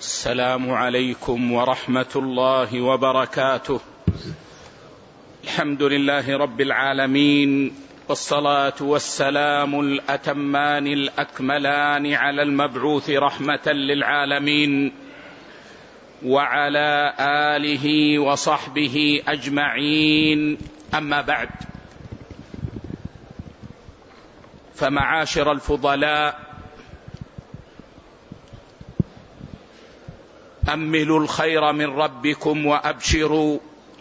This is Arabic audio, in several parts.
السلام عليكم ورحمة الله وبركاته. الحمد لله رب العالمين، والصلاة والسلام الأتمان الأكملان على المبعوث رحمة للعالمين وعلى آله وصحبه أجمعين، أما بعد، فمعاشر الفضلاء، أملوا الخير من ربكم وأبشروا،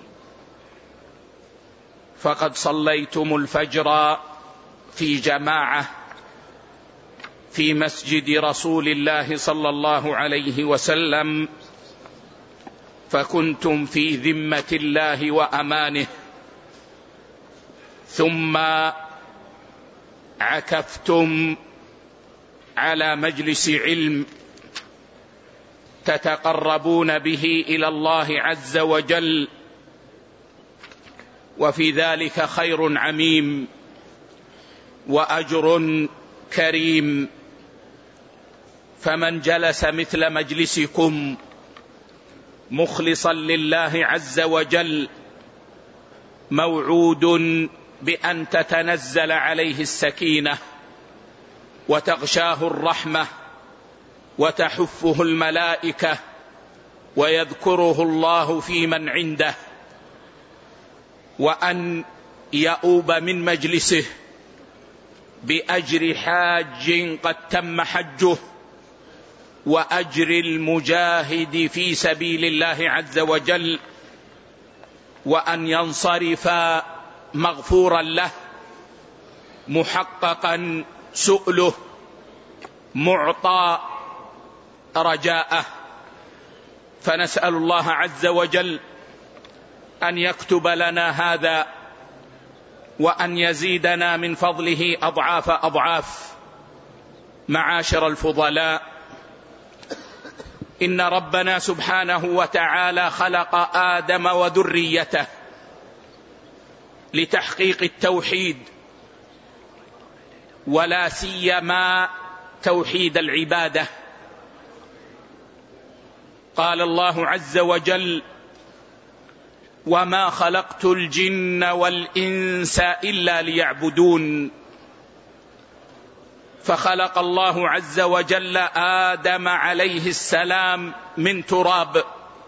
فقد صليتم الفجر في جماعة في مسجد رسول الله صلى الله عليه وسلم، فكنتم في ذمة الله وأمانه، ثم عكفتم على مجلس علم تتقربون به إلى الله عز وجل، وفي ذلك خير عميم وأجر كريم. فمن جلس مثل مجلسكم مخلصا لله عز وجل موعود بأن تتنزل عليه السكينة وتغشاه الرحمة وتحفه الملائكة ويذكره الله في من عنده، وأن يؤوب من مجلسه بأجر حاج قد تم حجه وأجر المجاهد في سبيل الله عز وجل، وأن ينصرف مغفورا له محققا سؤله معطى رجاءه. فنسأل الله عز وجل أن يكتب لنا هذا وأن يزيدنا من فضله أضعاف أضعاف. معاشر الفضلاء، إن ربنا سبحانه وتعالى خلق آدم وذريته لتحقيق التوحيد، ولا سيما توحيد العبادة. قال الله عز وجل: وما خلقت الجن والإنس إلا ليعبدون. فخلق الله عز وجل آدم عليه السلام من تراب،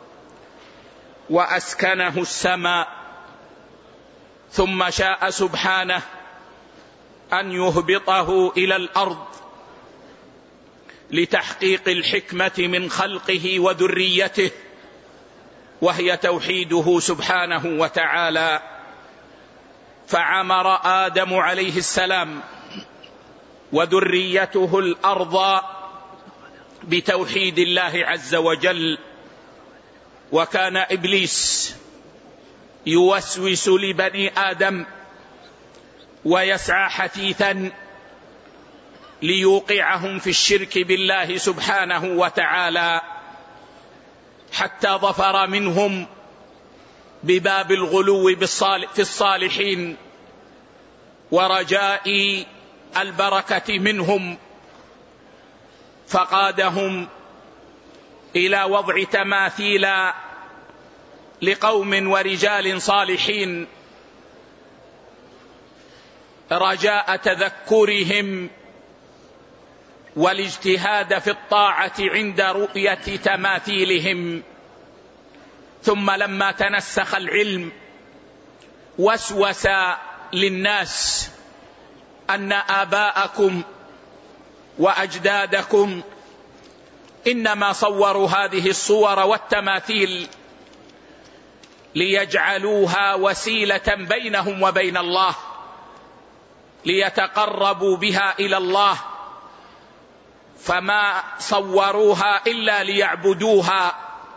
وأسكنه السماء، ثم شاء سبحانه أن يهبطه إلى الأرض لتحقيق الحكمة من خلقه وذريته، وهي توحيده سبحانه وتعالى. فعمر آدم عليه السلام وذريته الأرض بتوحيد الله عز وجل. وكان إبليس يوسوس لبني آدم ويسعى حثيثا ليوقعهم في الشرك بالله سبحانه وتعالى، حتى ظفر منهم بباب الغلو في الصالحين ورجاء البركة منهم، فقادهم إلى وضع تماثيل لقوم ورجال صالحين رجاء تذكرهم والاجتهاد في الطاعة عند رؤية تماثيلهم. ثم لما تنسخ العلم وسوس للناس أن آباءكم وأجدادكم إنما صوروا هذه الصور والتماثيل ليجعلوها وسيلة بينهم وبين الله، ليتقربوا بها إلى الله، فما صوروها إلا ليعبدوها،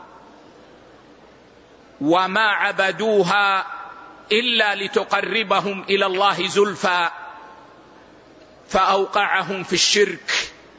وما عبدوها إلا لتقربهم إلى الله زلفى، فأوقعهم في الشرك.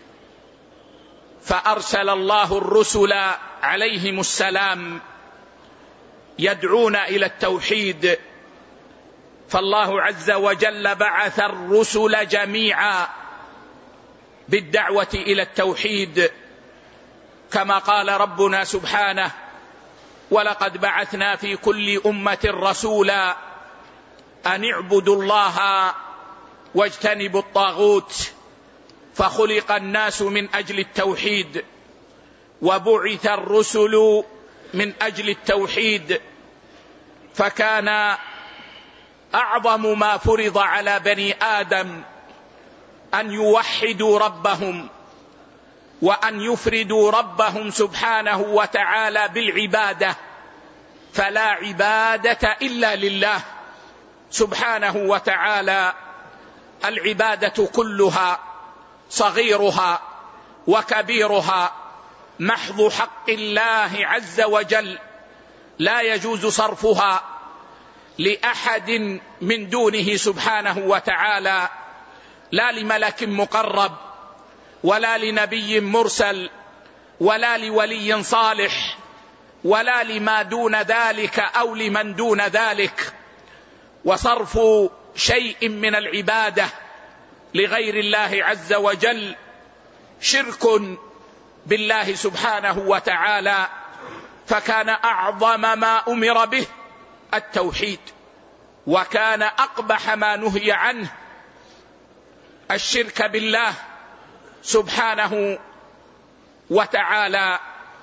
فأرسل الله الرسل عليهم السلام يدعون إلى التوحيد، فالله عز وجل بعث الرسل جميعا بالدعوة إلى التوحيد، كما قال ربنا سبحانه: ولقد بعثنا في كل أمة رسولا أن اعبدوا الله واجتنبوا الطاغوت، فخلق الناس من أجل التوحيد، وبعث الرسل من أجل التوحيد، فكان أعظم ما فرض على بني آدم أن يوحدوا ربهم، وأن يفردوا ربهم سبحانه وتعالى بالعبادة، فلا عبادة إلا لله سبحانه وتعالى. العبادة كلها صغيرها وكبيرها محض حق الله عز وجل، لا يجوز صرفها لأحد من دونه سبحانه وتعالى، لا لملك مقرب ولا لنبي مرسل ولا لولي صالح ولا لما دون ذلك أو لمن دون ذلك. وصرف شيء من العبادة لغير الله عز وجل شرك بالله سبحانه وتعالى، فكان أعظم ما أمر به التوحيد، وكان أقبح ما نهي عنه الشرك بالله سبحانه وتعالى.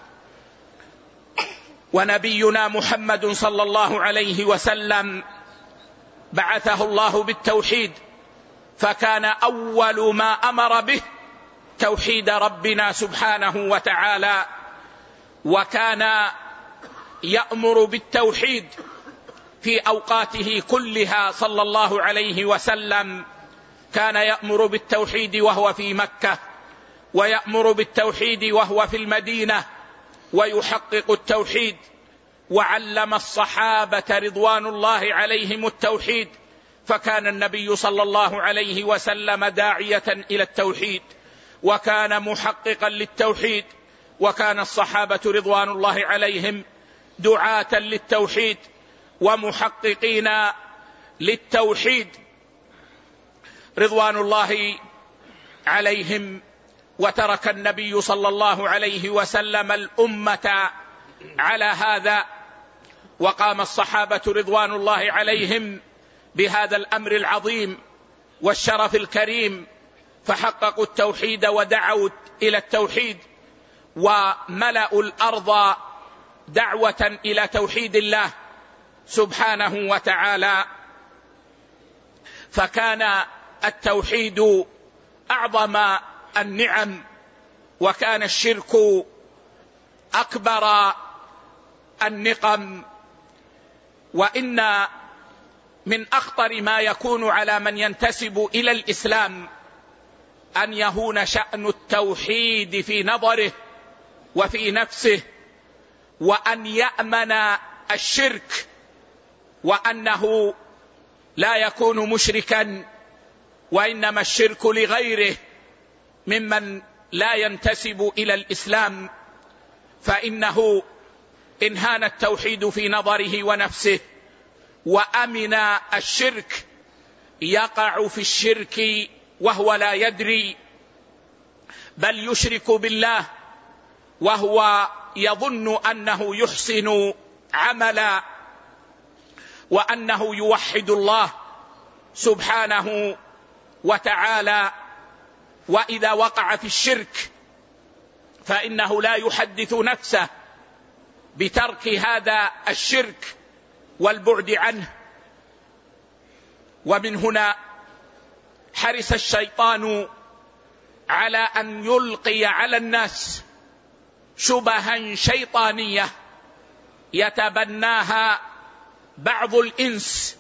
ونبينا محمد صلى الله عليه وسلم بعثه الله بالتوحيد، فكان أول ما أمر به توحيد ربنا سبحانه وتعالى، وكان يأمر بالتوحيد في أوقاته كلها صلى الله عليه وسلم. كان يأمر بالتوحيد وهو في مكة، ويأمر بالتوحيد وهو في المدينة، ويحقق التوحيد، وعلم الصحابة رضوان الله عليهم التوحيد، فكان النبي صلى الله عليه وسلم داعية إلى التوحيد، وكان محققا للتوحيد، وكان الصحابة رضوان الله عليهم دعاة للتوحيد ومحققين للتوحيد رضوان الله عليهم. وترك النبي صلى الله عليه وسلم الأمة على هذا، وقام الصحابة رضوان الله عليهم بهذا الأمر العظيم والشرف الكريم، فحققوا التوحيد ودعوا إلى التوحيد، وملأوا الأرض دعوة إلى توحيد الله سبحانه وتعالى. فكان التوحيد أعظم النعم، وكان الشرك أكبر النقم. وإن من أخطر ما يكون على من ينتسب إلى الإسلام أن يهون شأن التوحيد في نظره وفي نفسه، وأن يأمن الشرك، وأنه لا يكون مشركا، وإنما الشرك لغيره ممن لا ينتسب إلى الإسلام، فإنه إن هان التوحيد في نظره ونفسه وأمن الشرك يقع في الشرك وهو لا يدري، بل يشرك بالله وهو يظن أنه يحسن عملا، وأنه يوحد الله سبحانه وتعالى. وإذا وقع في الشرك فإنه لا يحدث نفسه بترك هذا الشرك والبعد عنه. ومن هنا حرص الشيطان على أن يلقي على الناس شبها شيطانية يتبناها بعض الإنس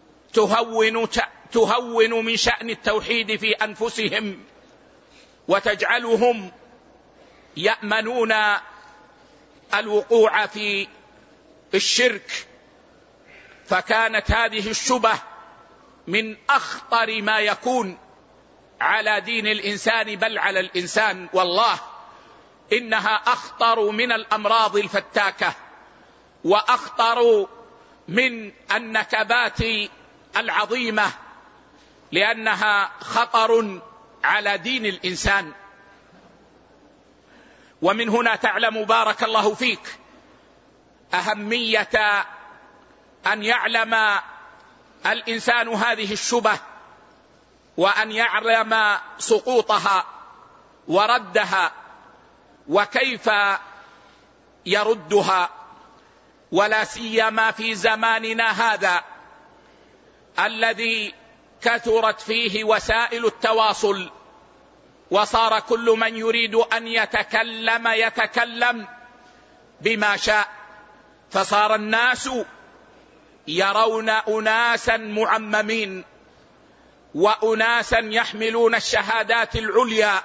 تهون من شأن التوحيد في أنفسهم، وتجعلهم يأمنون الوقوع في الشرك. فكانت هذه الشبه من أخطر ما يكون على دين الإنسان، بل على الإنسان، والله إنها أخطر من الأمراض الفتاكة، وأخطر من النكبات العظيمة، لأنها خطر على دين الإنسان. ومن هنا تعلم بارك الله فيك أهمية أن يعلم الإنسان هذه الشبه، وأن يعلم سقوطها وردها وكيف يردها، ولا سيما في زماننا هذا الذي كثرت فيه وسائل التواصل، وصار كل من يريد أن يتكلم بما شاء، فصار الناس يرون أناسا معممين وأناسا يحملون الشهادات العليا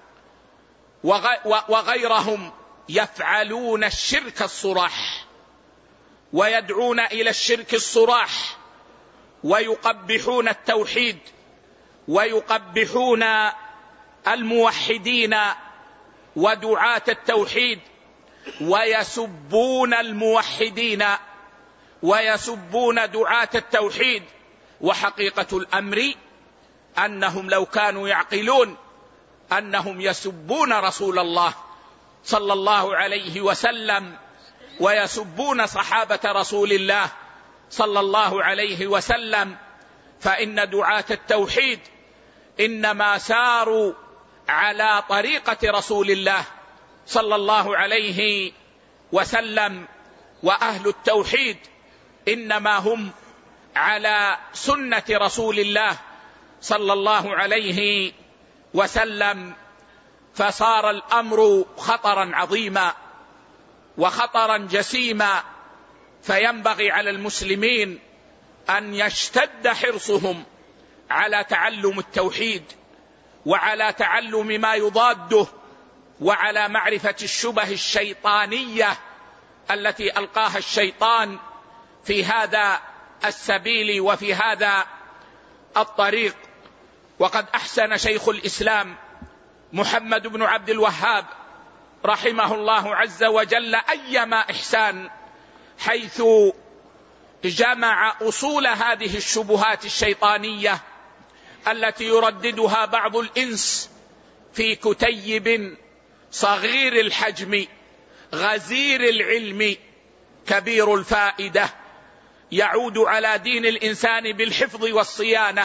وغيرهم يفعلون الشرك الصراح ويدعون إلى الشرك الصراح، ويقبحون التوحيد ويقبحون الموحدين ودعاة التوحيد، ويسبون الموحدين ويسبون دعاة التوحيد. وحقيقة الأمر أنهم لو كانوا يعقلون أنهم يسبون رسول الله صلى الله عليه وسلم ويسبون صحابة رسول الله صلى الله عليه وسلم، فإن دعاة التوحيد إنما ساروا على طريقة رسول الله صلى الله عليه وسلم، وأهل التوحيد إنما هم على سنة رسول الله صلى الله عليه وسلم. فصار الأمر خطرا عظيما وخطرا جسيما، فينبغي على المسلمين أن يشتد حرصهم على تعلم التوحيد وعلى تعلم ما يضاده، وعلى معرفة الشبه الشيطانية التي ألقاها الشيطان في هذا السبيل وفي هذا الطريق. وقد أحسن شيخ الإسلام محمد بن عبد الوهاب رحمه الله عز وجل أيما إحسان، حيث جمع أصول هذه الشبهات الشيطانية التي يرددها بعض الإنس في كتيب صغير الحجم غزير العلم كبير الفائدة، يعود على دين الإنسان بالحفظ والصيانة،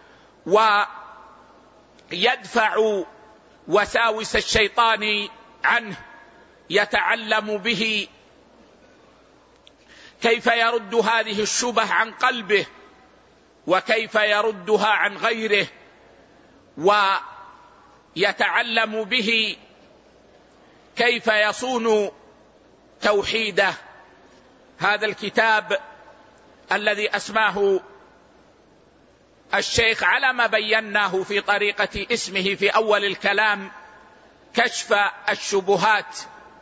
ويدفع وساوس الشيطان عنه، يتعلم به كيف يرد هذه الشبه عن قلبه وكيف يردها عن غيره، ويتعلم به كيف يصون توحيده. هذا الكتاب الذي أسماه الشيخ على ما بيناه في طريقة اسمه في أول الكلام كشف الشبهات،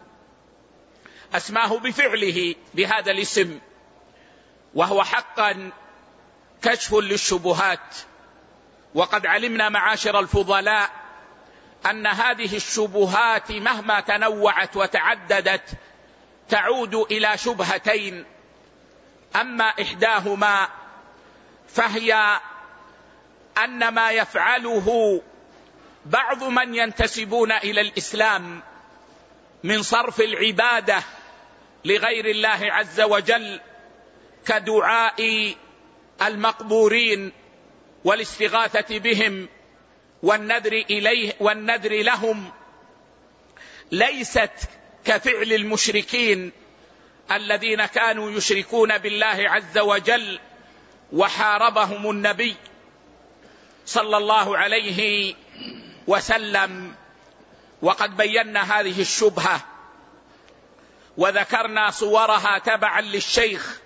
أسماه بفعله بهذا الاسم، وهو حقا كشف للشبهات. وقد علمنا معاشر الفضلاء أن هذه الشبهات مهما تنوعت وتعددت تعود إلى شبهتين، أما إحداهما فهي أن ما يفعله بعض من ينتسبون إلى الإسلام من صرف العبادة لغير الله عز وجل كدعاء المقبورين والاستغاثة بهم والنذر لهم، ليست كفعل المشركين الذين كانوا يشركون بالله عز وجل وحاربهم النبي صلى الله عليه وسلم. وقد بينا هذه الشبهة وذكرنا صورها تبعا للشيخ،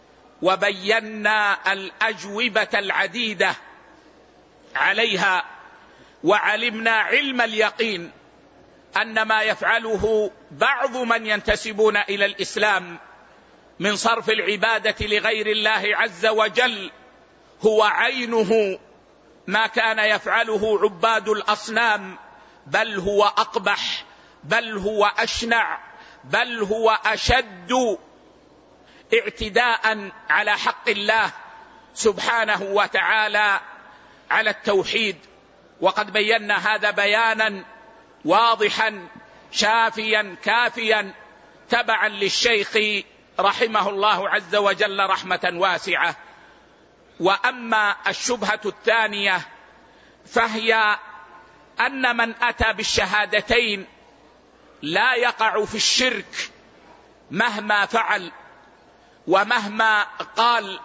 وبينا الأجوبة العديدة عليها، وعلمنا علم اليقين أن ما يفعله بعض من ينتسبون إلى الإسلام من صرف العبادة لغير الله عز وجل هو عينه ما كان يفعله عباد الأصنام، بل هو أقبح، بل هو أشنع، بل هو أشد اعتداء على حق الله سبحانه وتعالى على التوحيد. وقد بينا هذا بيانا واضحا شافيا كافيا تبعا للشيخ رحمه الله عز وجل رحمة واسعة. وأما الشبهة الثانية فهي أن من أتى بالشهادتين لا يقع في الشرك مهما فعل ومهما قال،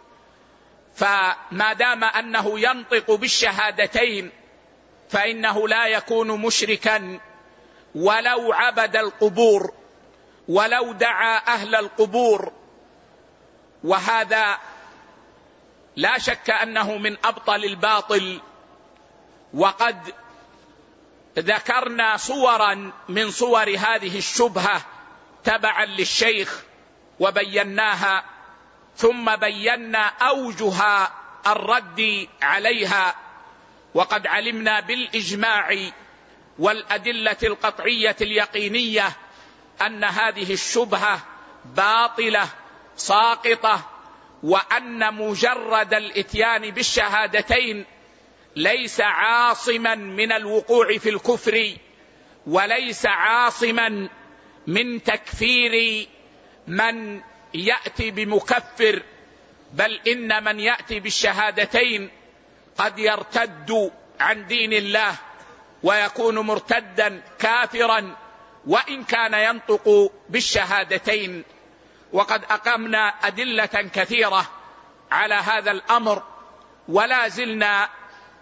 فما دام أنه ينطق بالشهادتين فإنه لا يكون مشركا ولو عبد القبور ولو دعا أهل القبور. وهذا لا شك أنه من أبطل الباطل. وقد ذكرنا صورا من صور هذه الشبهة تبعا للشيخ وبيناها، ثم بينا أوجه الرد عليها. وقد علمنا بالإجماع والأدلة القطعية اليقينية أن هذه الشبهة باطلة ساقطة، وأن مجرد الإتيان بالشهادتين ليس عاصما من الوقوع في الكفر، وليس عاصما من تكفير من يأتي بمكفر، بل إن من يأتي بالشهادتين قد يرتد عن دين الله ويكون مرتدا كافرا وإن كان ينطق بالشهادتين. وقد أقمنا أدلة كثيرة على هذا الأمر، ولا زلنا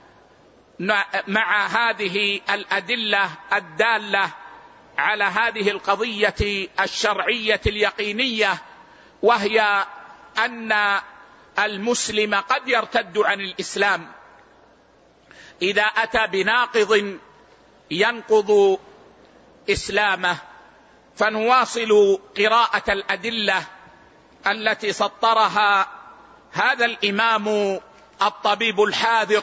مع هذه الأدلة الدالة على هذه القضية الشرعية اليقينية، وهي أن المسلم قد يرتد عن الإسلام إذا أتى بناقض ينقض إسلامه. فنواصل قراءة الأدلة التي سطرها هذا الإمام الطبيب الحاذق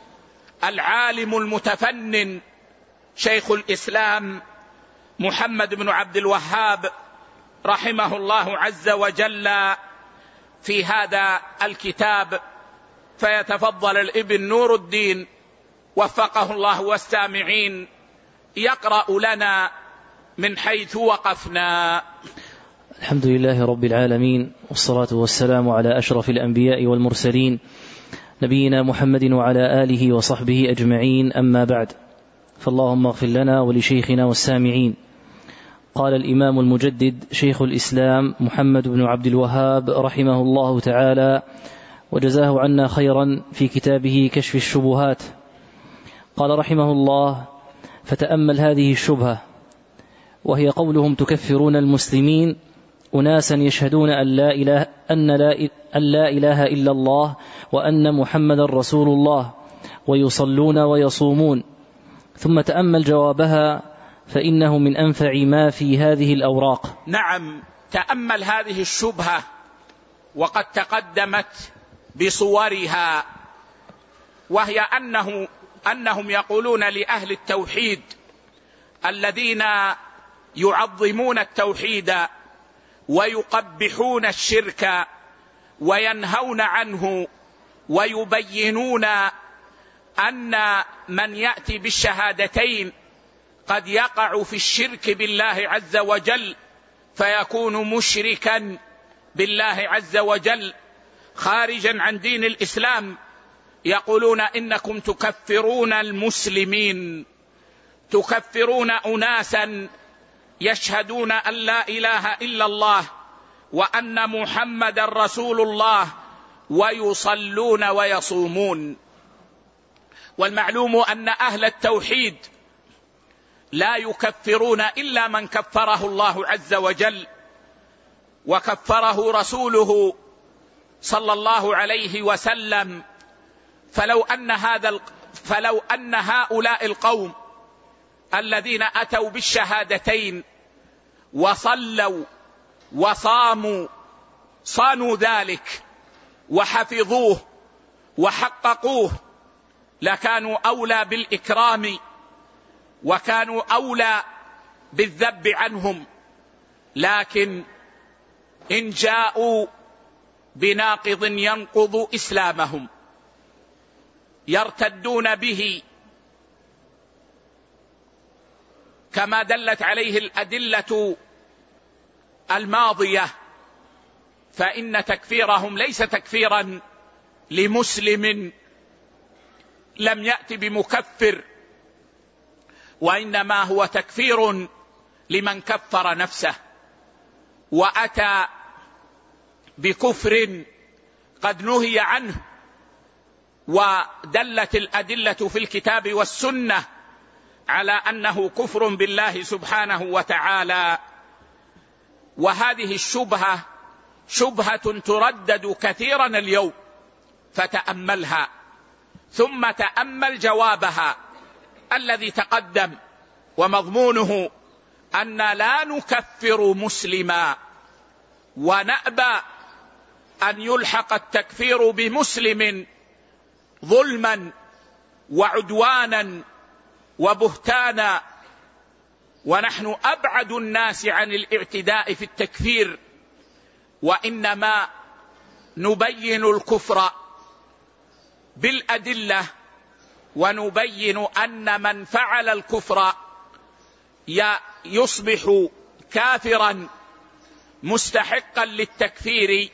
العالم المتفنن شيخ الإسلام محمد بن عبد الوهاب رحمه الله عز وجل في هذا الكتاب. فيتفضل الابن نور الدين وفقه الله والسامعين يقرأ لنا من حيث وقفنا. الحمد لله رب العالمين، والصلاة والسلام على أشرف الأنبياء والمرسلين نبينا محمد وعلى آله وصحبه أجمعين، أما بعد، فاللهم اغفر لنا ولشيخنا والسامعين. قال الإمام المجدد شيخ الإسلام محمد بن عبد الوهاب رحمه الله تعالى وجزاه عنا خيرا في كتابه كشف الشبهات، قال رحمه الله: فتأمل هذه الشبهة، وهي قولهم تكفرون المسلمين أناسا يشهدون أن لا إله إلا الله وأن محمد رسول الله ويصلون ويصومون، ثم تأمل جوابها فإنه من أنفع ما في هذه الأوراق. نعم، تأمل هذه الشبهة وقد تقدمت بصورها، وهي أنهم يقولون لأهل التوحيد الذين يعظمون التوحيد ويقبحون الشرك وينهون عنه ويبينون أن من يأتي بالشهادتين قد يقع في الشرك بالله عز وجل فيكون مشركا بالله عز وجل خارجا عن دين الإسلام. يقولون إنكم تكفرون المسلمين، تكفرون أناسا يشهدون أن لا إله إلا الله وأن محمد رسول الله ويصلون ويصومون. والمعلوم أن أهل التوحيد لا يكفرون إلا من كفره الله عز وجل وكفره رسوله صلى الله عليه وسلم. فلو أن هؤلاء القوم الذين أتوا بالشهادتين وصلوا وصاموا صانوا ذلك وحفظوه وحققوه لكانوا أولى بالإكرام وكانوا أولى بالذب عنهم. لكن إن جاءوا بناقض ينقض إسلامهم يرتدون به كما دلت عليه الأدلة الماضية، فإن تكفيرهم ليس تكفيرا لمسلم لم يأت بمكفر، وإنما هو تكفير لمن كفر نفسه وأتى بكفر قد نهي عنه، ودلت الأدلة في الكتاب والسنة على أنه كفر بالله سبحانه وتعالى. وهذه الشبهة شبهة تردد كثيرا اليوم، فتأملها ثم تأمل جوابها الذي تقدم، ومضمونه أن لا نكفر مسلما، ونأبى أن يلحق التكفير بمسلم ظلما وعدوانا وبهتانا، ونحن أبعد الناس عن الاعتداء في التكفير، وإنما نبين الكفر بالأدلة، ونبين أن من فعل الكفر يصبح كافرا مستحقا للتكفير،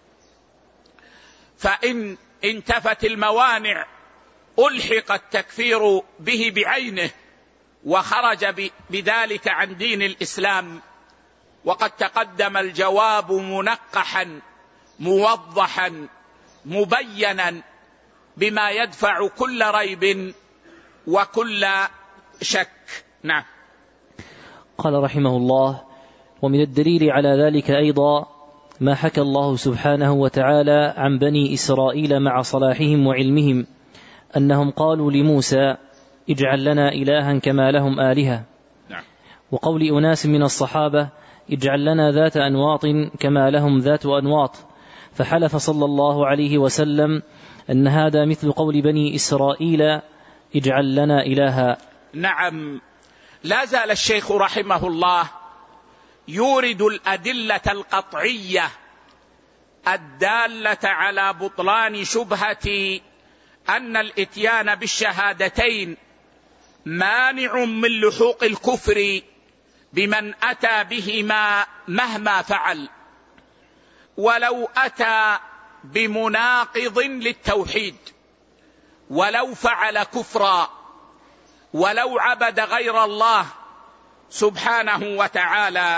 فإن انتفت الموانع ألحق التكفير به بعينه وخرج بذلك عن دين الإسلام. وقد تقدم الجواب منقحا موضحا مبينا بما يدفع كل ريب وكل شك. نعم. قال رحمه الله: ومن الدليل على ذلك أيضا ما حكى الله سبحانه وتعالى عن بني إسرائيل مع صلاحهم وعلمهم أنهم قالوا لموسى: اجعل لنا إلها كما لهم آلهة. نعم. وقول أناس من الصحابة: اجعل لنا ذات أنواط كما لهم ذات أنواط، فحلف صلى الله عليه وسلم أن هذا مثل قول بني إسرائيل: اجعل لنا إلها. نعم. لا زال الشيخ رحمه الله يورد الأدلة القطعية الدالة على بطلان شبهة أن الإتيان بالشهادتين مانع من لحوق الكفر بمن أتى بهما مهما فعل، ولو أتى بمناقض للتوحيد، ولو فعل كفرا، ولو عبد غير الله سبحانه وتعالى.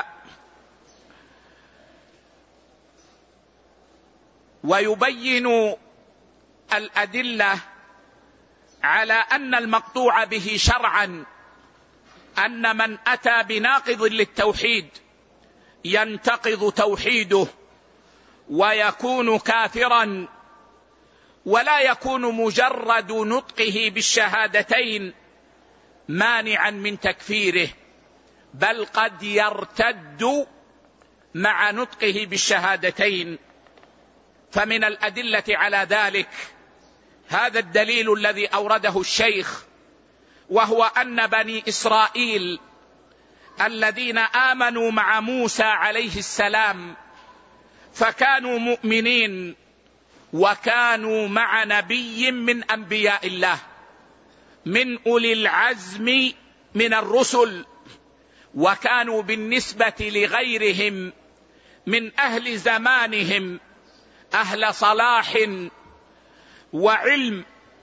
ويبين الأدلة على أن المقطوع به شرعا أن من أتى بناقض للتوحيد ينتقض توحيده ويكون كافرا، ولا يكون مجرد نطقه بالشهادتين مانعا من تكفيره، بل قد يرتد مع نطقه بالشهادتين. فمن الأدلة على ذلك هذا الدليل الذي أورده الشيخ، وهو أن بني إسرائيل الذين آمنوا مع موسى عليه السلام فكانوا مؤمنين، وكانوا مع نبي من أنبياء الله من أولي العزم من الرسل، وكانوا بالنسبة لغيرهم من أهل زمانهم أهل صلاح وعلم.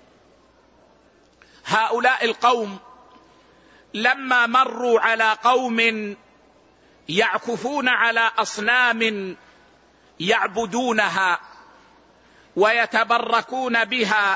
هؤلاء القوم لما مروا على قوم يعكفون على أصنام يعبدونها ويتبركون بها،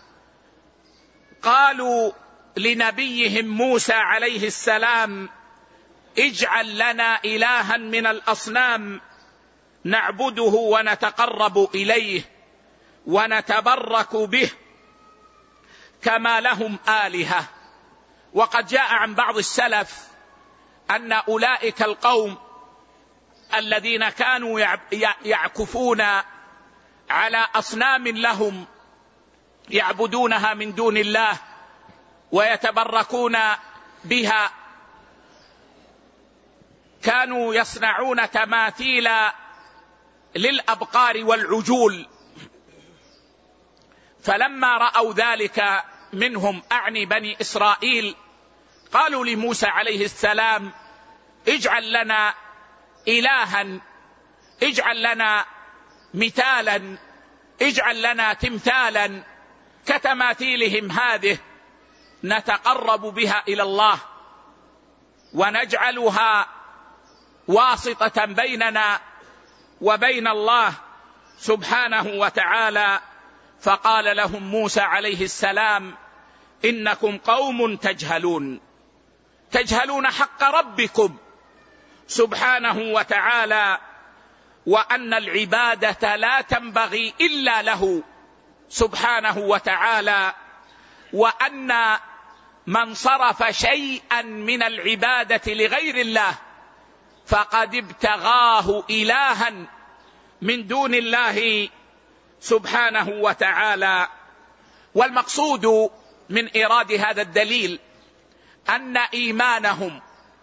قالوا لنبيهم موسى عليه السلام: اجعل لنا إلها من الأصنام نعبده ونتقرب إليه ونتبرك به كما لهم آلهة. وقد جاء عن بعض السلف أن أولئك القوم الذين كانوا يعكفون على أصنام لهم يعبدونها من دون الله ويتبركون بها، كانوا يصنعون تماثيل للأبقار والعجول، فلما رأوا ذلك منهم، أعني بني إسرائيل، قالوا لموسى عليه السلام: اجعل لنا إلها، اجعل لنا مثالا، اجعل لنا تمثالا كتماثيلهم هذه نتقرب بها إلى الله ونجعلها واسطة بيننا وبين الله سبحانه وتعالى. فقال لهم موسى عليه السلام: إنكم قوم تجهلون، تجهلون حق ربكم سبحانه وتعالى، وأن العبادة لا تنبغي إلا له سبحانه وتعالى، وأن من صرف شيئا من العبادة لغير الله فقد ابتغاه إلها من دون الله سبحانه وتعالى. والمقصود من إيراد هذا الدليل أن إيمانهم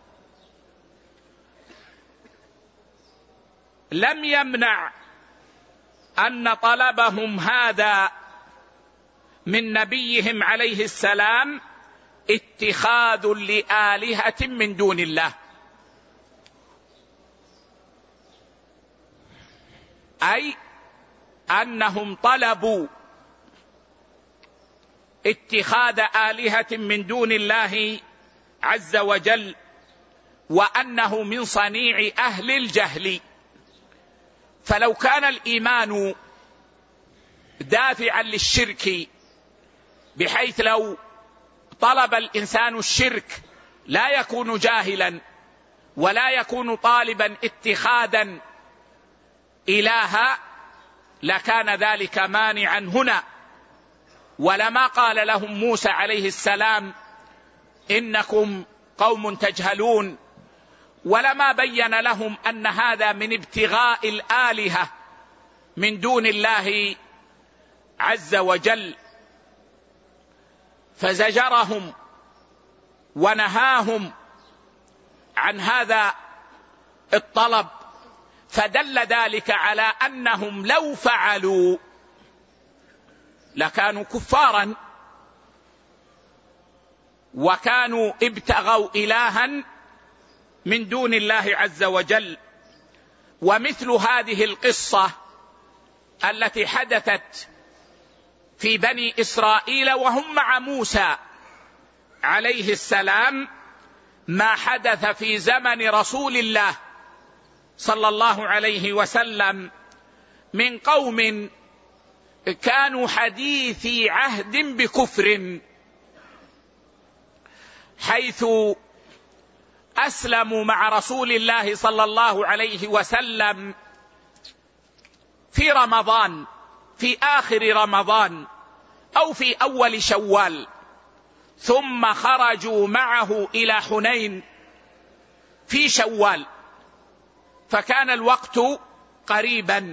لم يمنع أن طلبهم هذا من نبيهم عليه السلام اتخاذ لآلهة من دون الله، أي أنهم طلبوا اتخاذ آلهة من دون الله عز وجل، وأنه من صنيع أهل الجهل. فلو كان الإيمان دافعا للشرك، بحيث لو طلب الإنسان الشرك لا يكون جاهلا ولا يكون طالبا اتخاذا إلها، لكان ذلك مانعا هنا، ولما قال لهم موسى عليه السلام: إنكم قوم تجهلون، ولما بين لهم أن هذا من ابتغاء الآلهة من دون الله عز وجل، فزجرهم ونهاهم عن هذا الطلب، فدل ذلك على أنهم لو فعلوا لكانوا كفارا وكانوا ابتغوا إلها من دون الله عز وجل. ومثل هذه القصة التي حدثت في بني إسرائيل وهم مع موسى عليه السلام ما حدث في زمن رسول الله صلى الله عليه وسلم من قوم كانوا حديثي عهد بكفر، حيث أسلموا مع رسول الله صلى الله عليه وسلم في رمضان، في آخر رمضان أو في أول شوال، ثم خرجوا معه إلى حنين في شوال، فكان الوقت قريبا،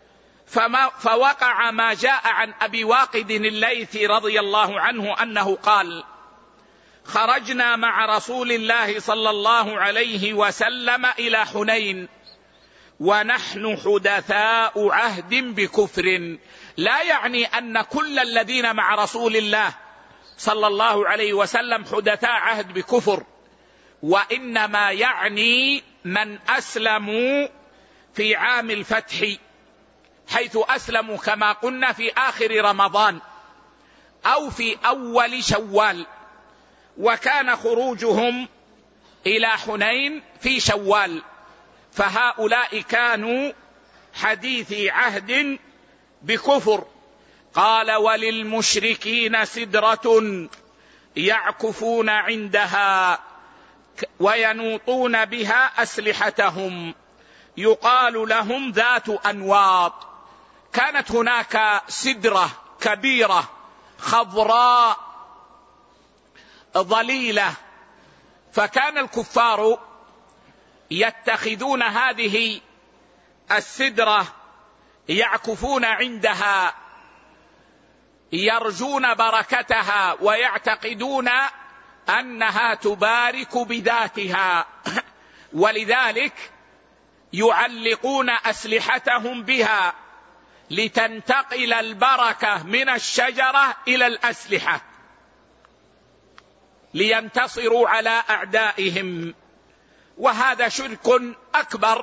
فوقع ما جاء عن أبي واقد الليثي رضي الله عنه أنه قال: خرجنا مع رسول الله صلى الله عليه وسلم إلى حنين ونحن حدثاء عهد بكفر. لا يعني أن كل الذين مع رسول الله صلى الله عليه وسلم حدثاء عهد بكفر، وإنما يعني من أسلموا في عام الفتح، حيث أسلموا كما قلنا في آخر رمضان أو في أول شوال، وكان خروجهم إلى حنين في شوال، فهؤلاء كانوا حديثي عهد بكفر. قال: وللمشركين سدرة يعكفون عندها وينوطون بها أسلحتهم يقال لهم ذات أنواط. كانت هناك سدرة كبيرة خضراء ظليلة، فكان الكفار يتخذون هذه السدرة يعكفون عندها، يرجون بركتها ويعتقدون أنها تبارك بذاتها، ولذلك يعلقون أسلحتهم بها لتنتقل البركة من الشجرة إلى الأسلحة، لينتصروا على أعدائهم. وهذا شرك أكبر،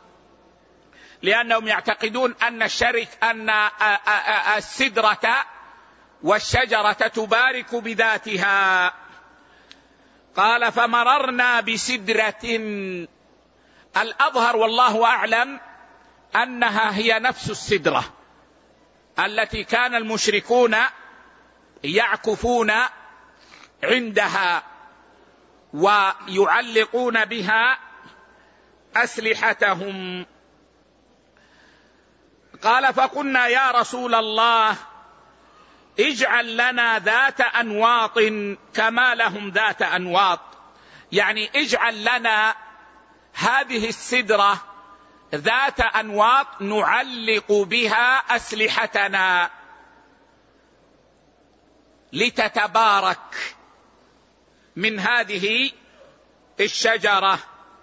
لأنهم يعتقدون أن السدرة والشجرة تبارك بذاتها. قال فمررنا بسدرة، الأظهر والله أعلم أنها هي نفس السدرة التي كان المشركون يعكفون عندها ويعلقون بها أسلحتهم. قال فقلنا يا رسول الله اجعل لنا ذات أنواط كما لهم ذات أنواط، يعني اجعل لنا هذه السدرة ذات أنواط نعلق بها أسلحتنا لتتبارك من هذه الشجرة.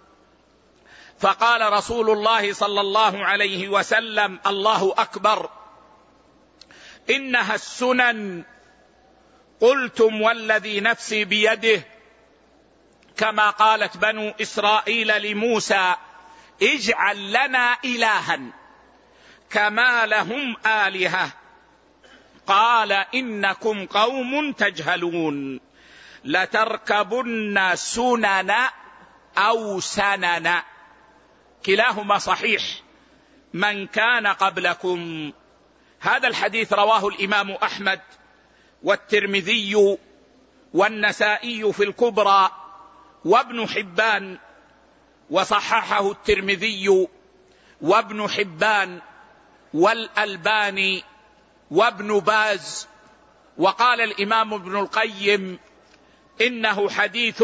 فقال رسول الله صلى الله عليه وسلم الله أكبر، إنها السنن، قلتم والذي نفسي بيده، كما قالت بنو إسرائيل لموسى اجعل لنا إلها كما لهم آلهة، قال إنكم قوم تجهلون، لتركبن سنن أو سنن، كلاهما صحيح، من كان قبلكم. هذا الحديث رواه الإمام أحمد والترمذي والنسائي في الكبرى وابن حبان، وصححه الترمذي وابن حبان والألباني وابن باز، وقال الإمام ابن القيم إنه حديث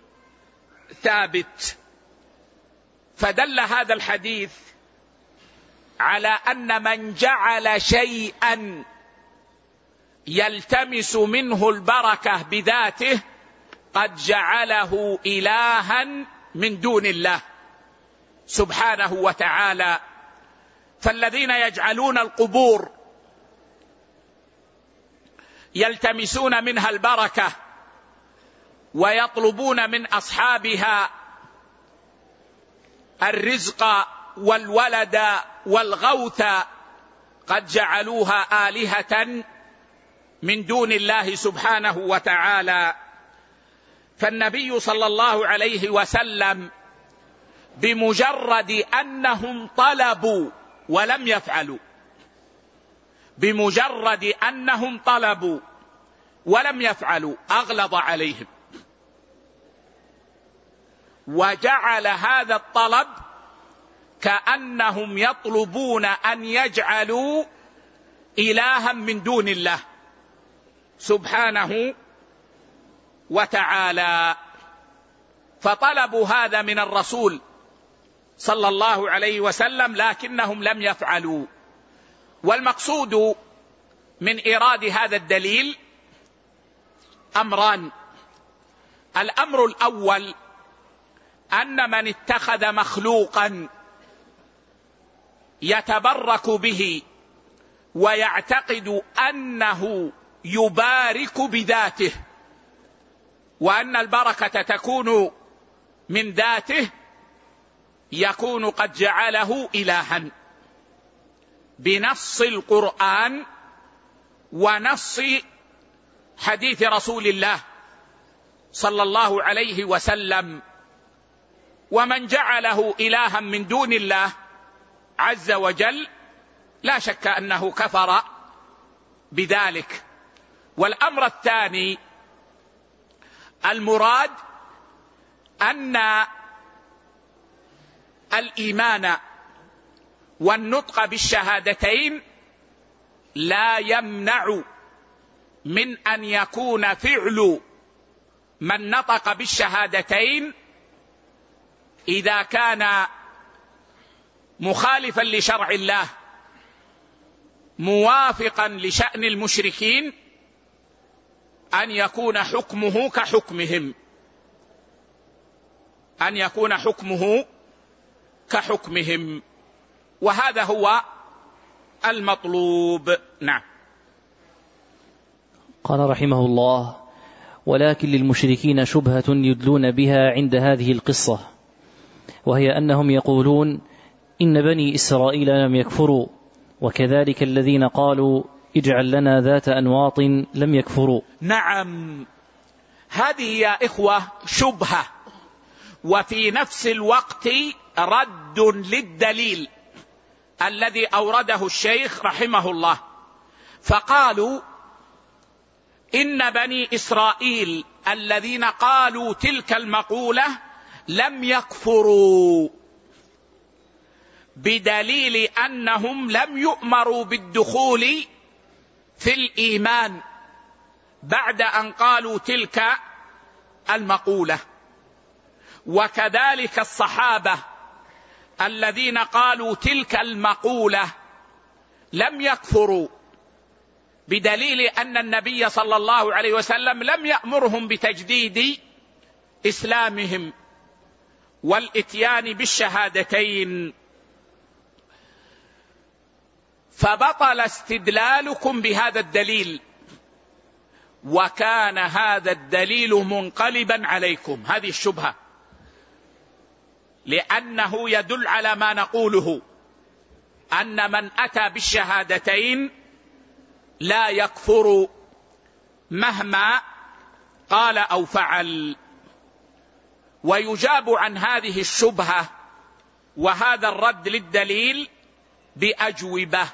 ثابت. فدل هذا الحديث على أن من جعل شيئا يلتمس منه البركة بذاته قد جعله إلها من دون الله سبحانه وتعالى. فالذين يجعلون القبور يلتمسون منها البركة ويطلبون من أصحابها الرزق والولد والغوث قد جعلوها آلهة من دون الله سبحانه وتعالى. فالنبي صلى الله عليه وسلم بمجرد أنهم طلبوا ولم يفعلوا، بمجرد أنهم طلبوا ولم يفعلوا أغلظ عليهم، وجعل هذا الطلب كأنهم يطلبون أن يجعلوا إلها من دون الله سبحانه وتعالى. فطلبوا هذا من الرسول صلى الله عليه وسلم لكنهم لم يفعلوا. والمقصود من إيراد هذا الدليل أمران: الأمر الأول أن من اتخذ مخلوقا يتبرك به ويعتقد أنه يبارك بذاته وأن البركة تكون من ذاته يكون قد جعله إلها بنص القرآن ونص حديث رسول الله صلى الله عليه وسلم. ومن جعله إلها من دون الله عز وجل لا شك أنه كفر بذلك. والأمر الثاني المراد أن الإيمان والنطق بالشهادتين لا يمنع من أن يكون فعل من نطق بالشهادتين إذا كان مخالفا لشرع الله موافقا لشأن المشركين أن يكون حكمه كحكمهم، أن يكون حكمه كحكمهم، وهذا هو المطلوب. نعم. قال رحمه الله: ولكن للمشركين شبهة يدلون بها عند هذه القصة، وهي أنهم يقولون إن بني إسرائيل لم يكفروا، وكذلك الذين قالوا اجعل لنا ذات أنواط لم يكفروا. نعم، هذه يا إخوة شبهة، وفي نفس الوقت رد للدليل الذي أورده الشيخ رحمه الله. فقالوا إن بني إسرائيل الذين قالوا تلك المقولة لم يكفروا، بدليل أنهم لم يؤمروا بالدخول في الإيمان بعد أن قالوا تلك المقولة. وكذلك الصحابة الذين قالوا تلك المقولة لم يكفروا، بدليل أن النبي صلى الله عليه وسلم لم يأمرهم بتجديد إسلامهم والإتيان بالشهادتين. فبطل استدلالكم بهذا الدليل، وكان هذا الدليل منقلبا عليكم، هذه الشبهة، لأنه يدل على ما نقوله، أن من أتى بالشهادتين لا يكفر مهما قال أو فعل. ويجاب عن هذه الشبهة وهذا الرد للدليل بأجوبة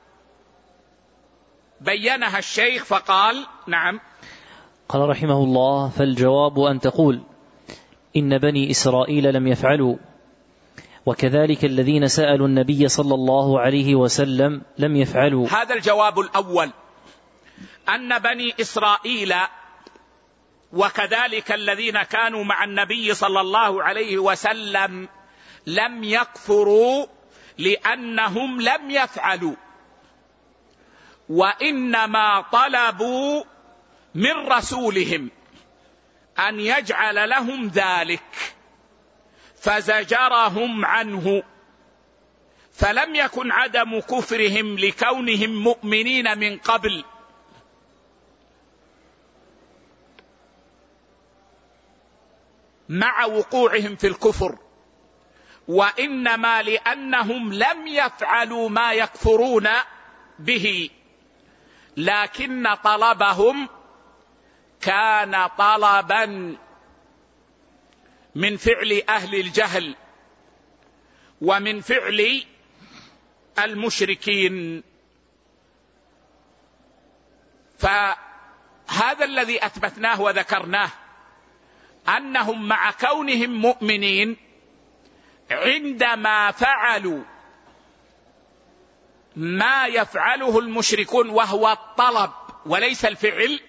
بينها الشيخ فقال: نعم. قال رحمه الله: فالجواب أن تقول إن بني إسرائيل لم يفعلوا، وكذلك الذين سألوا النبي صلى الله عليه وسلم لم يفعلوا. هذا الجواب الأول، أن بني إسرائيل وكذلك الذين كانوا مع النبي صلى الله عليه وسلم لم يكفروا لأنهم لم يفعلوا، وإنما طلبوا من رسولهم أن يجعل لهم ذلك فزجرهم عنه، فلم يكن عدم كفرهم لكونهم مؤمنين من قبل، مع وقوعهم في الكفر، وإنما لأنهم لم يفعلوا ما يكفرون به، لكن طلبهم كان طلبا من فعل أهل الجهل ومن فعل المشركين. فهذا الذي أثبتناه وذكرناه، أنهم مع كونهم مؤمنين عندما فعلوا ما يفعله المشركون وهو الطلب وليس الفعل،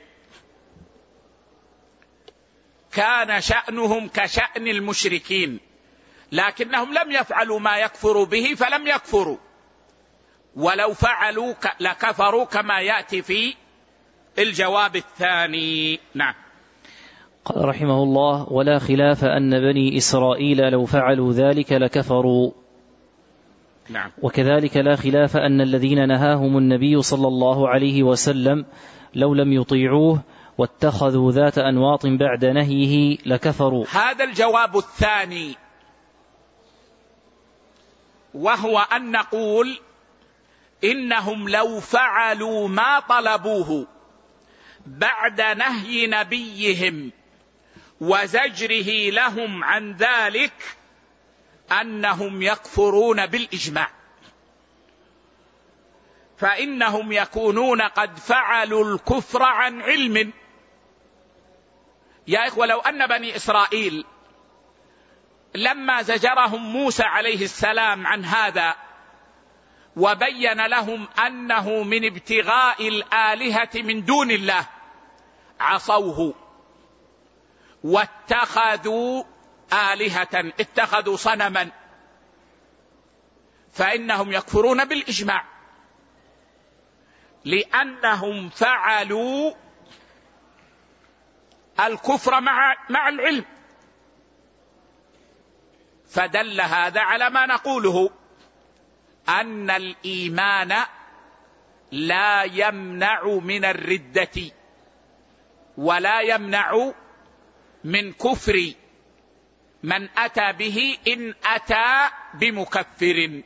كان شأنهم كشأن المشركين، لكنهم لم يفعلوا ما يكفر به فلم يكفروا، ولو فعلوا لكفروا كما يأتي في الجواب الثاني. نعم. قال رحمه الله: ولا خلاف أن بني إسرائيل لو فعلوا ذلك لكفروا. نعم. وكذلك لا خلاف أن الذين نهاهم النبي صلى الله عليه وسلم لو لم يطيعوه واتخذوا ذات أنواط بعد نهيه لكفروا. هذا الجواب الثاني، وهو أن نقول إنهم لو فعلوا ما طلبوه بعد نهي نبيهم وزجره لهم عن ذلك أنهم يكفرون بالإجماع، فإنهم يكونون قد فعلوا الكفر عن علم. يا إخوة، لو أن بني إسرائيل لما زجرهم موسى عليه السلام عن هذا وبين لهم أنه من ابتغاء الآلهة من دون الله عصوه واتخذوا آلهة، اتخذوا صنما، فإنهم يكفرون بالإجماع، لأنهم فعلوا الكفر مع العلم. فدل هذا على ما نقوله، أن الإيمان لا يمنع من الردة، ولا يمنع من كفر من أتى به إن أتى بمكفر.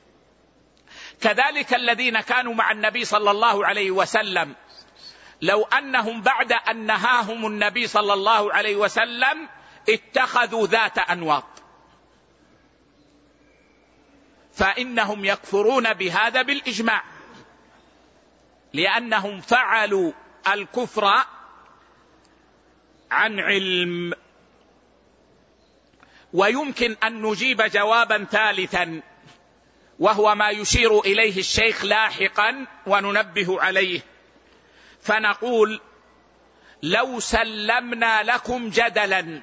كذلك الذين كانوا مع النبي صلى الله عليه وسلم لو أنهم بعد أن نهاهم النبي صلى الله عليه وسلم اتخذوا ذات أنواط فإنهم يكفرون بهذا بالإجماع، لأنهم فعلوا الكفر عن علم. ويمكن أن نجيب جوابا ثالثا، وهو ما يشير إليه الشيخ لاحقا وننبه عليه، فنقول: لو سلمنا لكم جدلا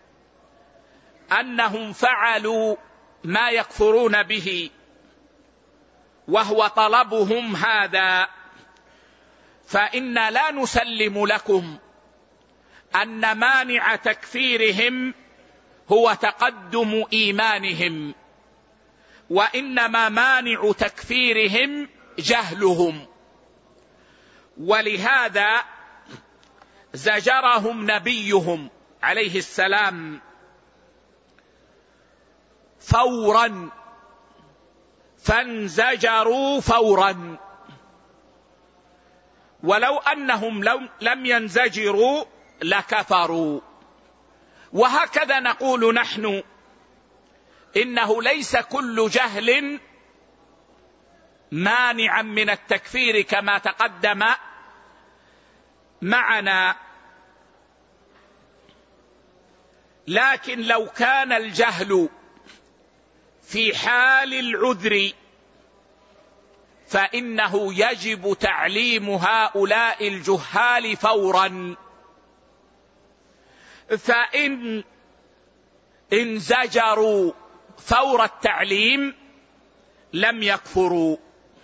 أنهم فعلوا ما يكفرون به وهو طلبهم هذا، فإن لا نسلم لكم أن مانع تكفيرهم هو تقدم إيمانهم، وإنما مانع تكفيرهم جهلهم. ولهذا زجرهم نبيهم عليه السلام فورا، فانزجروا فورا. ولو أنهم لم ينزجروا لكفروا. وهكذا نقول نحن: إنه ليس كل جهل مانعا من التكفير كما تقدم معنا، لكن لو كان الجهل في حال العذر فإنه يجب تعليم هؤلاء الجهال فورا، فإن انزجروا فور التعليم لم يكفروا،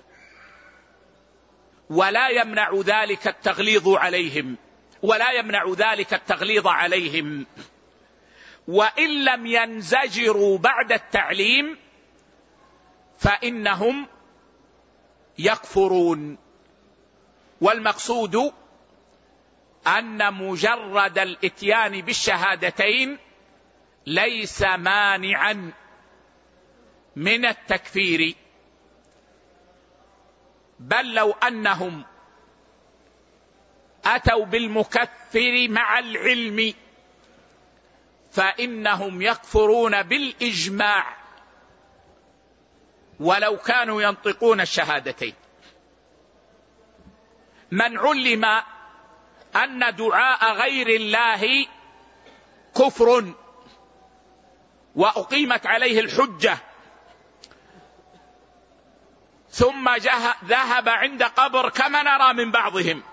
ولا يمنع ذلك التغليظ عليهم، وإن لم ينزجروا بعد التعليم فإنهم يكفرون. والمقصود أن مجرد الإتيان بالشهادتين ليس مانعا من التكفير، بل لو أنهم أتوا بالمكفر مع العلم فإنهم يكفرون بالإجماع ولو كانوا ينطقون الشهادتين. من علم أن دعاء غير الله كفر وأقيمت عليه الحجة ثم ذهب عند قبر كما نرى من بعضهم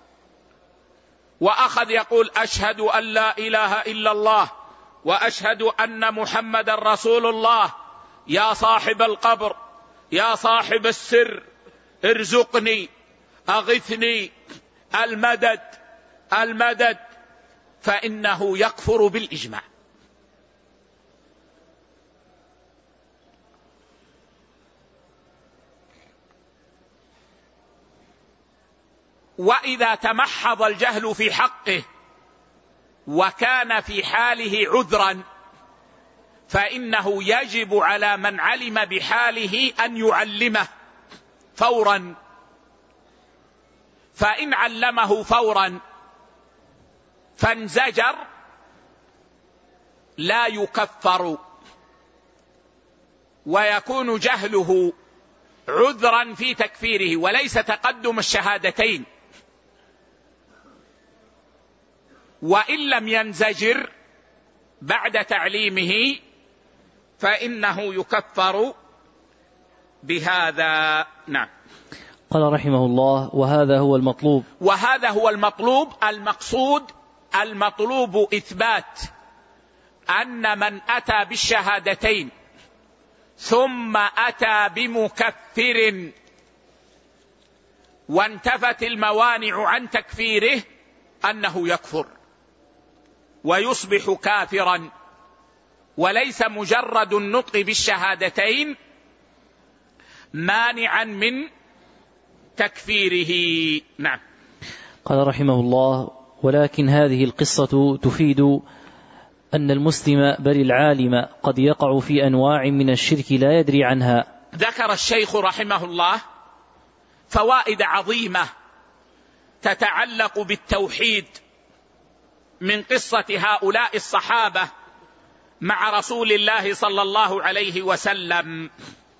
وأخذ يقول: أشهد أن لا إله إلا الله وأشهد أن محمد رسول الله، يا صاحب القبر، يا صاحب السر، ارزقني، أغثني، المدد المدد، فإنه يكفر بالإجماع. وإذا تمحض الجهل في حقه وكان في حاله عذرا فإنه يجب على من علم بحاله أن يعلمه فورا، فإن علمه فورا فانزجر لا يكفر، ويكون جهله عذرا في تكفيره وليس تقدم الشهادتين. وإن لم ينزجر بعد تعليمه فإنه يكفر بهذا. نعم. قال رحمه الله: وهذا هو المطلوب. وهذا هو المطلوب. المطلوب إثبات أن من أتى بالشهادتين ثم أتى بمكفر وانتفت الموانع عن تكفيره أنه يكفر ويصبح كافرا، وليس مجرد النطق بالشهادتين مانعا من تكفيره. نعم. قال رحمه الله: ولكن هذه القصة تفيد أن المسلم بل العالم قد يقع في أنواع من الشرك لا يدري عنها. ذكر الشيخ رحمه الله فوائد عظيمة تتعلق بالتوحيد من قصة هؤلاء الصحابة مع رسول الله صلى الله عليه وسلم.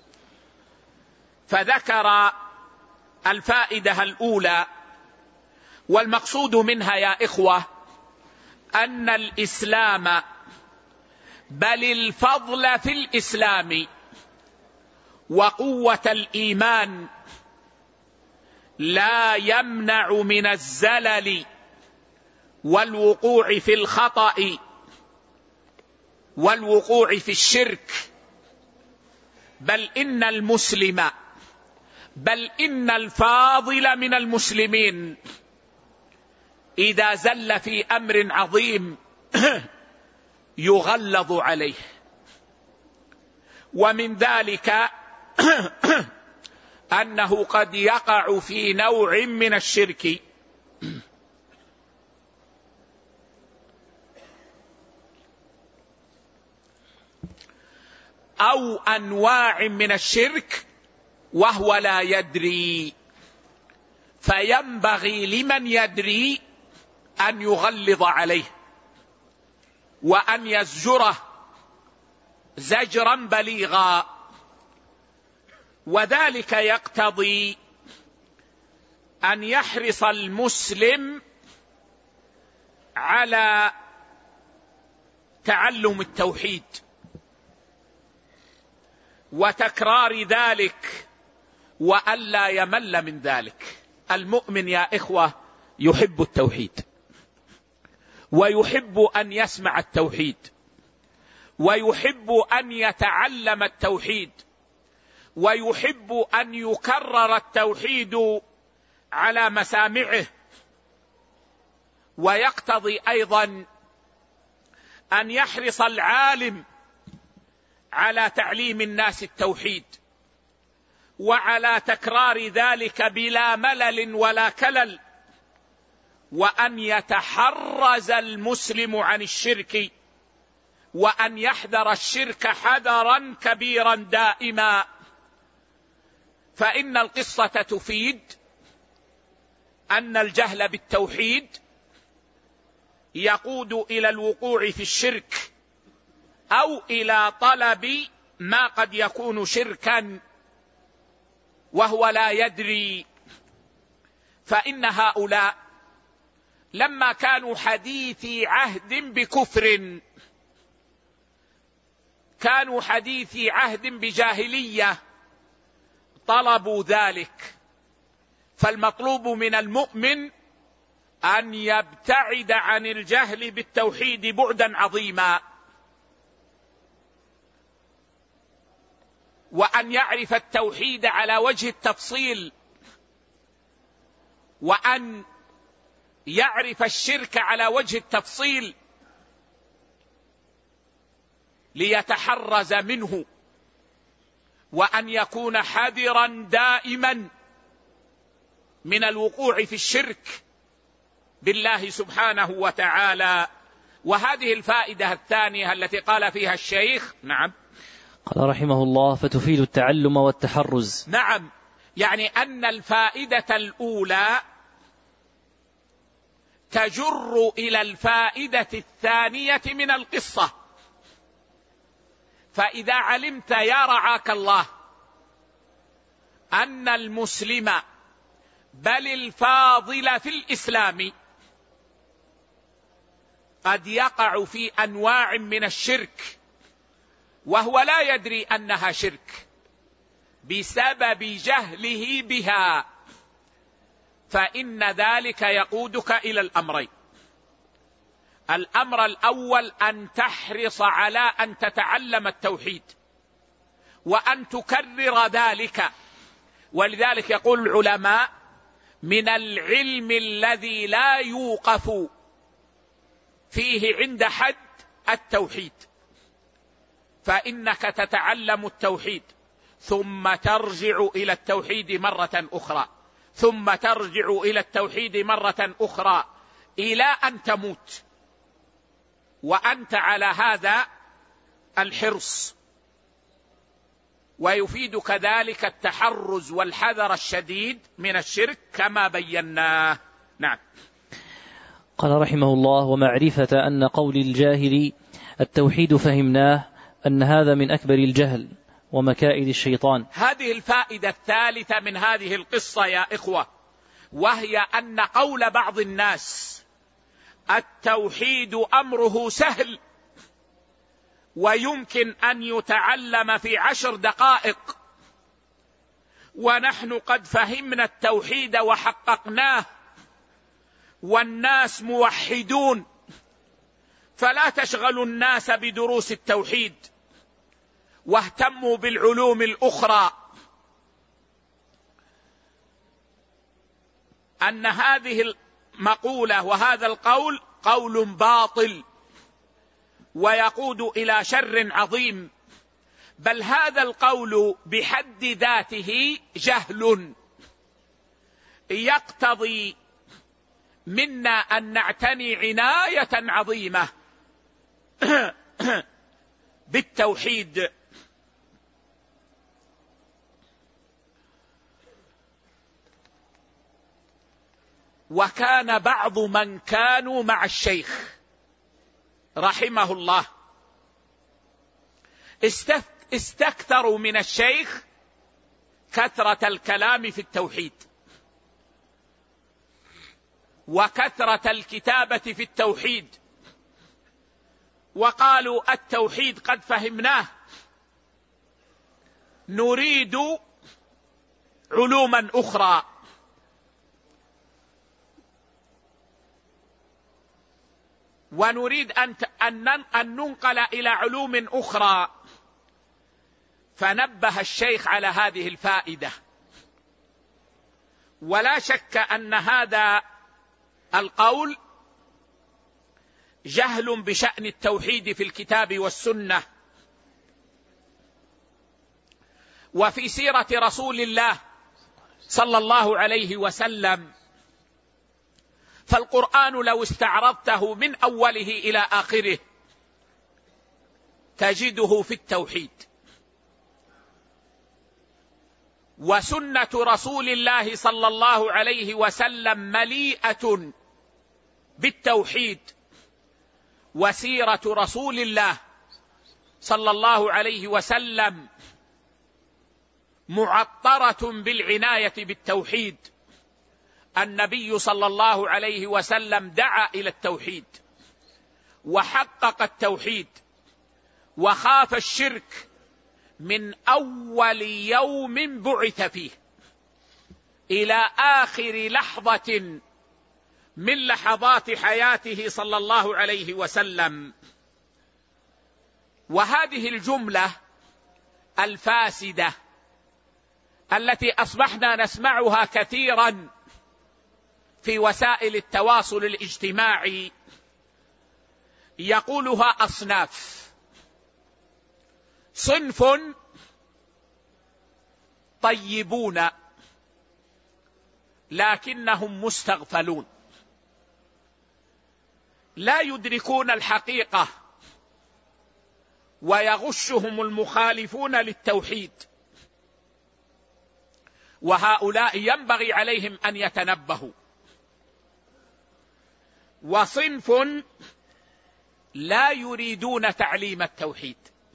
فذكر الفائدة الأولى، والمقصود منها يا إخوة أن الإسلام بل الفضل في الإسلام وقوة الإيمان لا يمنع من الزلل والوقوع في الخطأ والوقوع في الشرك، بل إن المسلم بل إن الفاضل من المسلمين إذا زل في أمر عظيم يغلظ عليه. ومن ذلك أنه قد يقع في نوع من الشرك أو أنواع من الشرك وهو لا يدري، فينبغي لمن يدري أن يغلظ عليه وأن يزجره زجرا بليغا. وذلك يقتضي أن يحرص المسلم على تعلم التوحيد وتكرار ذلك وألا يمل من ذلك. المؤمن يا إخوة يحب التوحيد ويحب أن يسمع التوحيد ويحب أن يتعلم التوحيد ويحب أن يكرر التوحيد على مسامعه. ويقتضي أيضا أن يحرص العالم على تعليم الناس التوحيد وعلى تكرار ذلك بلا ملل ولا كلل، وأن يتحرز المسلم عن الشرك وأن يحذر الشرك حذرا كبيرا دائما. فإن القصة تفيد أن الجهل بالتوحيد يقود إلى الوقوع في الشرك أو إلى طلب ما قد يكون شركا وهو لا يدري. فإن هؤلاء لما كانوا حديثي عهد بكفر، كانوا حديثي عهد بجاهلية، طلبوا ذلك. فالمطلوب من المؤمن أن يبتعد عن الجهل بالتوحيد بعدا عظيما، وأن يعرف التوحيد على وجه التفصيل، وأن يعرف الشرك على وجه التفصيل ليتحرز منه، وأن يكون حذرا دائما من الوقوع في الشرك بالله سبحانه وتعالى. وهذه الفائدة الثانية التي قال فيها الشيخ، نعم، قال رحمه الله فتفيد التعلم والتحرز. نعم، يعني أن الفائدة الأولى تجر إلى الفائدة الثانية من القصة. فإذا علمت يا رعاك الله أن المسلم بل الفاضل في الإسلام قد يقع في أنواع من الشرك وهو لا يدري أنها شرك بسبب جهله بها، فإن ذلك يقودك إلى الأمرين. الأمر الأول أن تحرص على أن تتعلم التوحيد وأن تكرر ذلك. ولذلك يقول العلماء: من العلم الذي لا يوقف فيه عند حد التوحيد. فإنك تتعلم التوحيد ثم ترجع إلى التوحيد مرة أخرى، ثم ترجع إلى التوحيد مرة أخرى، إلى أن تموت، وأنت على هذا الحرص. ويفيد كذلك التحرز والحذر الشديد من الشرك كما بيناه. نعم. قال رحمه الله: ومعرفة أن قول الجاهل التوحيد فهمناه، أن هذا من أكبر الجهل ومكائد الشيطان. هذه الفائدة الثالثة من هذه القصة يا إخوة، وهي أن قول بعض الناس التوحيد أمره سهل ويمكن أن يتعلم في 10 دقائق، ونحن قد فهمنا التوحيد وحققناه والناس موحدون، فلا تشغلوا الناس بدروس التوحيد واهتموا بالعلوم الأخرى. أن هذه المقولة وهذا القول قول باطل ويقود إلى شر عظيم، بل هذا القول بحد ذاته جهل يقتضي منا أن نعتني عناية عظيمة بالتوحيد. وكان بعض من كانوا مع الشيخ رحمه الله استكثروا من الشيخ كثرة الكلام في التوحيد وكثرة الكتابة في التوحيد، وقالوا التوحيد قد فهمناه، نريد علوما أخرى. ونريد أن ننقل إلى علوم أخرى. فنبه الشيخ على هذه الفائدة. ولا شك أن هذا القول جهل بشأن التوحيد في الكتاب والسنة وفي سيرة رسول الله صلى الله عليه وسلم. فالقرآن لو استعرضته من أوله إلى آخره تجده في التوحيد، وسنة رسول الله صلى الله عليه وسلم مليئة بالتوحيد، وسيرة رسول الله صلى الله عليه وسلم معطرة بالعناية بالتوحيد. النبي صلى الله عليه وسلم دعا إلى التوحيد وحقق التوحيد وخاف الشرك من أول يوم بعث فيه إلى آخر لحظة من لحظات حياته صلى الله عليه وسلم. وهذه الجملة الفاسدة التي أصبحنا نسمعها كثيرا في وسائل التواصل الاجتماعي يقولها أصناف: صنف طيبون لكنهم مستغفلون لا يدركون الحقيقة ويغشهم المخالفون للتوحيد، وهؤلاء ينبغي عليهم أن يتنبهوا. وصنف لا يريدون تعليم التوحيد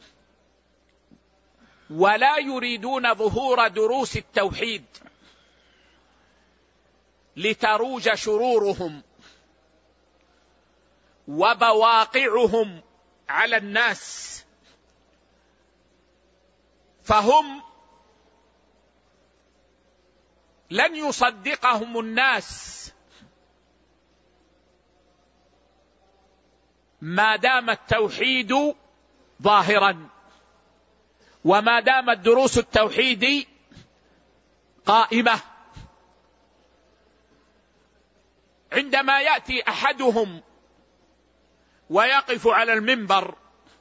ولا يريدون ظهور دروس التوحيد لتروج شرورهم وبواقعهم على الناس، فهم لن يصدقهم الناس ما دام التوحيد ظاهرا وما دامت دروس التوحيد قائمة. عندما يأتي أحدهم ويقف على المنبر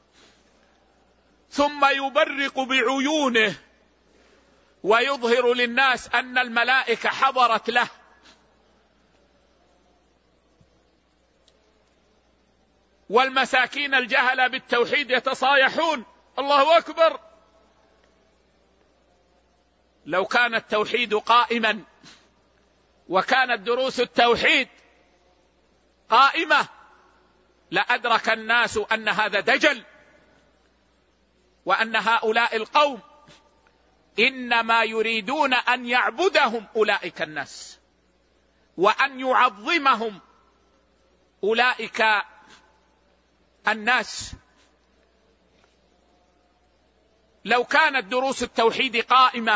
ثم يبرق بعيونه ويظهر للناس أن الملائكة حضرت له والمساكين الجهلة بالتوحيد يتصايحون. الله أكبر! لو كان التوحيد قائما وكانت دروس التوحيد قائمة لأدرك الناس أن هذا دجل، وأن هؤلاء القوم إنما يريدون أن يعبدهم أولئك الناس، وأن يعظمهم أولئك الناس. لو كانت دروس التوحيد قائمة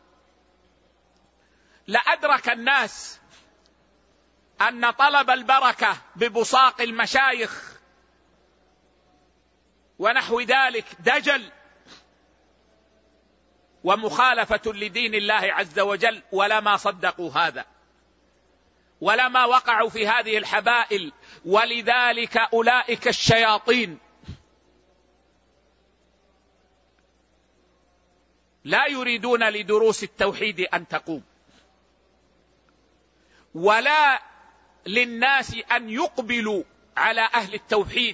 لأدرك الناس أن طلب البركة ببصاق المشايخ ونحو ذلك دجل ومخالفة لدين الله عز وجل، ولما صدقوا هذا ولما وقعوا في هذه الحبائل. ولذلك أولئك الشياطين لا يريدون لدروس التوحيد أن تقوم، ولا للناس أن يقبلوا على أهل التوحيد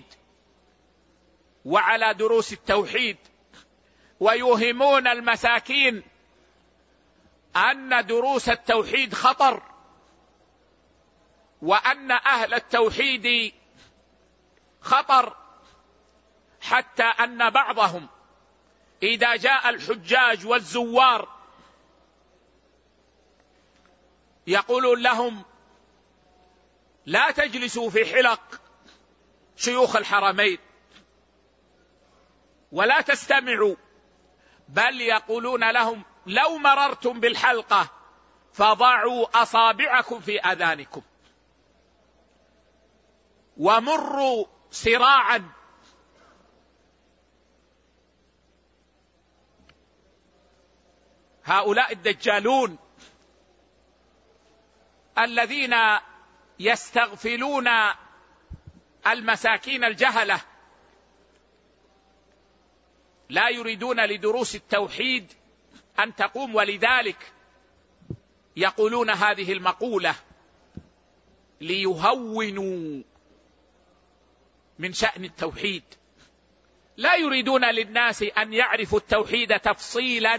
وعلى دروس التوحيد، ويوهمون المساكين أن دروس التوحيد خطر، وأن أهل التوحيد خطر، حتى أن بعضهم إذا جاء الحجاج والزوار يقولون لهم لا تجلسوا في حلق شيوخ الحرمين ولا تستمعوا، بل يقولون لهم لو مررتم بالحلقة فضعوا أصابعكم في آذانكم ومروا سراعا. هؤلاء الدجالون الذين يستغفلون المساكين الجهلة لا يريدون لدروس التوحيد أن تقوم، ولذلك يقولون هذه المقولة ليهونوا من شأن التوحيد. لا يريدون للناس أن يعرفوا التوحيد تفصيلا،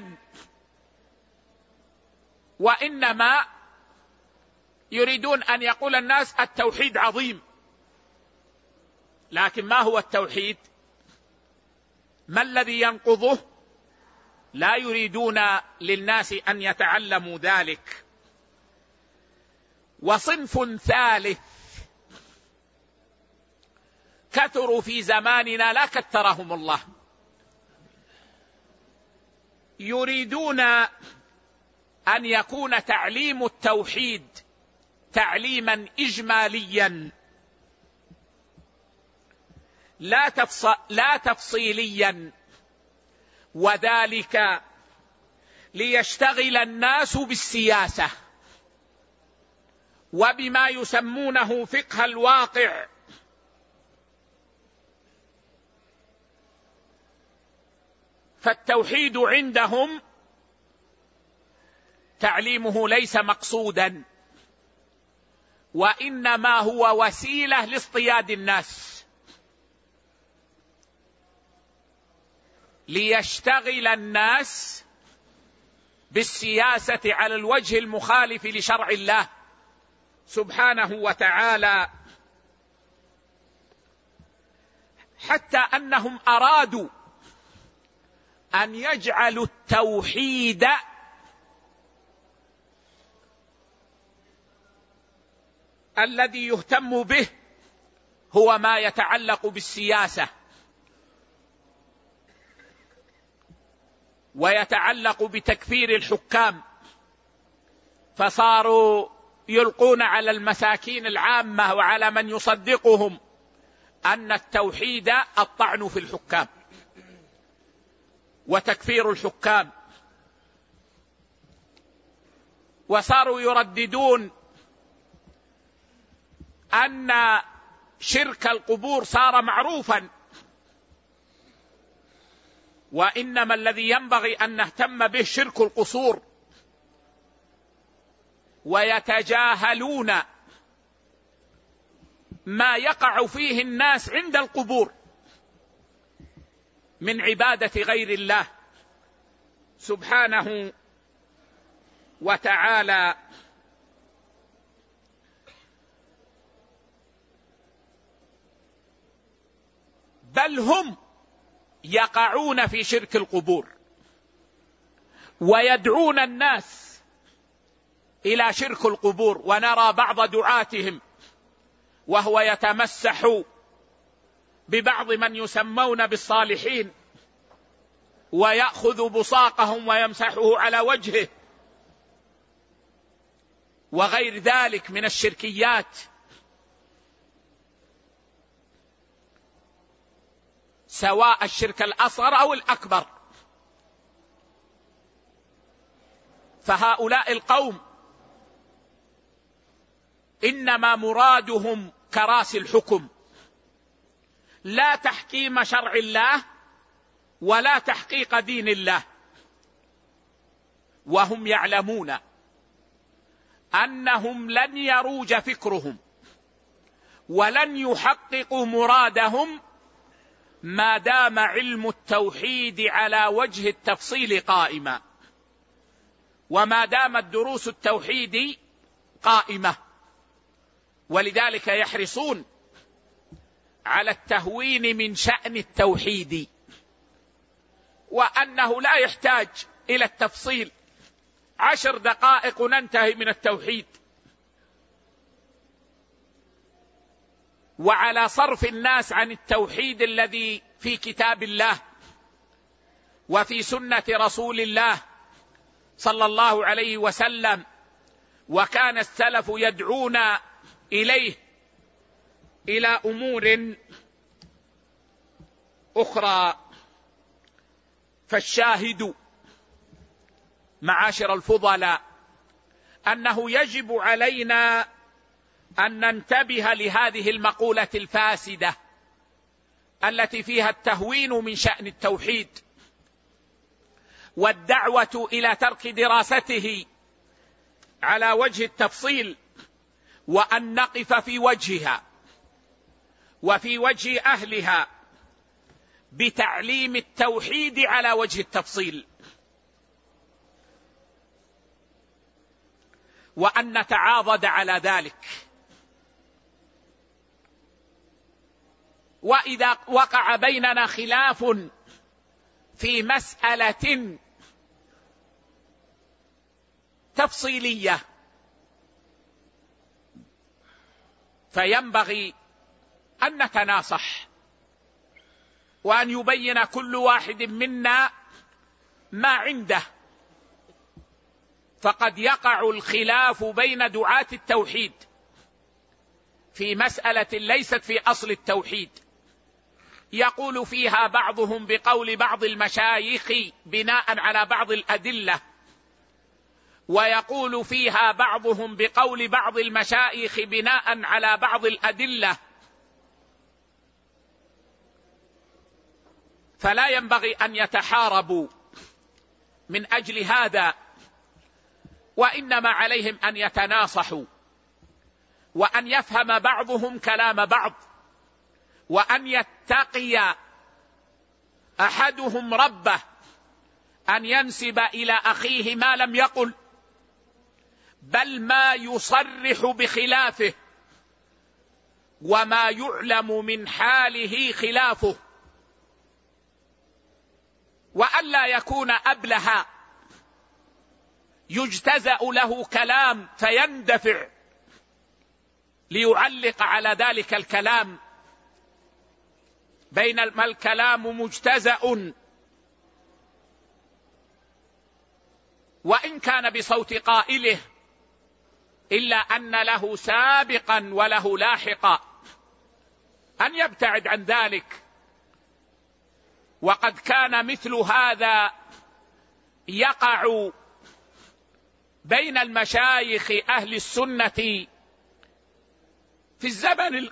وإنما يريدون أن يقول الناس التوحيد عظيم، لكن ما هو التوحيد؟ ما الذي ينقضه؟ لا يريدون للناس أن يتعلموا ذلك. وصنف ثالث كثروا في زماننا لا كثرهم الله، يريدون أن يكون تعليم التوحيد تعليما إجماليا لا تفصيليا، وذلك ليشتغل الناس بالسياسة وبما يسمونه فقه الواقع، فالتوحيد عندهم تعليمه ليس مقصودا، وإنما هو وسيلة لاصطياد الناس، ليشتغل الناس بالسياسة على الوجه المخالف لشرع الله سبحانه وتعالى، حتى أنهم أرادوا أن يجعلوا التوحيد الذي يهتم به هو ما يتعلق بالسياسة ويتعلق بتكفير الحكام، فصاروا يلقون على المساكين العامة وعلى من يصدقهم أن التوحيد الطعن في الحكام وتكفير الحكام، وصاروا يرددون أن شرك القبور صار معروفا، وإنما الذي ينبغي أن نهتم به شرك القصور، ما يقع فيه الناس عند القبور من عبادة غير الله سبحانه وتعالى. بل هم يقعون في شرك القبور ويدعون الناس إلى شرك القبور. ونرى بعض دعاتهم وهو يتمسح ببعض من يسمون بالصالحين ويأخذ بصاقهم ويمسحه على وجهه وغير ذلك من الشركيات. سواء الشرك الأصغر أو الأكبر. فهؤلاء القوم إنما مرادهم كراسي الحكم، لا تحكيم شرع الله ولا تحقيق دين الله، وهم يعلمون أنهم لن يروج فكرهم ولن يحققوا مرادهم ما دام علم التوحيد على وجه التفصيل قائما، وما دامت دروس التوحيد قائمة. ولذلك يحرصون على التهوين من شأن التوحيد، وأنه لا يحتاج إلى التفصيل، 10 دقائق ننتهي من التوحيد. وعلى صرف الناس عن التوحيد الذي في كتاب الله وفي سنة رسول الله صلى الله عليه وسلم، وكان السلف يدعون إليه إلى أمور أخرى. فالشاهد معاشر الفضلاء أنه يجب علينا أن ننتبه لهذه المقولة الفاسدة التي فيها التهوين من شأن التوحيد والدعوة إلى ترك دراسته على وجه التفصيل، وأن نقف في وجهها وفي وجه أهلها بتعليم التوحيد على وجه التفصيل، وأن نتعاضد على ذلك. وإذا وقع بيننا خلاف في مسألة تفصيلية فينبغي أن نتناصح، وأن يبين كل واحد منا ما عنده. فقد يقع الخلاف بين دعاة التوحيد في مسألة ليست في أصل التوحيد، يقول فيها بعضهم بقول بعض المشايخ بناء على بعض الأدلة، ويقول فيها بعضهم بقول بعض المشايخ بناء على بعض الأدلة. فلا ينبغي أن يتحاربوا من أجل هذا، وإنما عليهم أن يتناصحوا، وأن يفهم بعضهم كلام بعض، وأن يتقي أحدهم ربه أن ينسب إلى أخيه ما لم يقل، بل ما يصرح بخلافه وما يعلم من حاله خلافه، وألا يكون أبلها يجتزأ له كلام فيندفع ليعلق على ذلك الكلام، بينما الكلام مجتزأ وإن كان بصوت قائله، إلا أن له سابقا وله لاحقا، أن يبتعد عن ذلك. وقد كان مثل هذا يقع بين المشايخ أهل السنة في الزمن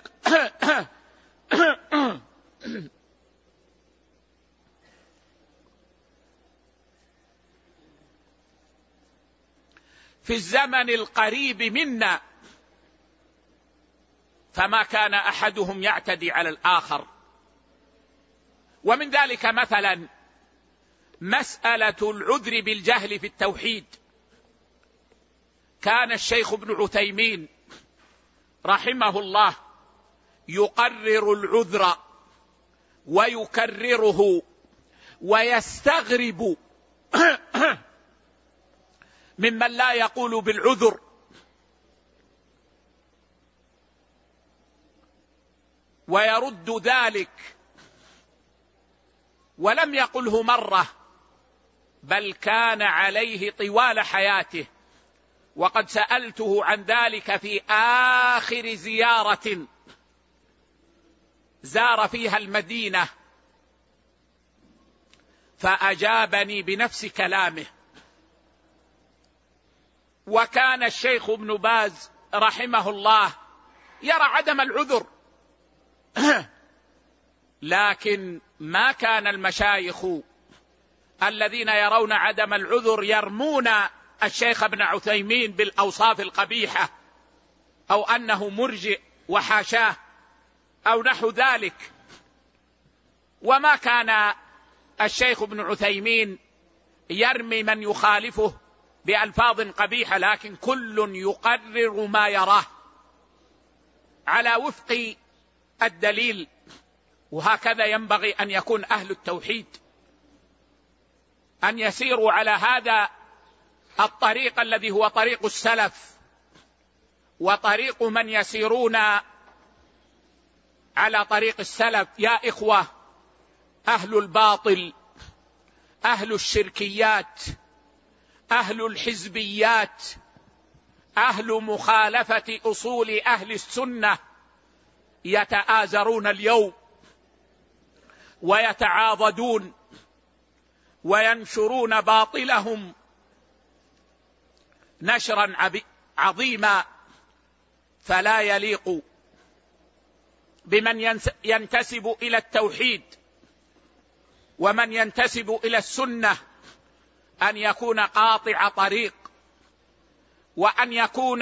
في الزمن القريب منا، فما كان أحدهم يعتدي على الآخر. ومن ذلك مثلا مسألة العذر بالجهل في التوحيد. كان الشيخ ابن عثيمين رحمه الله يقرر العذر ويكرره ويستغرب ممن لا يقول بالعذر، ويرد ذلك، ولم يقله مرة بل كان عليه طوال حياته. وقد سألته عن ذلك في آخر زيارة زار فيها المدينة، فأجابني بنفس كلامه. وكان الشيخ ابن باز رحمه الله يرى عدم العذر، لكن ما كان المشايخ الذين يرون عدم العذر يرمون الشيخ ابن عثيمين بالأوصاف القبيحة أو أنه مرجئ وحاشاه أو نحو ذلك. وما كان الشيخ ابن عثيمين يرمي من يخالفه بألفاظ قبيحة، لكن كل يقرر ما يراه على وفق الدليل. وهكذا ينبغي أن يكون أهل التوحيد، أن يسيروا على هذا الطريق الذي هو طريق السلف، وطريق من يسيرون على طريق السلف. يا إخوة، أهل الباطل، أهل الشركيات، أهل الحزبيات، أهل مخالفة أصول أهل السنة يتآزرون اليوم ويتعاضدون وينشرون باطلهم نشرا عظيما، فلا يليق بمن ينتسب إلى التوحيد ومن ينتسب إلى السنة أن يكون قاطع طريق، وأن يكون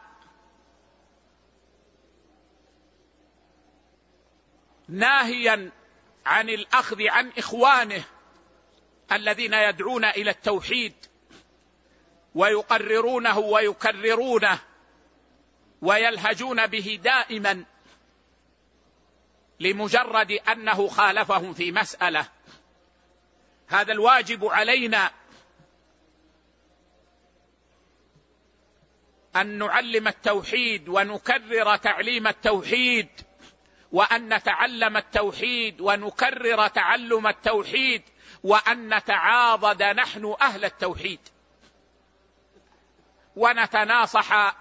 ناهيا عن الأخذ عن إخوانه الذين يدعون إلى التوحيد ويقررونه ويكررونه ويلهجون به دائما لمجرد أنه خالفهم في مسألة. هذا الواجب علينا أن نعلم التوحيد ونكرر تعليم التوحيد، وأن نتعلم التوحيد ونكرر تعلم التوحيد، وأن نتعاضد نحن أهل التوحيد ونتناصح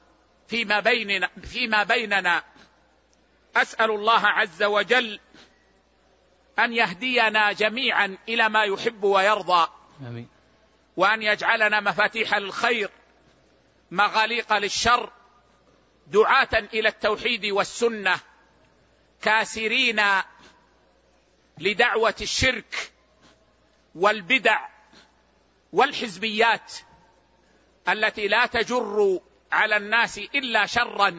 فيما بيننا. أسأل الله عز وجل أن يهدينا جميعا إلى ما يحب ويرضى، آمين. وأن يجعلنا مفاتيح للخير مغاليق للشر، دعاة إلى التوحيد والسنة، كاسرين لدعوة الشرك والبدع والحزبيات التي لا تجر على الناس إلا شرا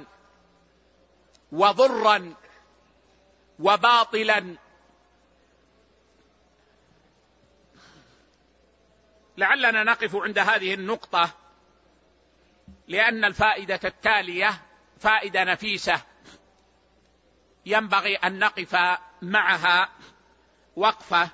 وضرا وباطلا. لعلنا نقف عند هذه النقطة، لأن الفائدة التالية فائدة نفيسة ينبغي أن نقف معها وقفة،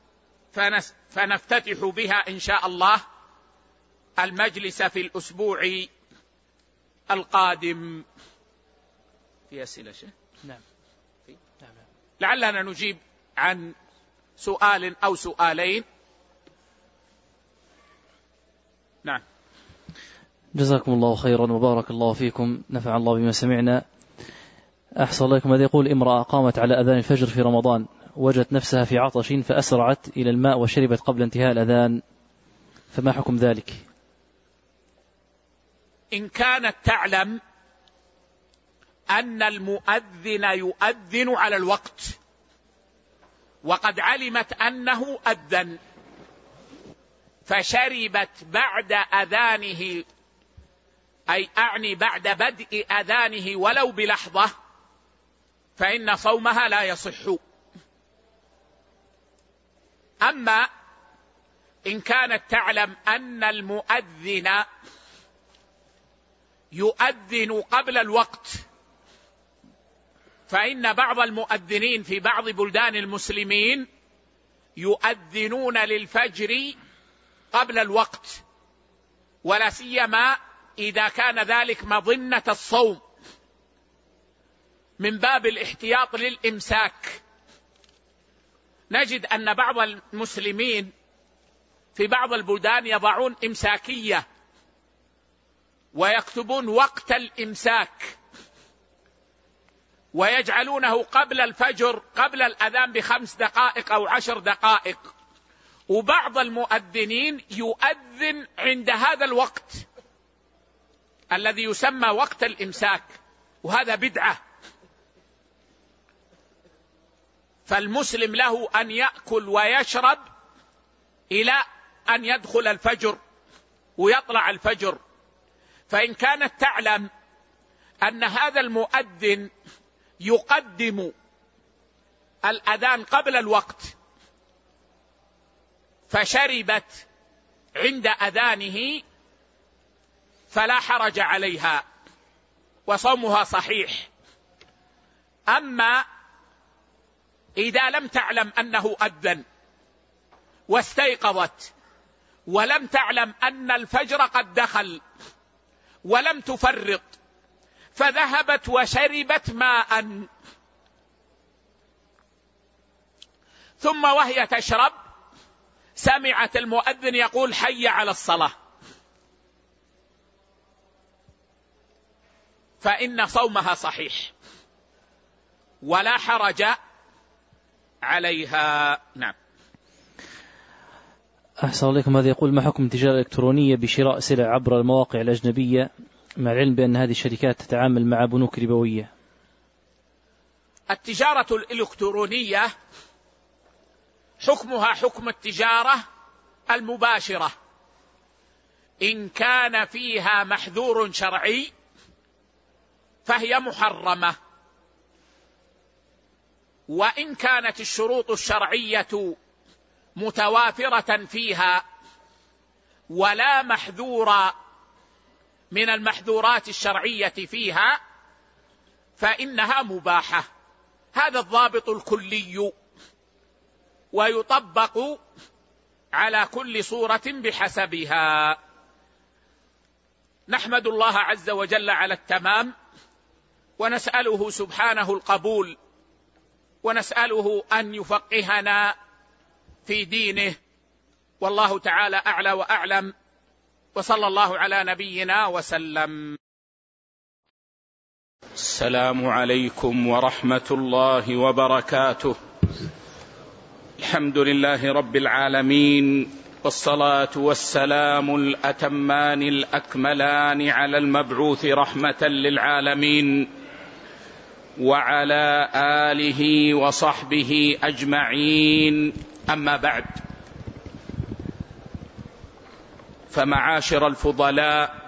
فنفتتح بها إن شاء الله المجلس في الأسبوع القادم. في أسئلة شيء؟ نعم. لعلنا نجيب عن سؤال أو سؤالين. نعم. جزاكم الله خيرا وبارك الله فيكم، نفع الله بما سمعنا. أحسن الله لكم. هذا يقول: امرأة قامت على أذان الفجر في رمضان، وجدت نفسها في عطش فأسرعت إلى الماء وشربت قبل انتهاء الأذان، فما حكم ذلك؟ إن كانت تعلم أن المؤذن يؤذن على الوقت وقد علمت أنه أذن فشربت بعد أذانه، أي أعني بعد بدء أذانه ولو بلحظة، فإن صومها لا يصح. أما إن كانت تعلم أن المؤذن يؤذن قبل الوقت، فإن بعض المؤذنين في بعض بلدان المسلمين يؤذنون للفجر قبل الوقت، ولا سيما إذا كان ذلك مظنة الصوم من باب الاحتياط للإمساك. نجد أن بعض المسلمين في بعض البلدان يضعون إمساكية ويكتبون وقت الإمساك ويجعلونه قبل الفجر، قبل الأذان ب5 دقائق أو 10 دقائق، وبعض المؤذنين يؤذن عند هذا الوقت الذي يسمى وقت الإمساك، وهذا بدعة. فالمسلم له أن يأكل ويشرب إلى أن يدخل الفجر ويطلع الفجر. فإن كانت تعلم أن هذا المؤذن يقدم الأذان قبل الوقت فشربت عند أذانه فلا حرج عليها وصومها صحيح. أما إذا لم تعلم أنه أذن واستيقظت ولم تعلم أن الفجر قد دخل ولم تفرط، فذهبت وشربت ماء، ثم وهي تشرب سمعت المؤذن يقول حي على الصلاة، فإن صومها صحيح ولا حرج عليها. نعم. أحسن عليكم. هذا يقول: ما حكم التجارة الإلكترونية بشراء سلع عبر المواقع الأجنبية مع العلم بأن هذه الشركات تتعامل مع بنوك ربوية؟ التجارة الإلكترونية حكمها حكم التجارة المباشرة، إن كان فيها محذور شرعي فهي محرمة، وإن كانت الشروط الشرعية متوافرة فيها ولا محذور من المحذورات الشرعية فيها فإنها مباحة. هذا الضابط الكلي ويطبق على كل صورة بحسبها. نحمد الله عز وجل على التمام، ونسأله سبحانه القبول، ونسأله أن يفقهنا في دينه، والله تعالى أعلى وأعلم، وصلى الله على نبينا وسلم. السلام عليكم ورحمة الله وبركاته. الحمد لله رب العالمين، والصلاة والسلام الأتمان الأكملان على المبعوث رحمة للعالمين وعلى آله وصحبه أجمعين. أما بعد، فمعاشر الفضلاء،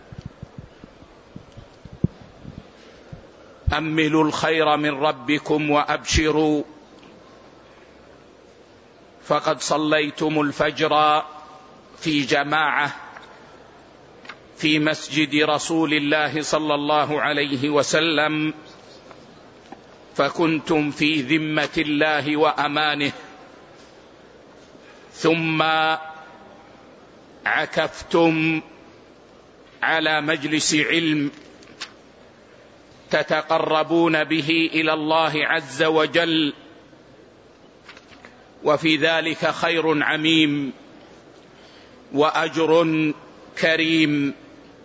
أملوا الخير من ربكم وأبشروا، فقد صليتم الفجر في جماعة في مسجد رسول الله صلى الله عليه وسلم، فكنتم في ذمة الله وأمانه، ثم عكفتم على مجلس علم تتقربون به إلى الله عز وجل، وفي ذلك خير عميم وأجر كريم.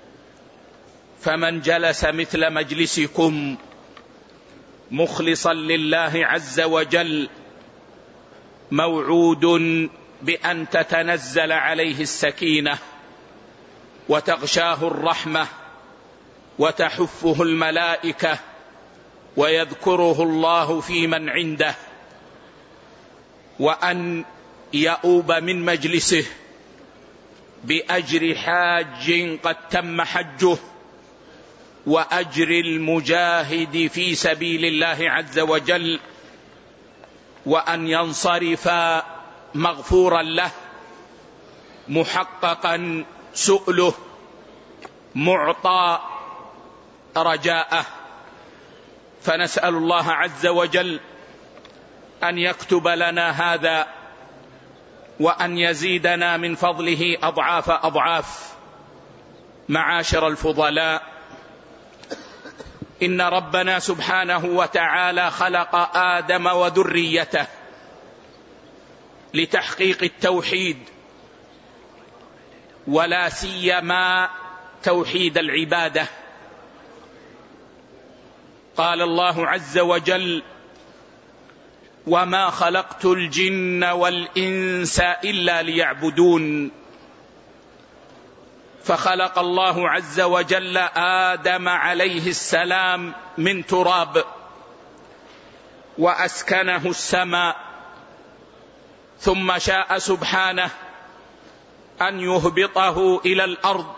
فمن جلس مثل مجلسكم مخلصا لله عز وجل موعود بأن تتنزل عليه السكينة وتغشاه الرحمة وتحفه الملائكة ويذكره الله في من عنده، وأن يؤوب من مجلسه بأجر حاج قد تم حجه وأجر المجاهد في سبيل الله عز وجل، وأن ينصرف مغفورا له محققا سؤله معطى رجاءه. فنسأل الله عز وجل أن يكتب لنا هذا وأن يزيدنا من فضله أضعاف أضعاف. معاشر الفضلاء، إن ربنا سبحانه وتعالى خلق آدم وذريته لتحقيق التوحيد، ولا سيما توحيد العبادة. قال الله عز وجل: وما خلقت الجن والإنس إلا ليعبدون. فخلق الله عز وجل آدم عليه السلام من تراب، وأسكنه السماء، ثم شاء سبحانه أن يهبطه إلى الأرض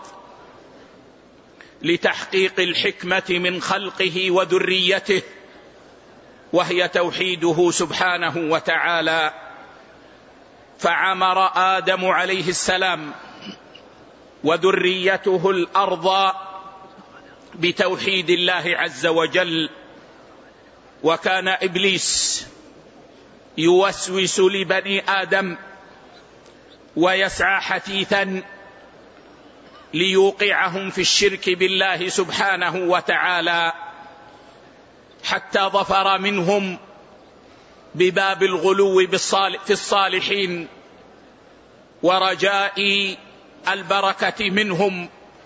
لتحقيق الحكمة من خلقه وذريته، وهي توحيده سبحانه وتعالى. فعمر آدم عليه السلام وذريته الأرض بتوحيد الله عز وجل. وكان إبليس يوسوس لبني آدم ويسعى حثيثا ليوقعهم في الشرك بالله سبحانه وتعالى، حتى ظفر منهم بباب الغلو في الصالحين ورجاء البركة منهم،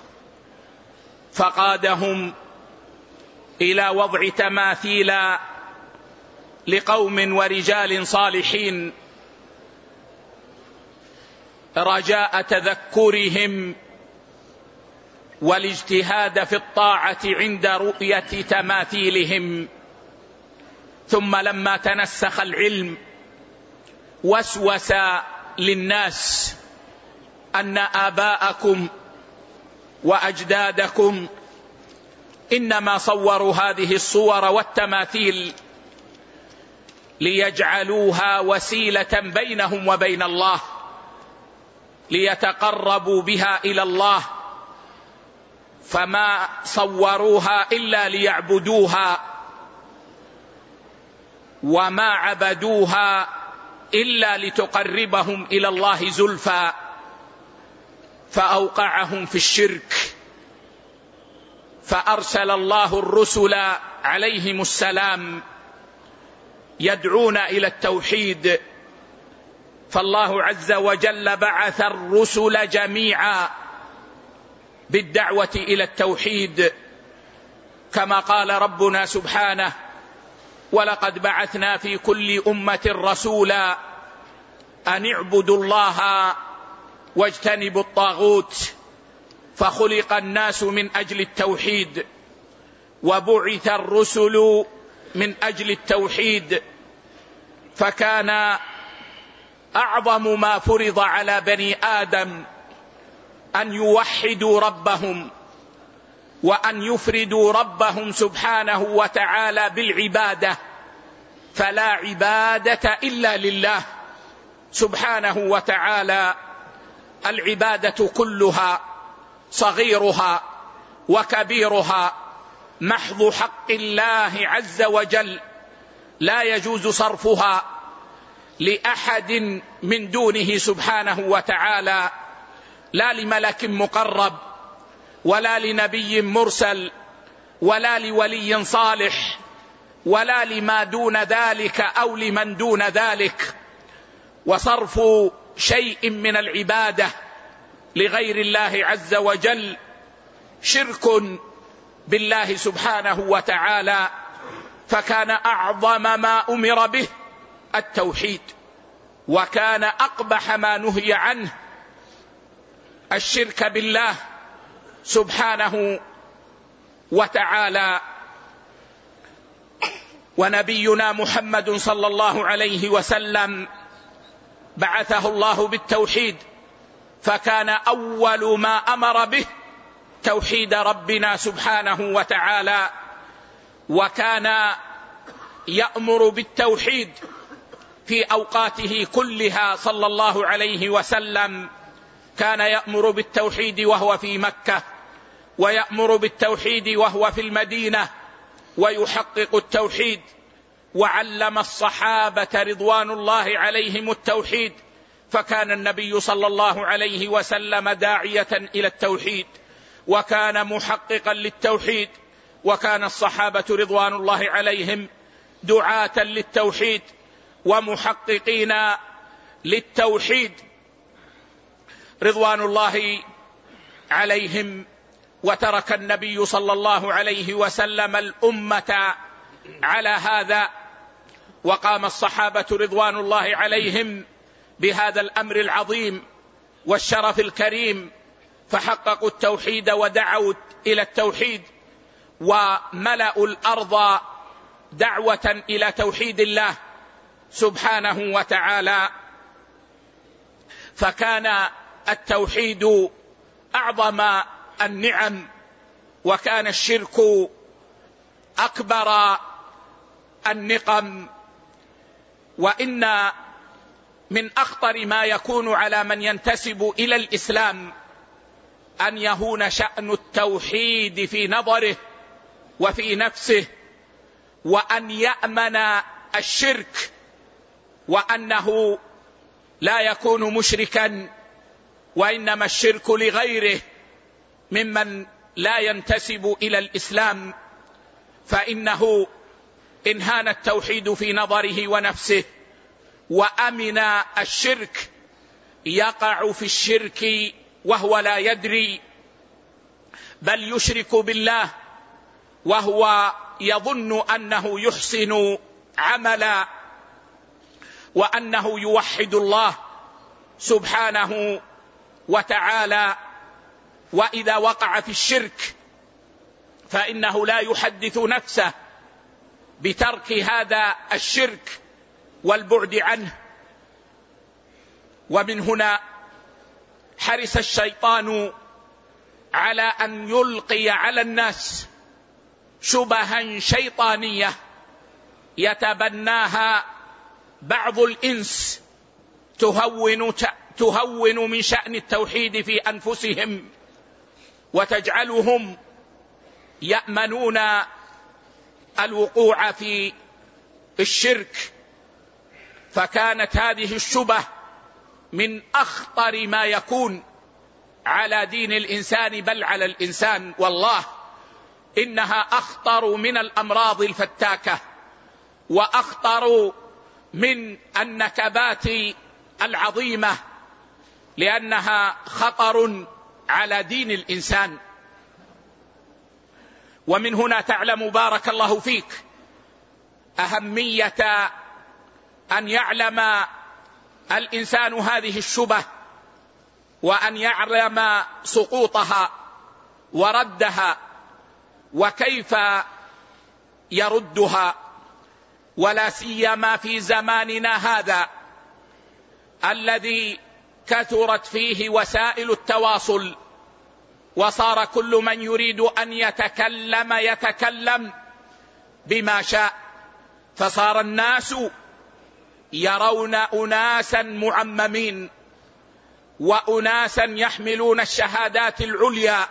فقادهم إلى وضع تماثيل لقوم ورجال صالحين رجاء تذكرهم والاجتهاد في الطاعة عند رؤية تماثيلهم. ثم لما تنسخ العلم وسوس للناس أن آباءكم وأجدادكم إنما صوروا هذه الصور والتماثيل ليجعلوها وسيلة بينهم وبين الله، ليتقربوا بها إلى الله، فما صوروها إلا ليعبدوها، وما عبدوها إلا لتقربهم إلى الله زلفى، فأوقعهم في الشرك. فأرسل الله الرسل عليهم السلام يدعون إلى التوحيد، فالله عز وجل بعث الرسل جميعا بالدعوة إلى التوحيد، كما قال ربنا سبحانه: ولقد بعثنا في كل أمة رسولا أن اعبدوا الله واجتنبوا الطاغوت. فخلق الناس من أجل التوحيد، وبعث الرسل من أجل التوحيد، فكان أعظم ما فرض على بني آدم أن يوحدوا ربهم، وأن يفردوا ربهم سبحانه وتعالى بالعبادة، فلا عبادة إلا لله سبحانه وتعالى. العبادة كلها صغيرها وكبيرها محض حق الله عز وجل، لا يجوز صرفها لأحد من دونه سبحانه وتعالى، لا لملك مقرب ولا لنبي مرسل ولا لولي صالح ولا لما دون ذلك أو لمن دون ذلك. وصرف شيء من العبادة لغير الله عز وجل شرك بالله سبحانه وتعالى، فكان أعظم ما أمر به التوحيد، وكان أقبح ما نهي عنه الشرك بالله سبحانه وتعالى. ونبينا محمد صلى الله عليه وسلم بعثه الله بالتوحيد، فكان أول ما أمر به توحيد ربنا سبحانه وتعالى، وكان يأمر بالتوحيد في أوقاته كلها صلى الله عليه وسلم. كان يأمر بالتوحيد وهو في مكة، ويأمر بالتوحيد وهو في المدينة، ويحقق التوحيد، وعلم الصحابة رضوان الله عليهم التوحيد، فكان النبي صلى الله عليه وسلم داعية إلى التوحيد، وكان محققا للتوحيد، وكان الصحابة رضوان الله عليهم دعاة للتوحيد ومحققين للتوحيد رضوان الله عليهم. وترك النبي صلى الله عليه وسلم الأمة على هذا، وقام الصحابة رضوان الله عليهم بهذا الأمر العظيم والشرف الكريم، فحققوا التوحيد ودعوا إلى التوحيد، وملأوا الأرض دعوة إلى توحيد الله سبحانه وتعالى. فكان التوحيد أعظم النعم، وكان الشرك أكبر النقم. وإن من أخطر ما يكون على من ينتسب إلى الإسلام أن يهون شأن التوحيد في نظره وفي نفسه، وأن يأمن الشرك، وأنه لا يكون مشركا، وإنما الشرك لغيره ممن لا ينتسب إلى الإسلام، فإنه إن هان التوحيد في نظره ونفسه وأمن الشرك يقع في الشرك وهو لا يدري، بل يشرك بالله وهو يظن أنه يحسن عملا، وأنه يوحد الله سبحانه وتعالى. وإذا وقع في الشرك فإنه لا يحدث نفسه بترك هذا الشرك والبعد عنه. ومن هنا حرص الشيطان على أن يلقي على الناس شبها شيطانية يتبناها بعض الإنس تهون من شأن التوحيد في أنفسهم، وتجعلهم يأمنون الوقوع في الشرك. فكانت هذه الشبه من أخطر ما يكون على دين الإنسان، بل على الإنسان، والله إنها أخطر من الأمراض الفتاكة، وأخطر من النكبات العظيمة، لأنها خطر على دين الإنسان. ومن هنا تعلم بارك الله فيك أهمية أن يعلم الإنسان هذه الشبه، وأن يعلم سقوطها وردها وكيف يردها، ولا سيما في زماننا هذا الذي كثرت فيه وسائل التواصل، وصار كل من يريد أن يتكلم بما شاء، فصار الناس يرون أناسا معممين وأناسا يحملون الشهادات العليا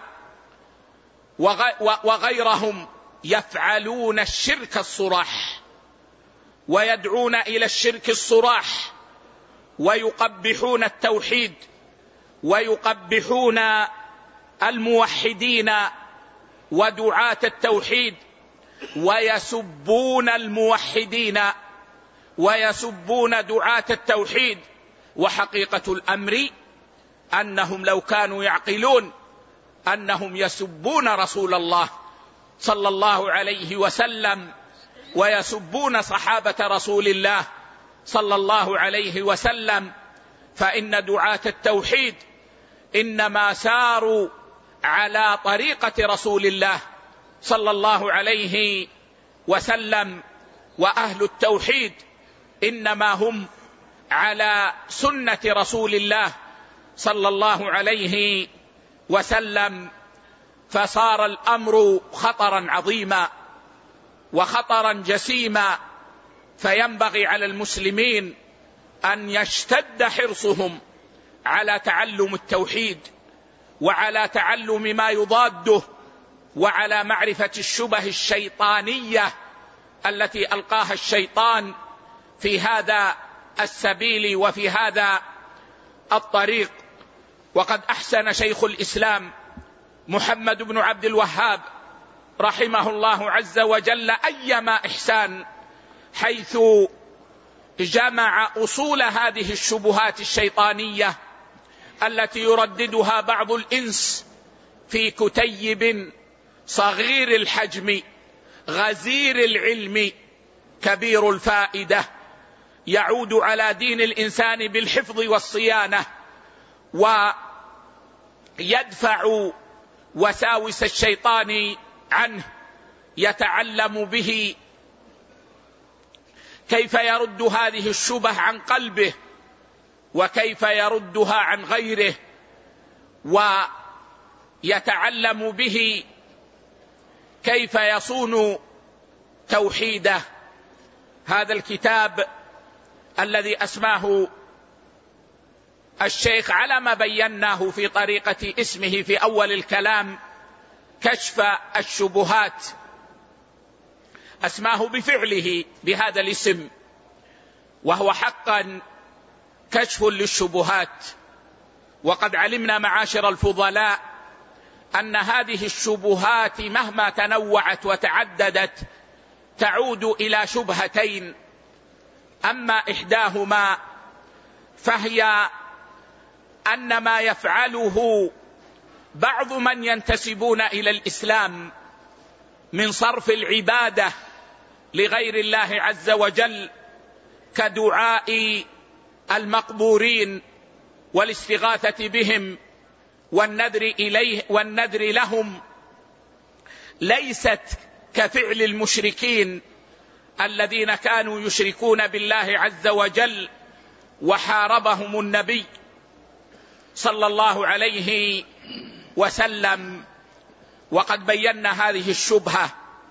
وغيرهم يفعلون الشرك الصراح ويدعون إلى الشرك الصراح، ويقبحون التوحيد ويقبحون الموحدين ودعاة التوحيد، ويسبون الموحدين ويسبون دعاة التوحيد. وحقيقة الأمر أنهم لو كانوا يعقلون أنهم يسبون رسول الله صلى الله عليه وسلم، ويسبون صحابة رسول الله صلى الله عليه وسلم، فإن دعاة التوحيد إنما ساروا على طريقة رسول الله صلى الله عليه وسلم، وأهل التوحيد إنما هم على سنة رسول الله صلى الله عليه وسلم. فصار الأمر خطرا عظيما وخطرا جسيما، فينبغي على المسلمين أن يشتد حرصهم على تعلم التوحيد وعلى تعلم ما يضاده وعلى معرفة الشبه الشيطانية التي ألقاها الشيطان في هذا السبيل وفي هذا الطريق. وقد أحسن شيخ الإسلام محمد بن عبد الوهاب رحمه الله عز وجل أيما إحسان، حيث جمع أصول هذه الشبهات الشيطانية التي يرددها بعض الإنس في كتيب صغير الحجم غزير العلم كبير الفائدة، يعود على دين الإنسان بالحفظ والصيانة، ويدفع وساوس الشيطان عنه، يتعلم به كيف يرد هذه الشبه عن قلبه وكيف يردها عن غيره، ويتعلم به كيف يصون توحيده. هذا الكتاب الذي أسماه الشيخ على ما بيناه في طريقة اسمه في أول الكلام كشف الشبهات، أسماه بفعله بهذا الاسم، وهو حقا كشف للشبهات. وقد علمنا معاشر الفضلاء أن هذه الشبهات مهما تنوعت وتعددت تعود إلى شبهتين، أما إحداهما فهي أن ما يفعله بعض من ينتسبون إلى الإسلام من صرف العبادة لغير الله عز وجل كدعاء المقبورين والاستغاثة بهم والنذر لهم، ليست كفعل المشركين الذين كانوا يشركون بالله عز وجل وحاربهم النبي صلى الله عليه وسلم. وقد بينا هذه الشبهة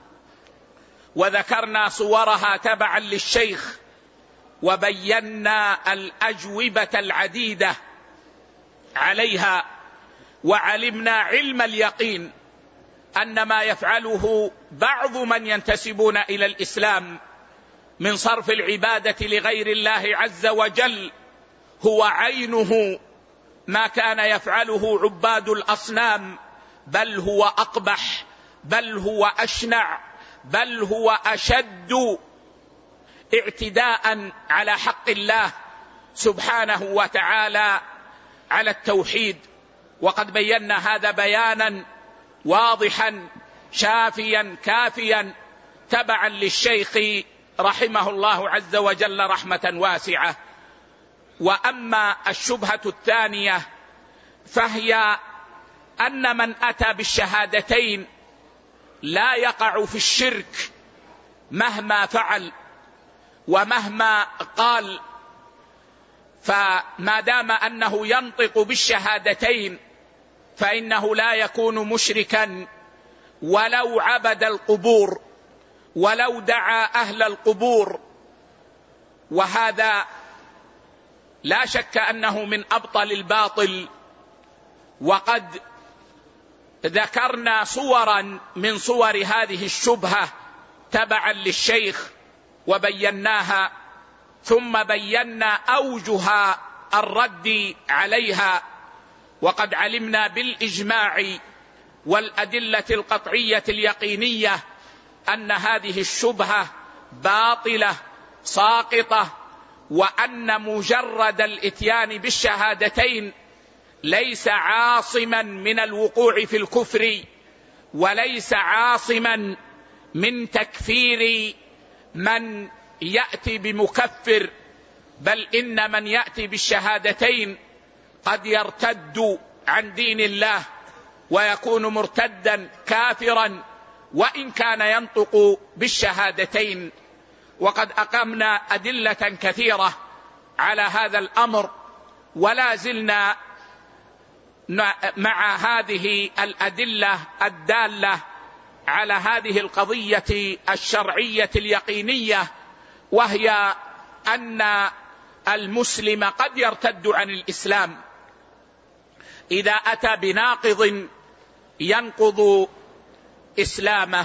وذكرنا صورها تبعا للشيخ، وبينا الأجوبة العديدة عليها، وعلمنا علم اليقين أن ما يفعله بعض من ينتسبون إلى الإسلام من صرف العبادة لغير الله عز وجل هو عينه ما كان يفعله عباد الأصنام، بل هو أقبح، بل هو أشنع، بل هو أشد اعتداء على حق الله سبحانه وتعالى على التوحيد. وقد بينا هذا بيانا واضحا شافيا كافيا تبعا للشيخ رحمه الله عز وجل رحمة واسعة. وأما الشبهة الثانية فهي أن من أتى بالشهادتين لا يقع في الشرك مهما فعل ومهما قال، فما دام أنه ينطق بالشهادتين فإنه لا يكون مشركا ولو عبد القبور ولو دعا أهل القبور، وهذا لا شك أنه من أبطل الباطل. وقد ذكرنا صورا من صور هذه الشبهة تبعا للشيخ وبيناها، ثم بينا أوجه الرد عليها. وقد علمنا بالإجماع والأدلة القطعية اليقينية أن هذه الشبهة باطلة ساقطة، وأن مجرد الإتيان بالشهادتين ليس عاصما من الوقوع في الكفر، وليس عاصما من تكفير من يأتي بمكفر، بل إن من يأتي بالشهادتين قد يرتد عن دين الله ويكون مرتدا كافرا وإن كان ينطق بالشهادتين. وقد أقمنا أدلة كثيرة على هذا الأمر، ولا زلنا مع هذه الأدلة الدالة على هذه القضية الشرعية اليقينية، وهي أن المسلم قد يرتد عن الإسلام إذا أتى بناقض ينقض إسلامه.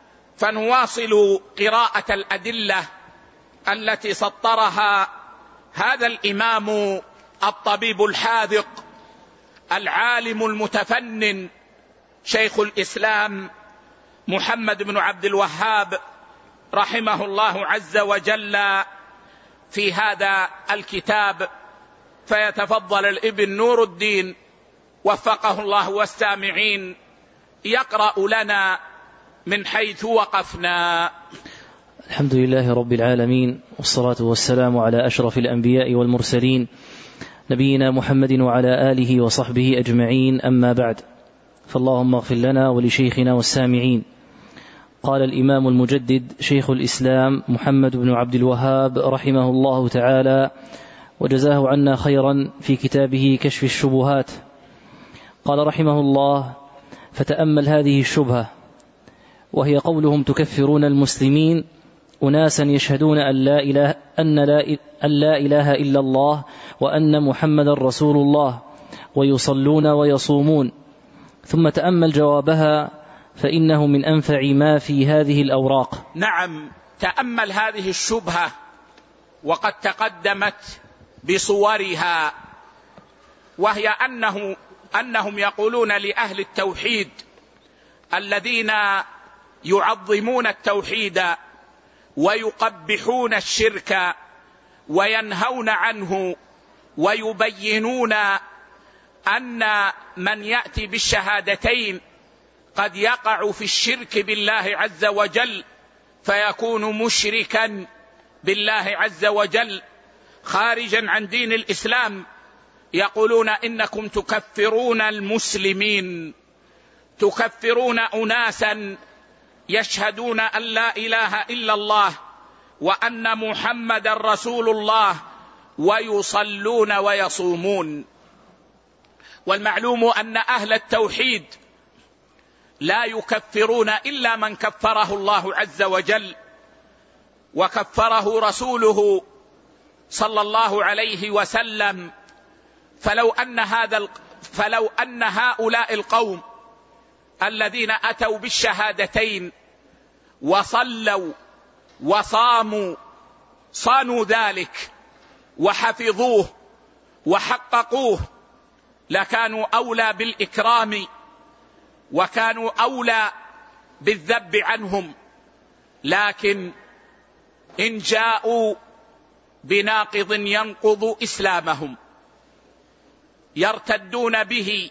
فنواصل قراءة الأدلة التي سطرها هذا الإمام الطبيب الحاذق العالم المتفنن شيخ الإسلام محمد بن عبد الوهاب رحمه الله عز وجل في هذا الكتاب. فيتفضل الابن نور الدين وفقه الله والسامعين يقرأ لنا من حيث وقفنا. الحمد لله رب العالمين، والصلاة والسلام على أشرف الأنبياء والمرسلين نبينا محمد وعلى آله وصحبه أجمعين، أما بعد، فاللهم اغفر لنا ولشيخنا والسامعين. قال الإمام المجدد شيخ الإسلام محمد بن عبد الوهاب رحمه الله تعالى وجزاه عنا خيرا في كتابه كشف الشبهات، قال رحمه الله: فتأمل هذه الشبهة، وهي قولهم تكفرون المسلمين أناسا يشهدون أن لا إله إلا الله وأن محمد رسول الله ويصلون ويصومون، ثم تأمل جوابها فإنه من أنفع ما في هذه الأوراق. نعم، تأمل هذه الشبهة وقد تقدمت بصورها، وهي أنهم يقولون لأهل التوحيد الذين يعظمون التوحيد ويقبحون الشرك وينهون عنه ويبينون أن من يأتي بالشهادتين قد يقع في الشرك بالله عز وجل فيكون مشركا بالله عز وجل خارجا عن دين الإسلام. يقولون إنكم تكفرون المسلمين، تكفرون أناسا يشهدون أن لا إله إلا الله وأن محمد رسول الله ويصلون ويصومون. والمعلوم أن أهل التوحيد لا يكفرون إلا من كفره الله عز وجل وكفره رسوله صلى الله عليه وسلم. فلو أن هؤلاء القوم الذين أتوا بالشهادتين وصلوا وصاموا صانوا ذلك وحفظوه وحققوه لكانوا أولى بالإكرام وكانوا أولى بالذب عنهم. لكن إن جاءوا بناقض ينقض إسلامهم يرتدون به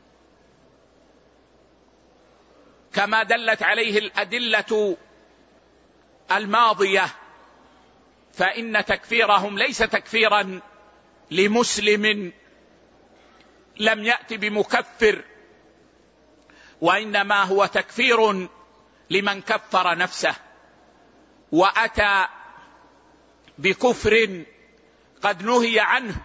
كما دلت عليه الأدلة الماضية، فإن تكفيرهم ليس تكفيرا لمسلم لم يأت بمكفر، وإنما هو تكفير لمن كفر نفسه وأتى بكفر قد نهي عنه.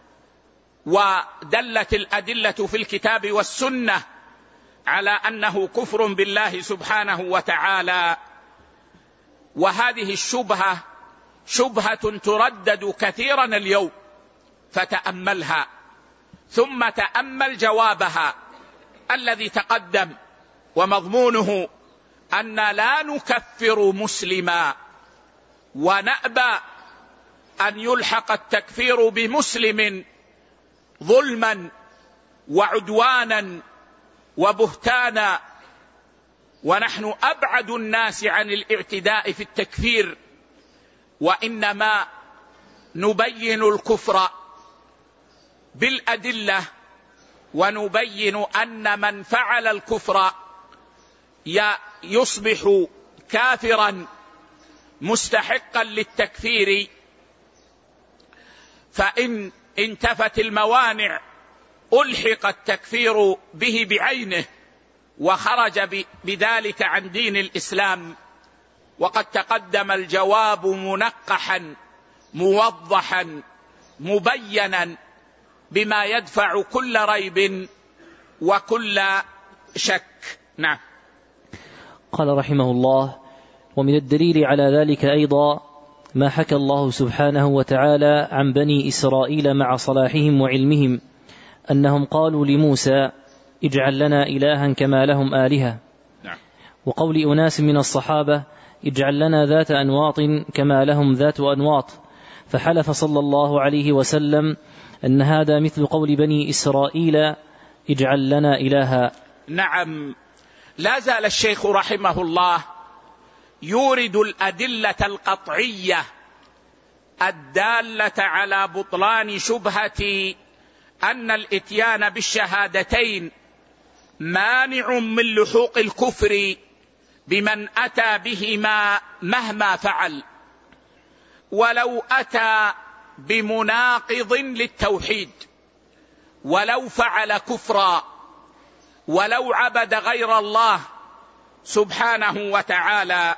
ودلت الأدلة في الكتاب والسنة على أنه كفر بالله سبحانه وتعالى. وهذه الشبهة شبهة تردد كثيرا اليوم، فتأملها ثم تأمل جوابها الذي تقدم، ومضمونه أن لا نكفر مسلما ونأبى أن يلحق التكفير بمسلم ظلما وعدوانا وبهتانا، ونحن أبعد الناس عن الاعتداء في التكفير، وإنما نبين الكفر بالأدلة ونبين أن من فعل الكفر يصبح كافرا مستحقا للتكفير. فإن انتفت الموانع ألحق التكفير به بعينه وخرج بذلك عن دين الإسلام. وقد تقدم الجواب منقحا موضحا مبينا بما يدفع كل ريب وكل شك. نعم. قال رحمه الله: ومن الدليل على ذلك أيضا ما حكى الله سبحانه وتعالى عن بني إسرائيل مع صلاحهم وعلمهم أنهم قالوا لموسى: اجعل لنا إلها كما لهم آلهة. نعم. وقول أناس من الصحابة: اجعل لنا ذات أنواط كما لهم ذات أنواط، فحلف صلى الله عليه وسلم أن هذا مثل قول بني إسرائيل: اجعل لنا إلها. نعم. لا زال الشيخ رحمه الله يورد الأدلة القطعية الدالة على بطلان شبهة أن الإتيان بالشهادتين مانع من لحوق الكفر بمن أتى بهما مهما فعل، ولو أتى بمناقض للتوحيد، ولو فعل كفرا، ولو عبد غير الله سبحانه وتعالى.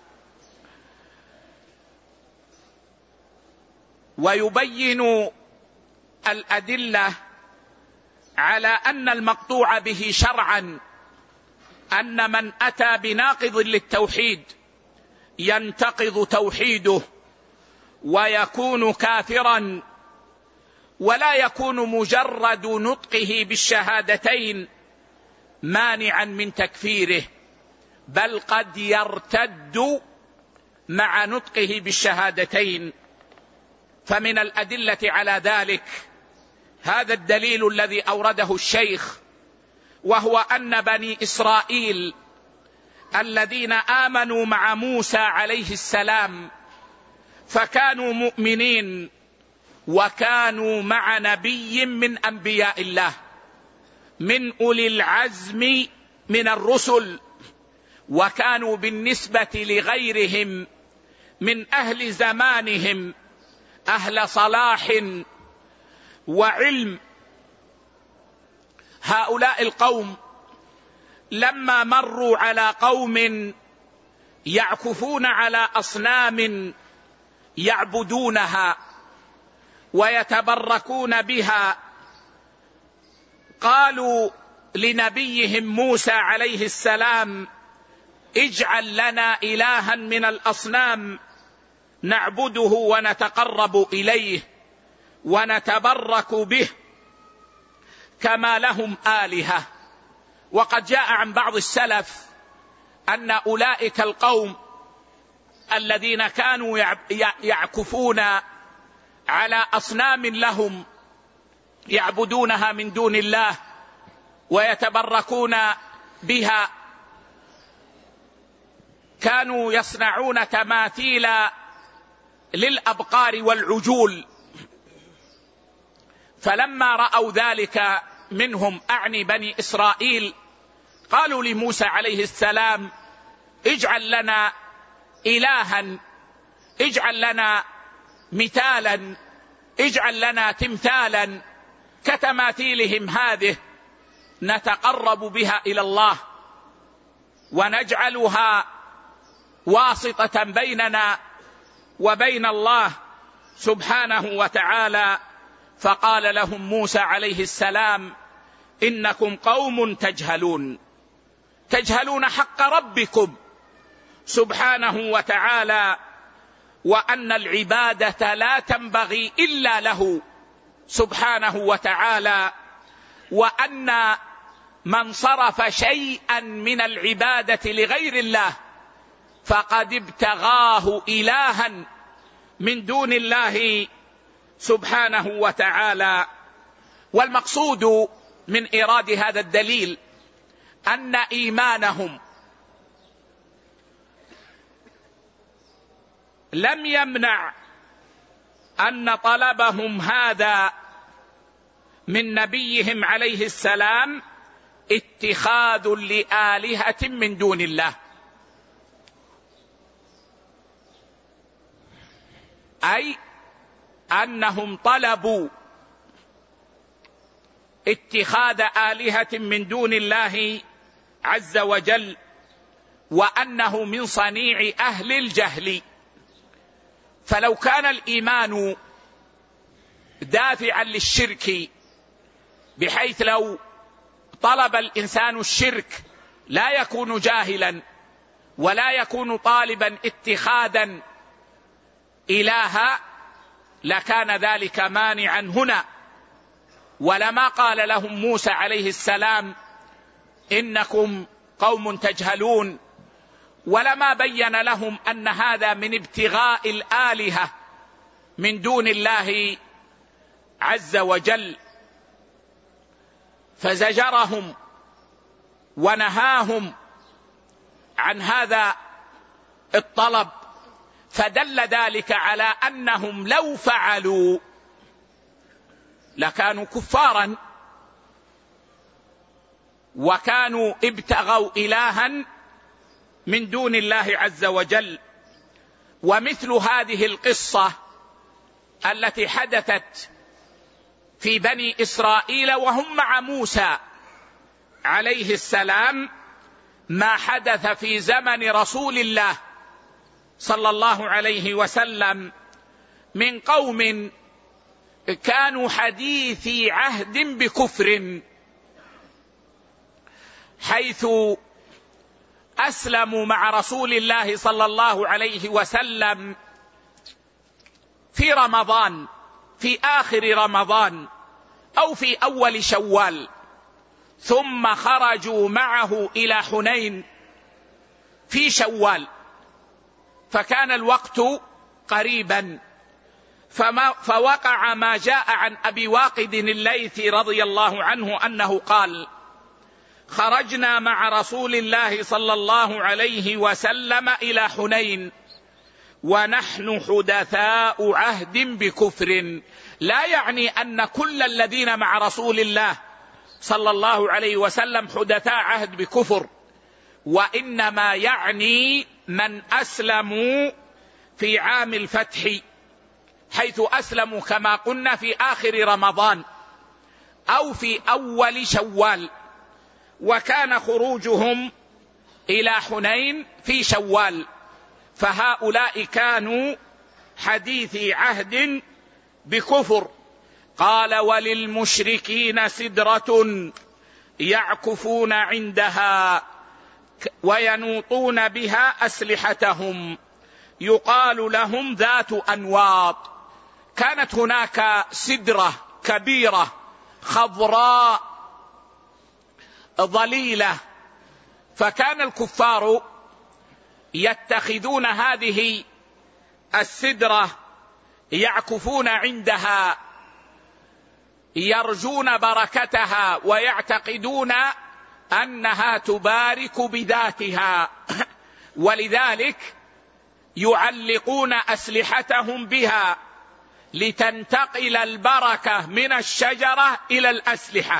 ويبين الأدلة على أن المقطوع به شرعا أن من أتى بناقض للتوحيد ينتقض توحيده ويكون كافرا، ولا يكون مجرد نطقه بالشهادتين مانعا من تكفيره، بل قد يرتد مع نطقه بالشهادتين. فمن الأدلة على ذلك هذا الدليل الذي أورده الشيخ، وهو أن بني إسرائيل الذين آمنوا مع موسى عليه السلام فكانوا مؤمنين، وكانوا مع نبي من أنبياء الله، من أولي العزم من الرسل، وكانوا بالنسبة لغيرهم من أهل زمانهم أهل صلاح وعلم. هؤلاء القوم لما مروا على قوم يعكفون على أصنام يعبدونها ويتبركون بها، قالوا لنبيهم موسى عليه السلام: اجعل لنا إلها من الأصنام نعبده ونتقرب إليه ونتبرك به كما لهم آلهة. وقد جاء عن بعض السلف أن أولئك القوم الذين كانوا يعكفون على أصنام لهم يعبدونها من دون الله ويتبركون بها، كانوا يصنعون تماثيل للأبقار والعجول، فلما رأوا ذلك منهم، أعني بني إسرائيل، قالوا لموسى عليه السلام: اجعل لنا إلها، اجعل لنا مثالا، اجعل لنا تمثالا كتماثيلهم هذه نتقرب بها إلى الله ونجعلها واسطة بيننا وبين الله سبحانه وتعالى. فقال لهم موسى عليه السلام: إنكم قوم تجهلون حق ربكم سبحانه وتعالى، وأن العبادة لا تنبغي إلا له سبحانه وتعالى، وأن من صرف شيئا من العبادة لغير الله فقد ابتغاه إلها من دون الله سبحانه وتعالى. والمقصود من إيراد هذا الدليل أن إيمانهم لم يمنع أن طلبهم هذا من نبيهم عليه السلام اتخاذ لآلهة من دون الله، أي أنهم طلبوا اتخاذ آلهة من دون الله عز وجل، وأنه من صنيع أهل الجهل. فلو كان الإيمان دافعا للشرك، بحيث لو طلب الإنسان الشرك لا يكون جاهلا ولا يكون طالبا اتخاذا إلها لكان ذلك مانعا هنا، ولما قال لهم موسى عليه السلام إنكم قوم تجهلون، ولما بين لهم أن هذا من ابتغاء الآلهة من دون الله عز وجل، فزجرهم ونهاهم عن هذا الطلب، فدل ذلك على أنهم لو فعلوا لكانوا كفارا وكانوا ابتغوا إلها من دون الله عز وجل. ومثل هذه القصة التي حدثت في بني إسرائيل وهم مع موسى عليه السلام ما حدث في زمن رسول الله صلى الله عليه وسلم من قوم كانوا حديثي عهد بكفر، حيث أسلموا مع رسول الله صلى الله عليه وسلم في رمضان، في آخر رمضان أو في أول شوال، ثم خرجوا معه إلى حنين في شوال، فكان الوقت قريبا، فوقع ما جاء عن أبي واقد الليثي رضي الله عنه أنه قال: خرجنا مع رسول الله صلى الله عليه وسلم إلى حنين ونحن حدثاء عهد بكفر، لا يعني أن كل الذين مع رسول الله صلى الله عليه وسلم حدثاء عهد بكفر، وإنما يعني من أسلموا في عام الفتح، حيث أسلموا كما قلنا في آخر رمضان أو في أول شوال، وكان خروجهم إلى حنين في شوال، فهؤلاء كانوا حديثي عهد بكفر. قال: وللمشركين سدرة يعكفون عندها وينوطون بها أسلحتهم يقال لهم ذات أنواط. كانت هناك سدرة كبيرة خضراء ظليلة، فكان الكفار يتخذون هذه السدرة يعكفون عندها، يرجون بركتها ويعتقدون أنها تبارك بذاتها، ولذلك يعلقون أسلحتهم بها لتنتقل البركة من الشجرة إلى الأسلحة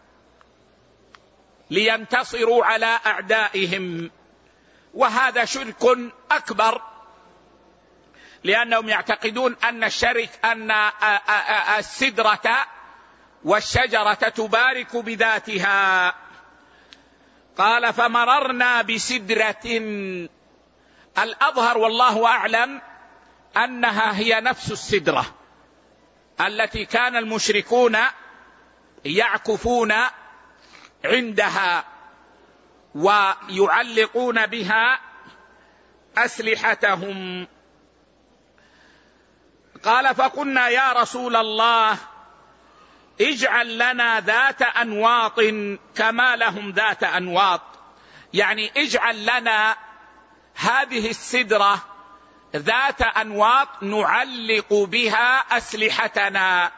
لينتصروا على أعدائهم. وهذا شرك أكبر، لأنهم يعتقدون أن السدرة والشجرة تبارك بذاتها. قال: فمررنا بسدرة، الأظهر والله أعلم أنها هي نفس السدرة التي كان المشركون يعكفون عندها ويعلقون بها أسلحتهم. قال: فقلنا يا رسول الله اجعل لنا ذات أنواط كما لهم ذات أنواط، يعني اجعل لنا هذه السدرة ذات أنواط نعلق بها أسلحتنا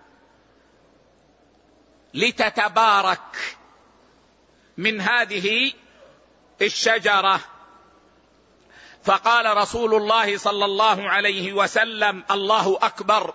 لتتبارك من هذه الشجرة. فقال رسول الله صلى الله عليه وسلم: الله أكبر،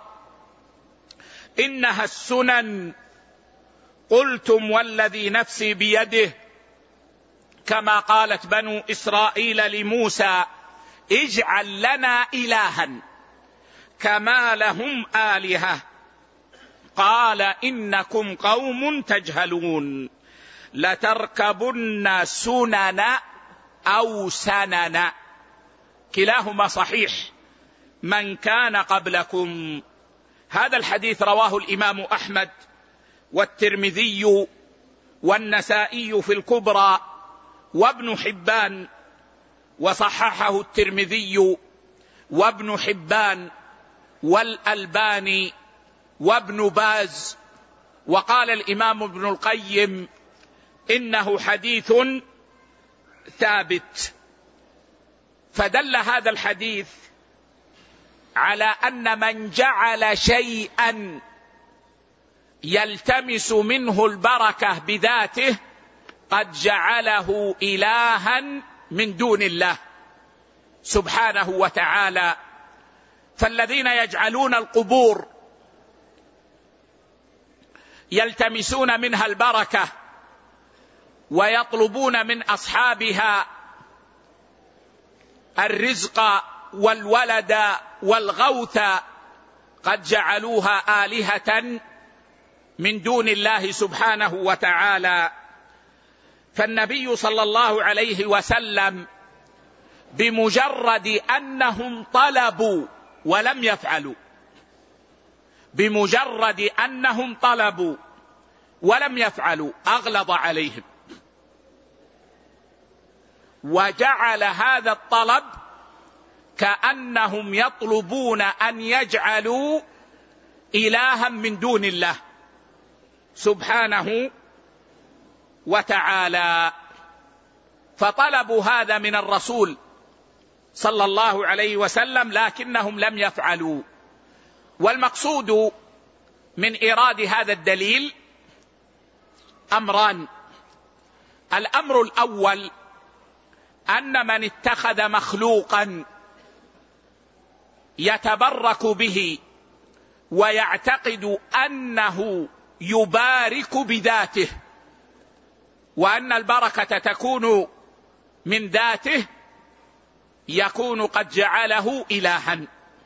إنها السنن، قلتم والذي نفسي بيده، كما قالت بنو إسرائيل لموسى: اجعل لنا إلها كما لهم آلهة. قال: إنكم قوم تجهلون، لتركبن سنن أو سنن، كلاهما صحيح، من كان قبلكم. هذا الحديث رواه الإمام أحمد والترمذي والنسائي في الكبرى وابن حبان، وصححه الترمذي وابن حبان والألباني وابن باز. وقال الإمام ابن القيم إنه حديث ثابت. فدل هذا الحديث على أن من جعل شيئا يلتمس منه البركة بذاته قد جعله إلها من دون الله سبحانه وتعالى. فالذين يجعلون القبور يلتمسون منها البركة ويطلبون من أصحابها الرزق والولد والغوث قد جعلوها آلهة من دون الله سبحانه وتعالى. فالنبي صلى الله عليه وسلم بمجرد أنهم طلبوا ولم يفعلوا، بمجرد أنهم طلبوا ولم يفعلوا أغلظ عليهم، وجعل هذا الطلب كأنهم يطلبون أن يجعلوا إلها من دون الله سبحانه وتعالى. فطلبوا هذا من الرسول صلى الله عليه وسلم لكنهم لم يفعلوا. والمقصود من إيراد هذا الدليل أمران: الأمر الأول أن من اتخذ مخلوقا يتبرك به ويعتقد أنه يبارك بذاته وأن البركة تكون من ذاته يكون قد جعله إلها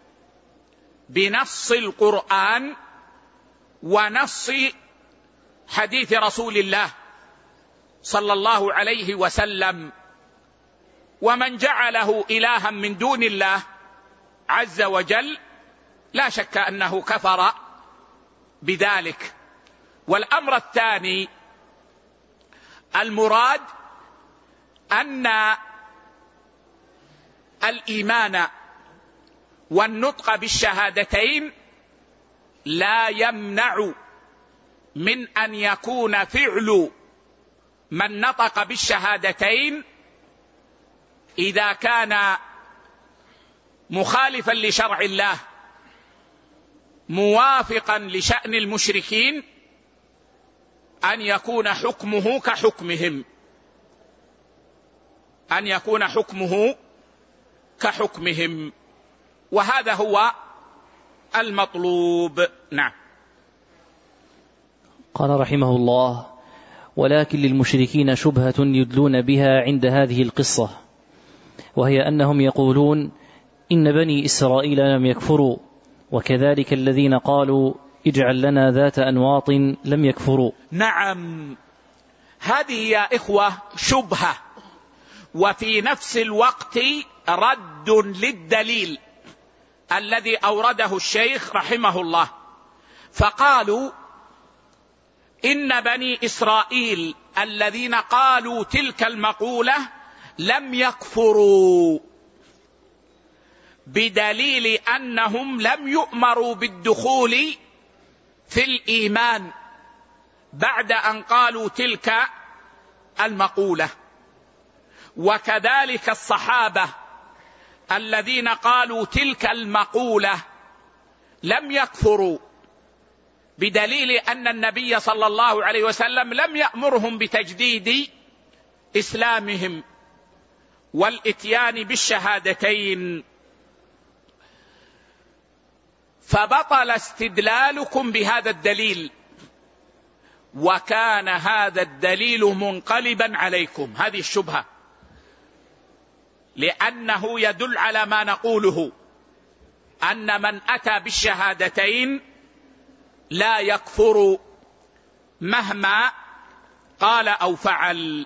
بنص القرآن ونص حديث رسول الله صلى الله عليه وسلم. ومن جعله إلها من دون الله عز وجل لا شك أنه كفر بذلك. والأمر الثاني المراد أن الإيمان والنطق بالشهادتين لا يمنع من أن يكون فعل من نطق بالشهادتين إذا كان مخالفا لشرع الله موافقا لشأن المشركين أن يكون حكمه كحكمهم، أن يكون حكمه كحكمهم، وهذا هو المطلوب. نعم. قال رحمه الله: ولكن للمشركين شبهة يدلون بها عند هذه القصة، وهي أنهم يقولون إن بني إسرائيل لم يكفروا، وكذلك الذين قالوا اجعل لنا ذات أنواط لم يكفروا. نعم، هذه يا إخوة شبهة، وفي نفس الوقت رد للدليل الذي أورده الشيخ رحمه الله. فقالوا إن بني إسرائيل الذين قالوا تلك المقولة لم يكفروا، بدليل أنهم لم يؤمروا بالدخول في الإيمان بعد أن قالوا تلك المقولة. وكذلك الصحابة الذين قالوا تلك المقولة لم يكفروا، بدليل أن النبي صلى الله عليه وسلم لم يأمرهم بتجديد إسلامهم والإتيان بالشهادتين. فبطل استدلالكم بهذا الدليل، وكان هذا الدليل منقلبا عليكم، هذه الشبهة، لأنه يدل على ما نقوله أن من أتى بالشهادتين لا يكفر مهما قال أو فعل.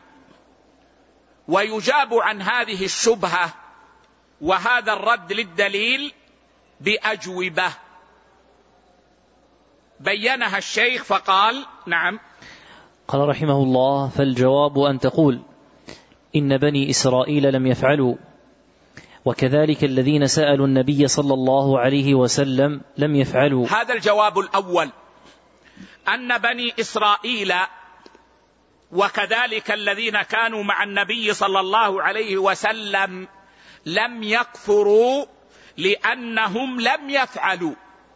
ويجاب عن هذه الشبهة وهذا الرد للدليل بأجوبة بينها الشيخ فقال: نعم. قال رحمه الله: فالجواب أن تقول إن بني إسرائيل لم يفعلوا، وكذلك الذين سألوا النبي صلى الله عليه وسلم لم يفعلوا. هذا الجواب الأول، أن بني إسرائيل وكذلك الذين كانوا مع النبي صلى الله عليه وسلم لم يكفروا لأنهم لم يفعلوا،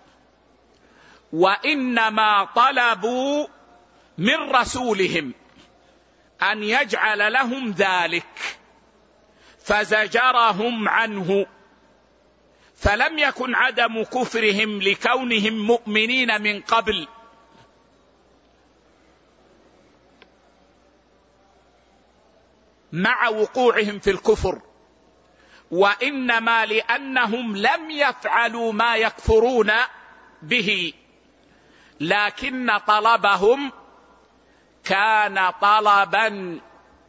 وإنما طلبوا من رسولهم أن يجعل لهم ذلك فزجرهم عنه، فلم يكن عدم كفرهم لكونهم مؤمنين من قبل، مع وقوعهم في الكفر، وإنما لأنهم لم يفعلوا ما يكفرون به، لكن طلبهم كان طلبا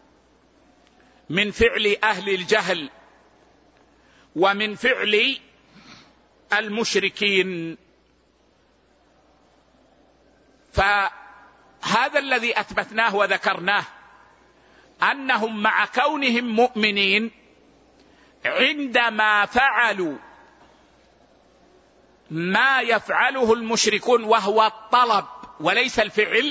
من فعل أهل الجهل ومن فعل المشركين. فهذا الذي أثبتناه وذكرناه، أنهم مع كونهم مؤمنين عندما فعلوا ما يفعله المشركون وهو الطلب وليس الفعل،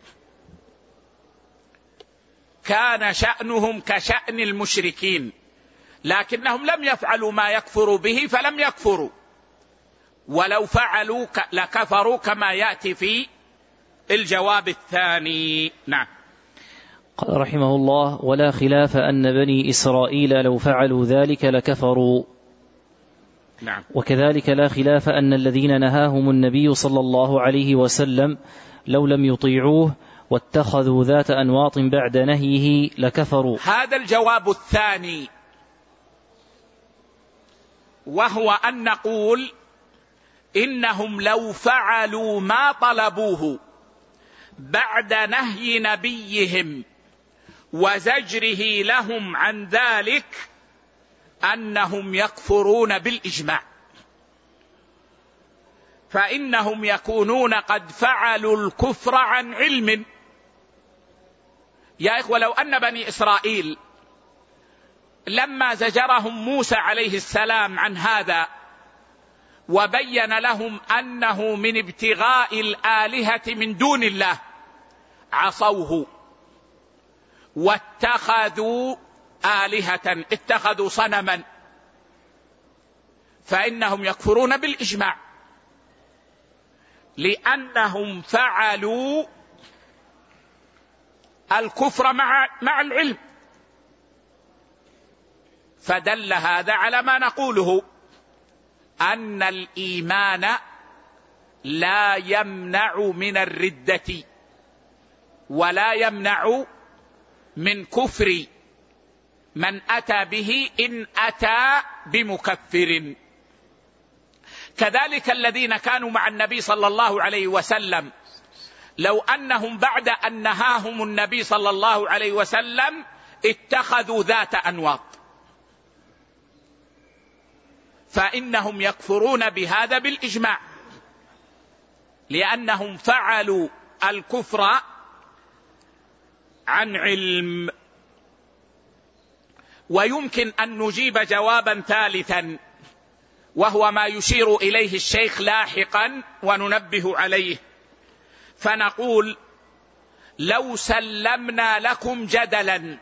كان شأنهم كشأن المشركين، لكنهم لم يفعلوا ما يكفر به فلم يكفروا، ولو فعلوا لكفروا كما يأتي في الجواب الثاني. نعم. قال رحمه الله: ولا خلاف أن بني إسرائيل لو فعلوا ذلك لكفروا. نعم. وكذلك لا خلاف أن الذين نهاهم النبي صلى الله عليه وسلم لو لم يطيعوه واتخذوا ذات أنواط بعد نهيه لكفروا. هذا الجواب الثاني، وهو أن نقول إنهم لو فعلوا ما طلبوه بعد نهي نبيهم وزجره لهم عن ذلك أنهم يكفرون بالإجماع، فإنهم يكونون قد فعلوا الكفر عن علم. يا إخوة، لو أن بني إسرائيل لما زجرهم موسى عليه السلام عن هذا وبين لهم أنه من ابتغاء الآلهة من دون الله عصوه واتخذوا آلهة، اتخذوا صنما، فإنهم يكفرون بالإجماع، لأنهم فعلوا الكفر مع العلم. فدل هذا على ما نقوله، أن الإيمان لا يمنع من الردة ولا يمنع من كفر من أتى به إن أتى بمكفر. كذلك الذين كانوا مع النبي صلى الله عليه وسلم لو أنهم بعد أن نهاهم النبي صلى الله عليه وسلم اتخذوا ذات أنواط، فإنهم يكفرون بهذا بالإجماع، لأنهم فعلوا الكفر عن علم. ويمكن أن نجيب جوابا ثالثا، وهو ما يشير إليه الشيخ لاحقا وننبه عليه، فنقول: لو سلمنا لكم جدلا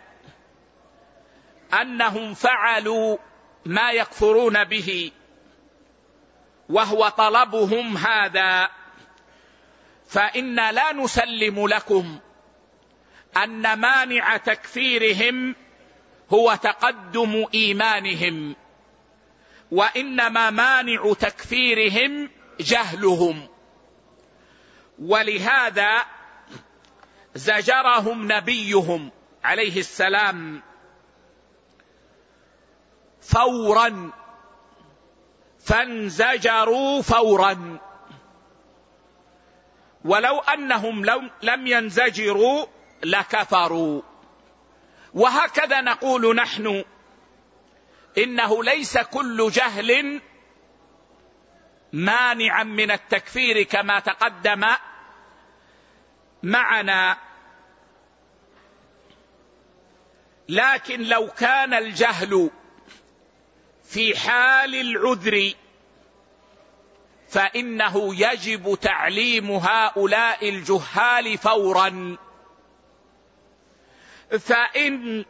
أنهم فعلوا ما يكفرون به وهو طلبهم هذا، فإن لا نسلم لكم أن مانع تكفيرهم هو تقدم إيمانهم، وإنما مانع تكفيرهم جهلهم. ولهذا زجرهم نبيهم عليه السلام فورا، فانزجروا فورا، ولو أنهم لم ينزجروا لكفروا. وهكذا نقول نحن، إنه ليس كل جهل مانعا من التكفير كما تقدم معنا، لكن لو كان الجهل في حال العذر فإنه يجب تعليم هؤلاء الجهال فورا، فإن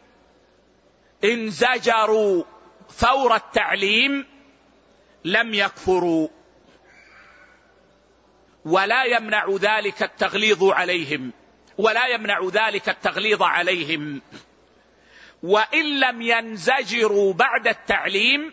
انزجروا فور التعليم لم يكفروا، ولا يمنع ذلك التغليظ عليهم، وإن لم ينزجروا بعد التعليم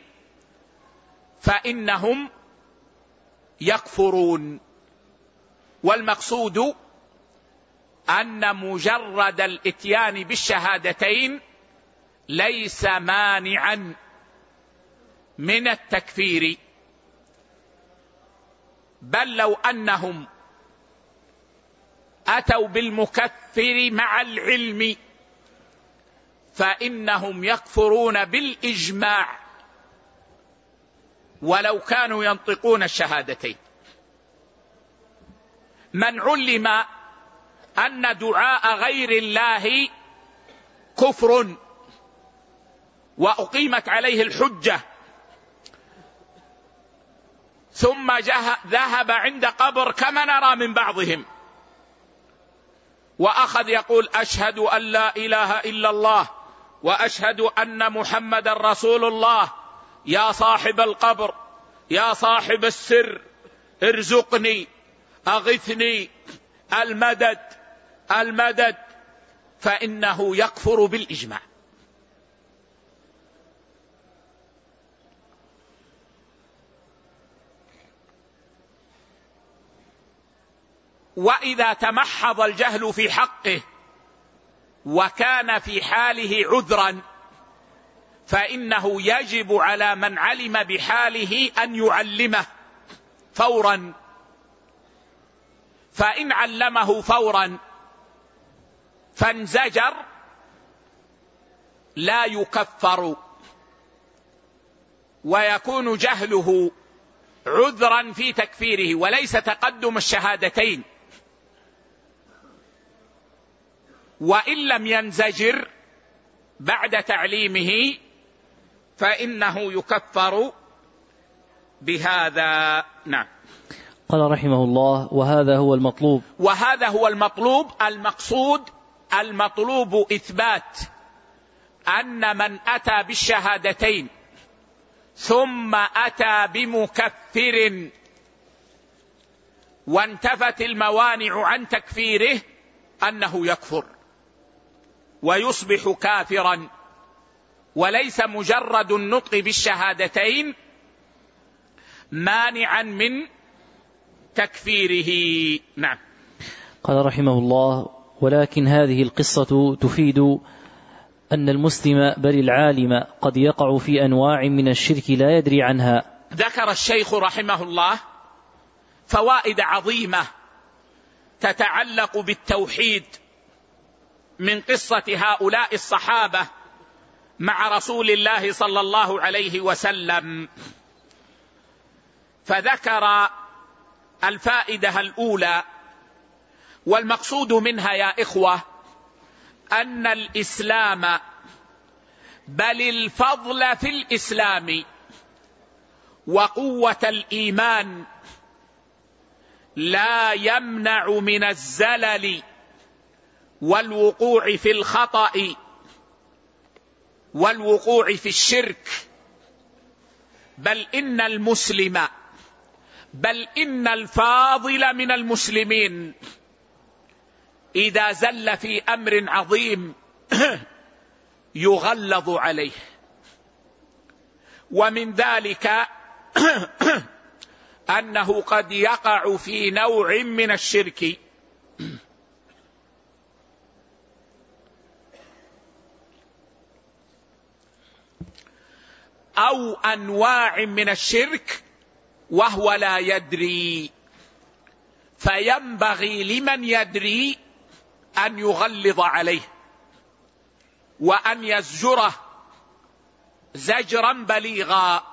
فإنهم يكفرون. والمقصود أن مجرد الإتيان بالشهادتين ليس مانعا من التكفير، بل لو أنهم أتوا بالمكفر مع العلم فإنهم يكفرون بالإجماع ولو كانوا ينطقون الشهادتين. من علم أن دعاء غير الله كفر وأقيمت عليه الحجة ثم ذهب عند قبر كما نرى من بعضهم وأخذ يقول أشهد أن لا إله إلا الله وأشهد أن محمد رسول الله، يا صاحب القبر يا صاحب السر ارزقني أغثني المدد المدد، فإنه يكفر بالإجماع. وإذا تمحض الجهل في حقه وكان في حاله عذرا فإنه يجب على من علم بحاله أن يعلمه فورا، فإن علمه فورا فانزجر لا يكفر، ويكون جهله عذرا في تكفيره وليس تقدم الشهادتين. وإن لم ينزجر بعد تعليمه فإنه يكفر بهذا. نعم. قال رحمه الله: وهذا هو المطلوب. المطلوب إثبات أن من أتى بالشهادتين ثم أتى بمكفر وانتفت الموانع عن تكفيره أنه يكفر ويصبح كافرا، وليس مجرد النطق بالشهادتين مانعا من تكفيره. نعم. قال رحمه الله: ولكن هذه القصة تفيد أن المسلم بل العالم قد يقع في أنواع من الشرك لا يدري عنها. ذكر الشيخ رحمه الله فوائد عظيمة تتعلق بالتوحيد من قصة هؤلاء الصحابة مع رسول الله صلى الله عليه وسلم. فذكر الفائدة الأولى، والمقصود منها يا إخوة أن الإسلام بل الفضل في الإسلام وقوة الإيمان لا يمنع من الزلل والوقوع في الخطأ والوقوع في الشرك، بل إن المسلم بل إن الفاضل من المسلمين إذا زل في أمر عظيم يغلظ عليه. ومن ذلك أنه قد يقع في نوع من الشرك أو أنواع من الشرك وهو لا يدري، فينبغي لمن يدري أن يغلظ عليه وأن يزجره زجرا بليغا.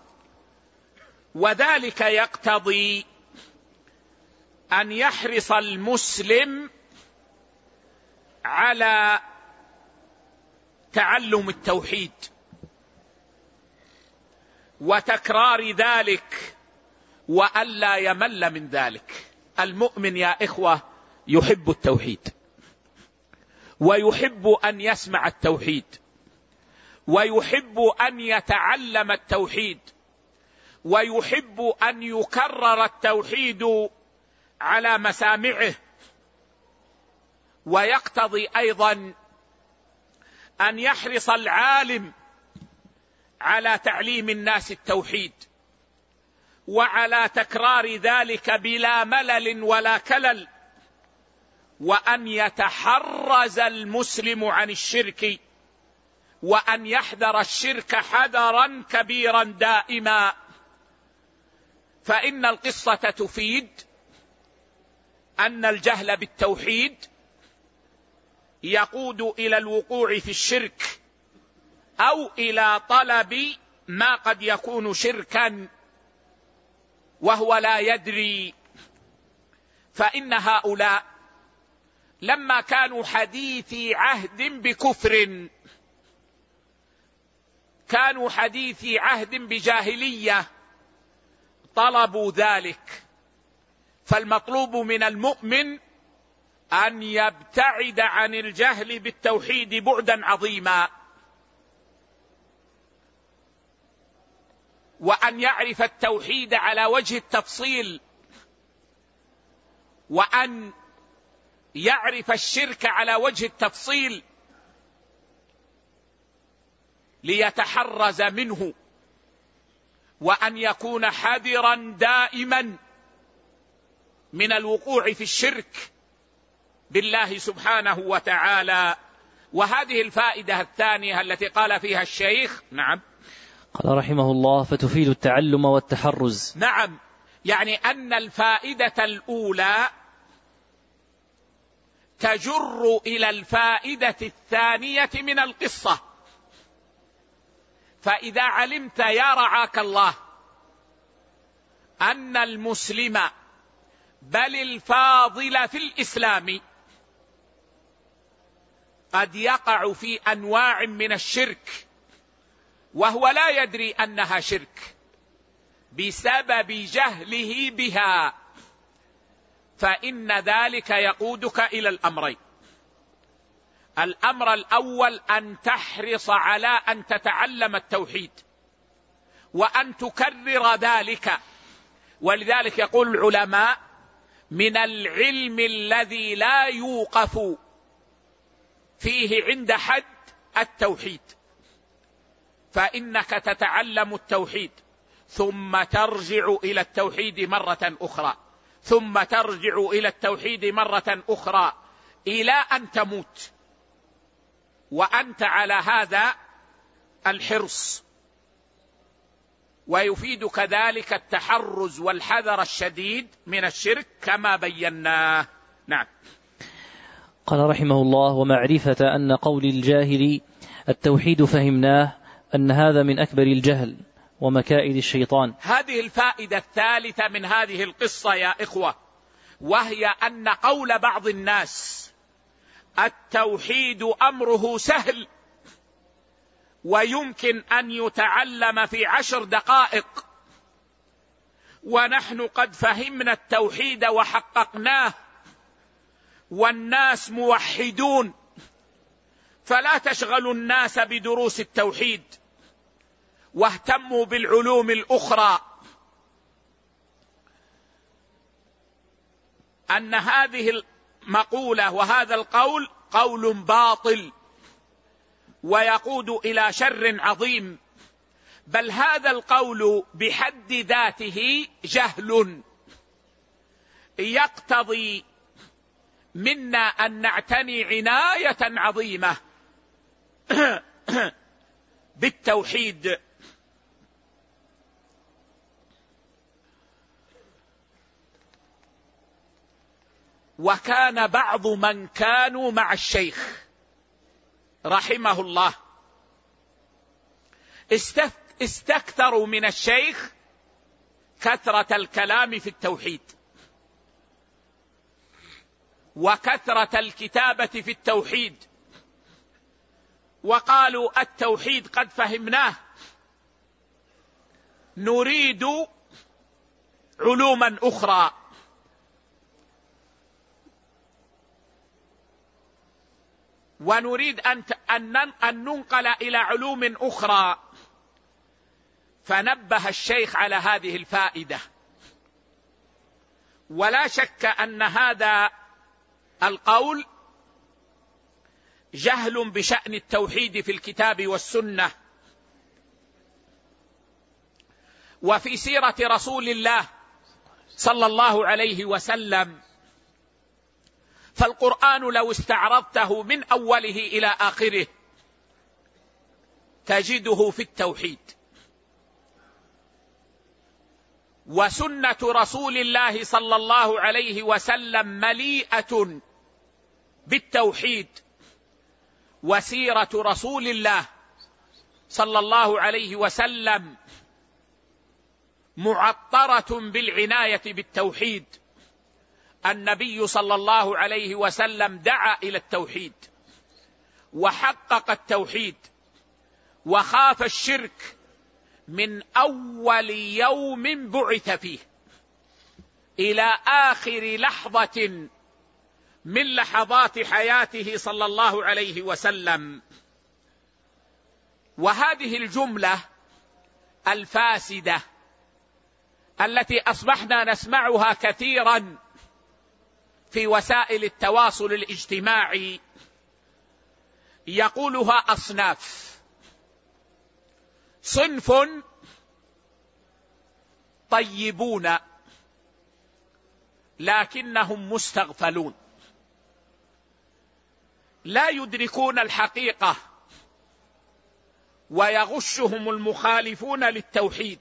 وذلك يقتضي أن يحرص المسلم على تعلم التوحيد وتكرار ذلك وألا يمل من ذلك. المؤمن يا إخوة يحب التوحيد، ويحب أن يسمع التوحيد، ويحب أن يتعلم التوحيد، ويحب أن يكرر التوحيد على مسامعه، ويقتضي أيضا أن يحرص العالم على تعليم الناس التوحيد وعلى تكرار ذلك بلا ملل ولا كلل، وأن يتحرز المسلم عن الشرك، وأن يحذر الشرك حذرا كبيرا دائما. فإن القصة تفيد أن الجهل بالتوحيد يقود إلى الوقوع في الشرك أو إلى طلب ما قد يكون شركا وهو لا يدري. فإن هؤلاء لما كانوا حديثي عهد بكفر، كانوا حديثي عهد بجاهلية، طلبوا ذلك. فالمطلوب من المؤمن أن يبتعد عن الجهل بالتوحيد بعدا عظيما، وأن يعرف التوحيد على وجه التفصيل، وأن يعرف الشرك على وجه التفصيل ليتحرز منه، وأن يكون حذرا دائما من الوقوع في الشرك بالله سبحانه وتعالى. وهذه الفائدة الثانية التي قال فيها الشيخ. نعم، قال رحمه الله: فتفيد التعلم والتحرز. نعم، يعني أن الفائدة الأولى تجر إلى الفائدة الثانية من القصة. فإذا علمت يا رعاك الله أن المسلم بل الفاضل في الإسلام قد يقع في أنواع من الشرك وهو لا يدري أنها شرك بسبب جهله بها، فإن ذلك يقودك إلى الأمرين. الأمر الأول أن تحرص على أن تتعلم التوحيد وأن تكرر ذلك. ولذلك يقول العلماء: من العلم الذي لا يوقف فيه عند حد التوحيد. فإنك تتعلم التوحيد ثم ترجع إلى التوحيد مرة أخرى، ثم ترجع إلى التوحيد مرة أخرى إلى أن تموت، وأنت على هذا الحرص. ويفيدك ذلك التحرز والحذر الشديد من الشرك كما بيناه. نعم. قال رحمه الله: ومعرفة أن قول الجاهل التوحيد فهمناه، أن هذا من أكبر الجهل ومكائد الشيطان. هذه الفائدة الثالثة من هذه القصة يا إخوة، وهي أن قول بعض الناس التوحيد أمره سهل ويمكن أن يتعلم في 10 دقائق، ونحن قد فهمنا التوحيد وحققناه والناس موحدون، فلا تشغلوا الناس بدروس التوحيد واهتموا بالعلوم الأخرى. أن هذه المقولة وهذا القول قول باطل ويقود إلى شر عظيم، بل هذا القول بحد ذاته جهل يقتضي منا أن نعتني عناية عظيمة بالتوحيد. وكان بعض من كانوا مع الشيخ رحمه الله استكثروا من الشيخ كثرة الكلام في التوحيد وكثرة الكتابة في التوحيد وقالوا التوحيد قد فهمناه، نريد علوما أخرى. ونريد أن ننقل إلى علوم أخرى. فنبه الشيخ على هذه الفائدة. ولا شك أن هذا القول جهل بشأن التوحيد في الكتاب والسنة وفي سيرة رسول الله صلى الله عليه وسلم. فالقرآن لو استعرضته من أوله إلى آخره تجده في التوحيد، وسنة رسول الله صلى الله عليه وسلم مليئة بالتوحيد، وسيرة رسول الله صلى الله عليه وسلم معطرة بالعناية بالتوحيد. النبي صلى الله عليه وسلم دعا إلى التوحيد وحقق التوحيد وخاف الشرك من أول يوم بعث فيه إلى آخر لحظة من لحظات حياته صلى الله عليه وسلم. وهذه الجملة الفاسدة التي أصبحنا نسمعها كثيرا في وسائل التواصل الاجتماعي يقولها أصناف: صنف طيبون لكنهم مستغفلون لا يدركون الحقيقة ويغشهم المخالفون للتوحيد،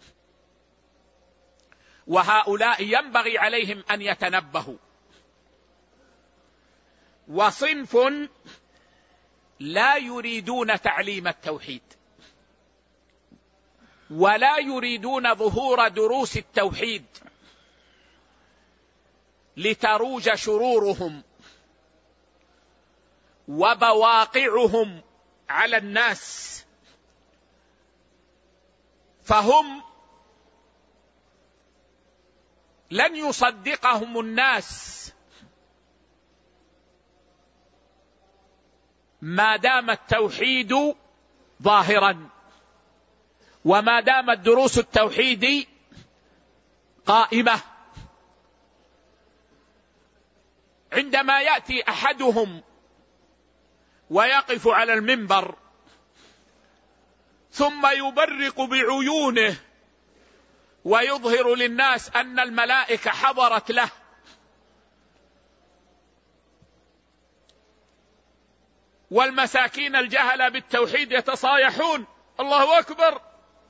وهؤلاء ينبغي عليهم أن يتنبهوا. وصنف لا يريدون تعليم التوحيد ولا يريدون ظهور دروس التوحيد لتروج شرورهم وبواقعهم على الناس، فهم لن يصدقهم الناس ما دام التوحيد ظاهرا وما دامت دروس التوحيد قائمة. عندما يأتي أحدهم ويقف على المنبر ثم يبرق بعيونه ويظهر للناس أن الملائكة حضرت له والمساكين الجهلة بالتوحيد يتصايحون الله أكبر،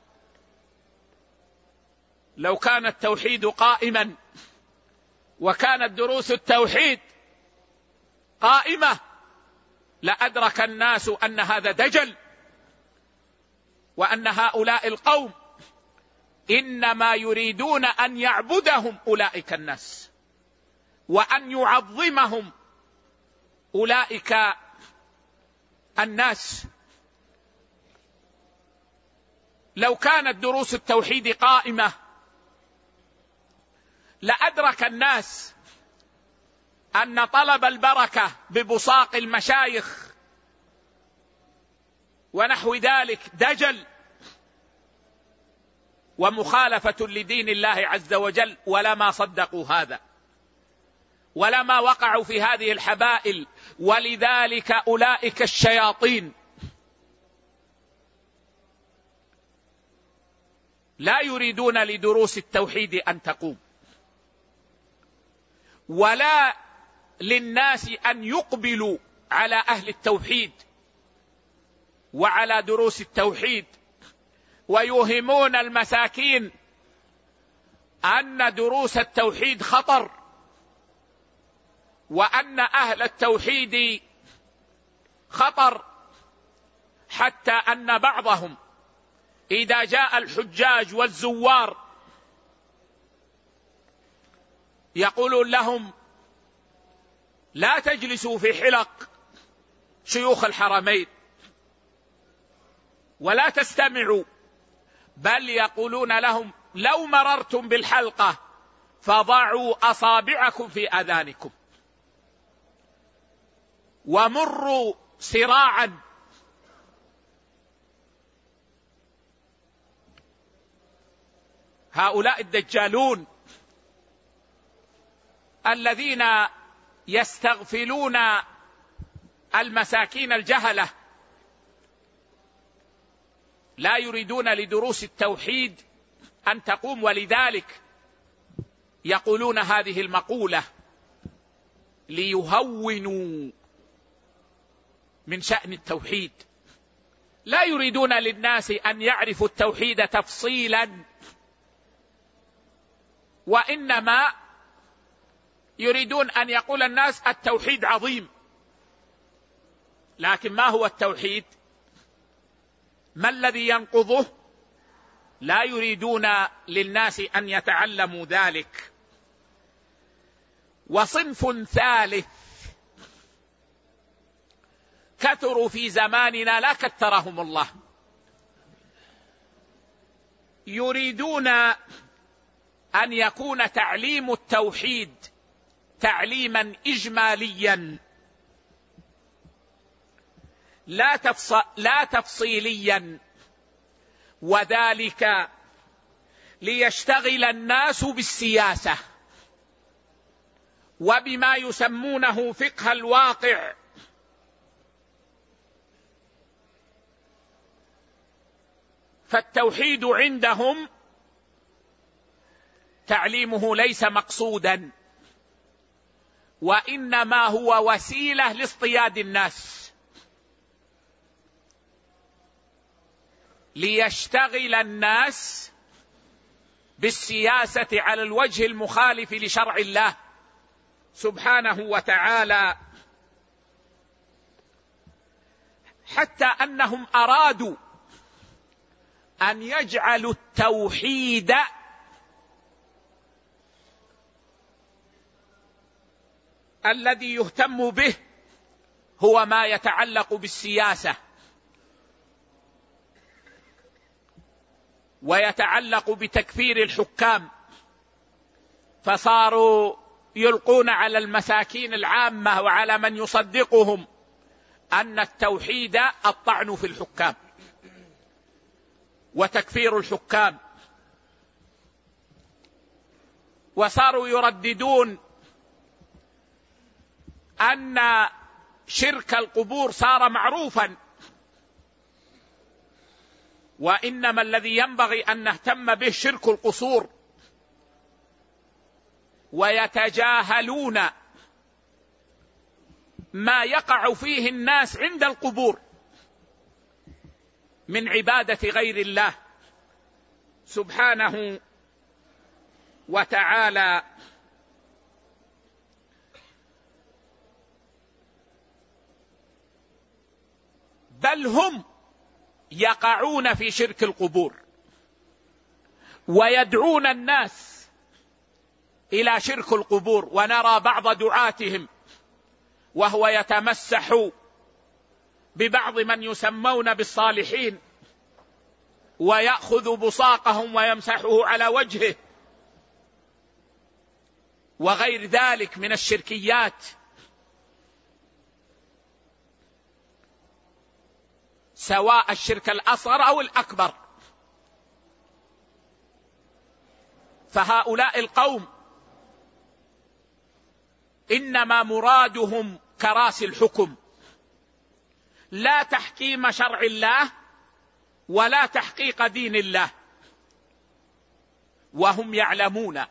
لو كان التوحيد قائما وكانت دروس التوحيد قائمة لأدرك الناس أن هذا دجل، وأن هؤلاء القوم إنما يريدون أن يعبدهم أولئك الناس وأن يعظمهم أولئك الناس. لو كانت دروس التوحيد قائمة لأدرك الناس أن طلب البركة ببصاق المشايخ ونحو ذلك دجل ومخالفة لدين الله عز وجل، ولما صدقوا هذا ولما وقعوا في هذه الحبائل. ولذلك أولئك الشياطين لا يريدون لدروس التوحيد أن تقوم، ولا للناس أن يقبلوا على أهل التوحيد وعلى دروس التوحيد، ويوهمون المساكين أن دروس التوحيد خطر، وأن أهل التوحيد خطر، حتى أن بعضهم إذا جاء الحجاج والزوار يقولون لهم لا تجلسوا في حلق شيوخ الحرمين ولا تستمعوا، بل يقولون لهم لو مررتم بالحلقة فضعوا أصابعكم في آذانكم ومروا سراعا. هؤلاء الدجالون الذين يستغفلون المساكين الجهلة لا يريدون لدروس التوحيد أن تقوم، ولذلك يقولون هذه المقولة ليهونوا من شأن التوحيد. لا يريدون للناس أن يعرفوا التوحيد تفصيلا، وإنما يريدون أن يقول الناس التوحيد عظيم، لكن ما هو التوحيد؟ ما الذي ينقضه؟ لا يريدون للناس أن يتعلموا ذلك. وصنف ثالث كثروا في زماننا لا كثرهم الله، يريدون أن يكون تعليم التوحيد تعليما إجماليا لا تفصيليا، وذلك ليشتغل الناس بالسياسة وبما يسمونه فقه الواقع، فالتوحيد عندهم تعليمه ليس مقصودا، وإنما هو وسيلة لاصطياد الناس، ليشتغل الناس بالسياسة على الوجه المخالف لشرع الله سبحانه وتعالى، حتى أنهم أرادوا أن يجعلوا التوحيد الذي يهتم به هو ما يتعلق بالسياسة ويتعلق بتكفير الحكام، فصاروا يلقون على المساكين العامة وعلى من يصدقهم أن التوحيد الطعن في الحكام وتكفير الحكام، وصاروا يرددون أن شرك القبور صار معروفا، وإنما الذي ينبغي أن نهتم به شرك القصور، ويتجاهلون ما يقع فيه الناس عند القبور من عبادة غير الله سبحانه وتعالى. بل هم يقعون في شرك القبور ويدعون الناس إلى شرك القبور، ونرى بعض دعاتهم وهو يتمسح ببعض من يسمون بالصالحين ويأخذ بصاقهم ويمسحه على وجهه وغير ذلك من الشركيات. سواء الشرك الأصغر أو الأكبر، فهؤلاء القوم إنما مرادهم كراسي الحكم، لا تحكيم شرع الله ولا تحقيق دين الله، وهم يعلمون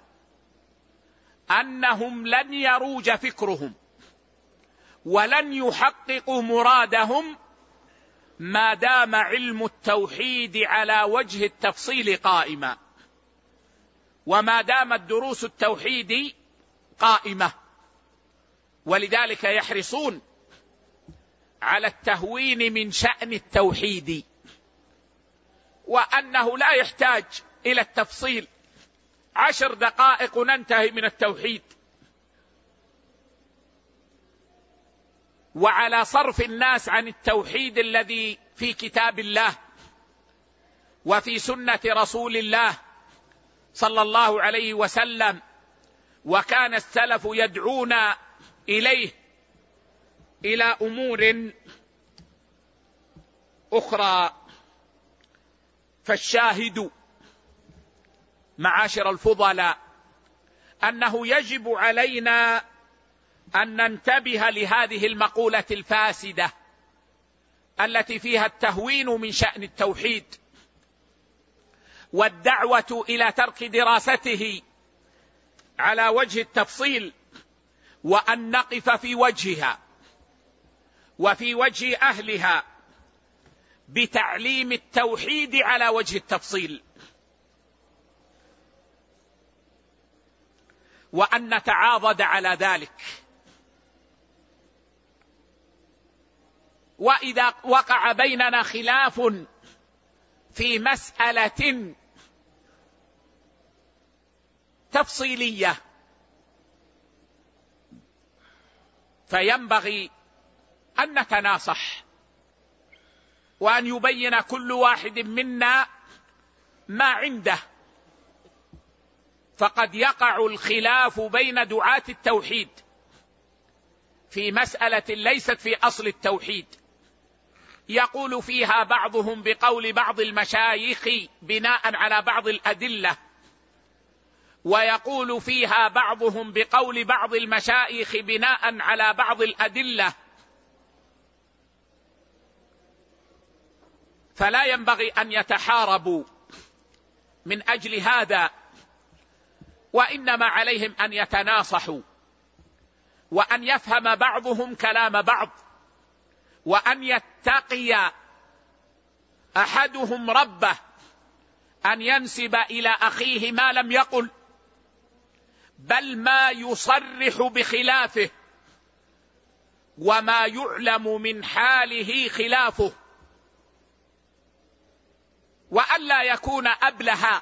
أنهم لن يروج فكرهم ولن يحققوا مرادهم ما دام علم التوحيد على وجه التفصيل قائما، وما دامت دروس التوحيد قائمة، ولذلك يحرصون على التهوين من شأن التوحيد، وأنه لا يحتاج إلى التفصيل، 10 دقائق ننتهي من التوحيد، وعلى صرف الناس عن التوحيد الذي في كتاب الله وفي سنة رسول الله صلى الله عليه وسلم، وكان السلف يدعون إليه إلى أمور أخرى. فالشاهد معاشر الفضلاء أنه يجب علينا أن ننتبه لهذه المقولة الفاسدة التي فيها التهوين من شأن التوحيد والدعوة إلى ترك دراسته على وجه التفصيل، وأن نقف في وجهها وفي وجه أهلها بتعليم التوحيد على وجه التفصيل، وأن نتعاضد على ذلك. وإذا وقع بيننا خلاف في مسألة تفصيلية فينبغي أن نتناصح، وأن يبين كل واحد منا ما عنده. فقد يقع الخلاف بين دعاة التوحيد في مسألة ليست في أصل التوحيد، يقول فيها بعضهم بقول بعض المشايخ بناء على بعض الأدلة، ويقول فيها بعضهم بقول بعض المشايخ بناء على بعض الأدلة. فلا ينبغي أن يتحاربوا من أجل هذا، وإنما عليهم أن يتناصحوا، وأن يفهم بعضهم كلام بعض، وأن يتقي أحدهم ربه أن ينسب إلى أخيه ما لم يقل، بل ما يصرح بخلافه وما يعلم من حاله خلافه، وألا يكون أبلها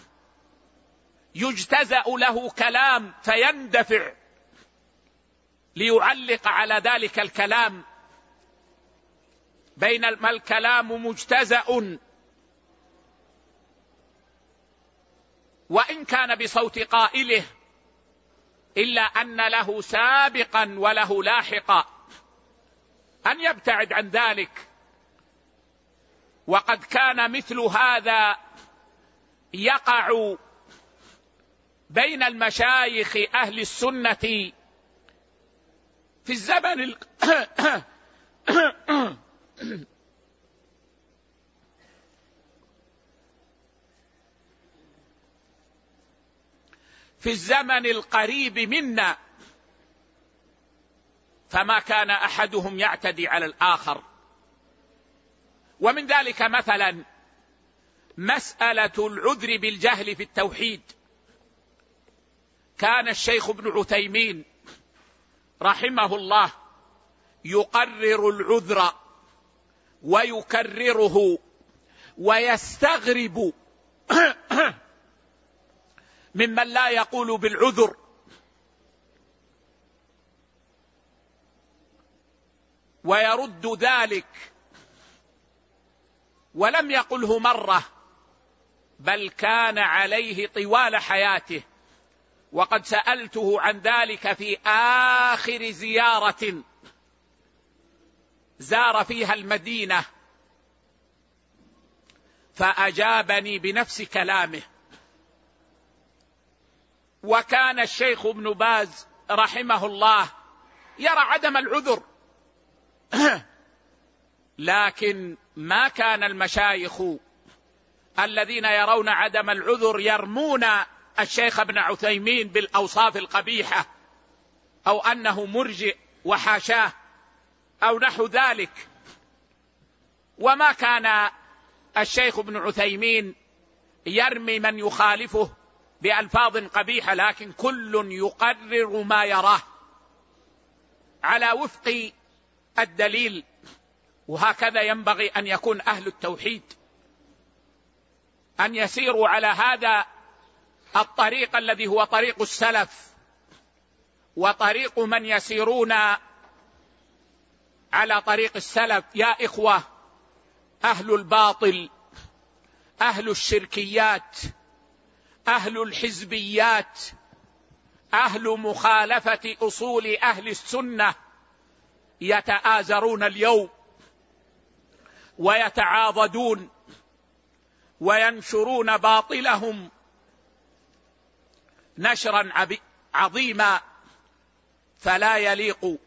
يجتزأ له كلام فيندفع ليعلق على ذلك الكلام، بينما الكلام مجتزأ وإن كان بصوت قائله، إلا أن له سابقا وله لاحقا، أن يبتعد عن ذلك. وقد كان مثل هذا يقع بين المشايخ أهل السنة في الزمن في الزمن القريب منا، فما كان أحدهم يعتدي على الآخر. ومن ذلك مثلا مسألة العذر بالجهل في التوحيد، كان الشيخ ابن عثيمين رحمه الله يقرر العذر ويكرره، ويستغرب ممن لا يقول بالعذر، ويرد ذلك، ولم يقله مرة، بل كان عليه طوال حياته. وقد سألته عن ذلك في آخر زيارة زار فيها المدينة، فأجابني بنفس كلامه. وكان الشيخ ابن باز رحمه الله يرى عدم العذر، لكن ما كان المشايخ الذين يرون عدم العذر يرمون الشيخ ابن عثيمين بالأوصاف القبيحة، أو أنه مرجئ وحاشاه أو نحو ذلك. وما كان الشيخ ابن عثيمين يرمي من يخالفه بألفاظ قبيحة، لكن كل يقرر ما يراه على وفق الدليل. وهكذا ينبغي أن يكون أهل التوحيد، أن يسيروا على هذا الطريق الذي هو طريق السلف، وطريق من يسيرون على طريق السلف. يا إخوة، أهل الباطل أهل الشركيات، أهل الحزبيات، أهل مخالفة أصول أهل السنة يتآزرون اليوم ويتعاضدون وينشرون باطلهم نشرا عظيما، فلا يليق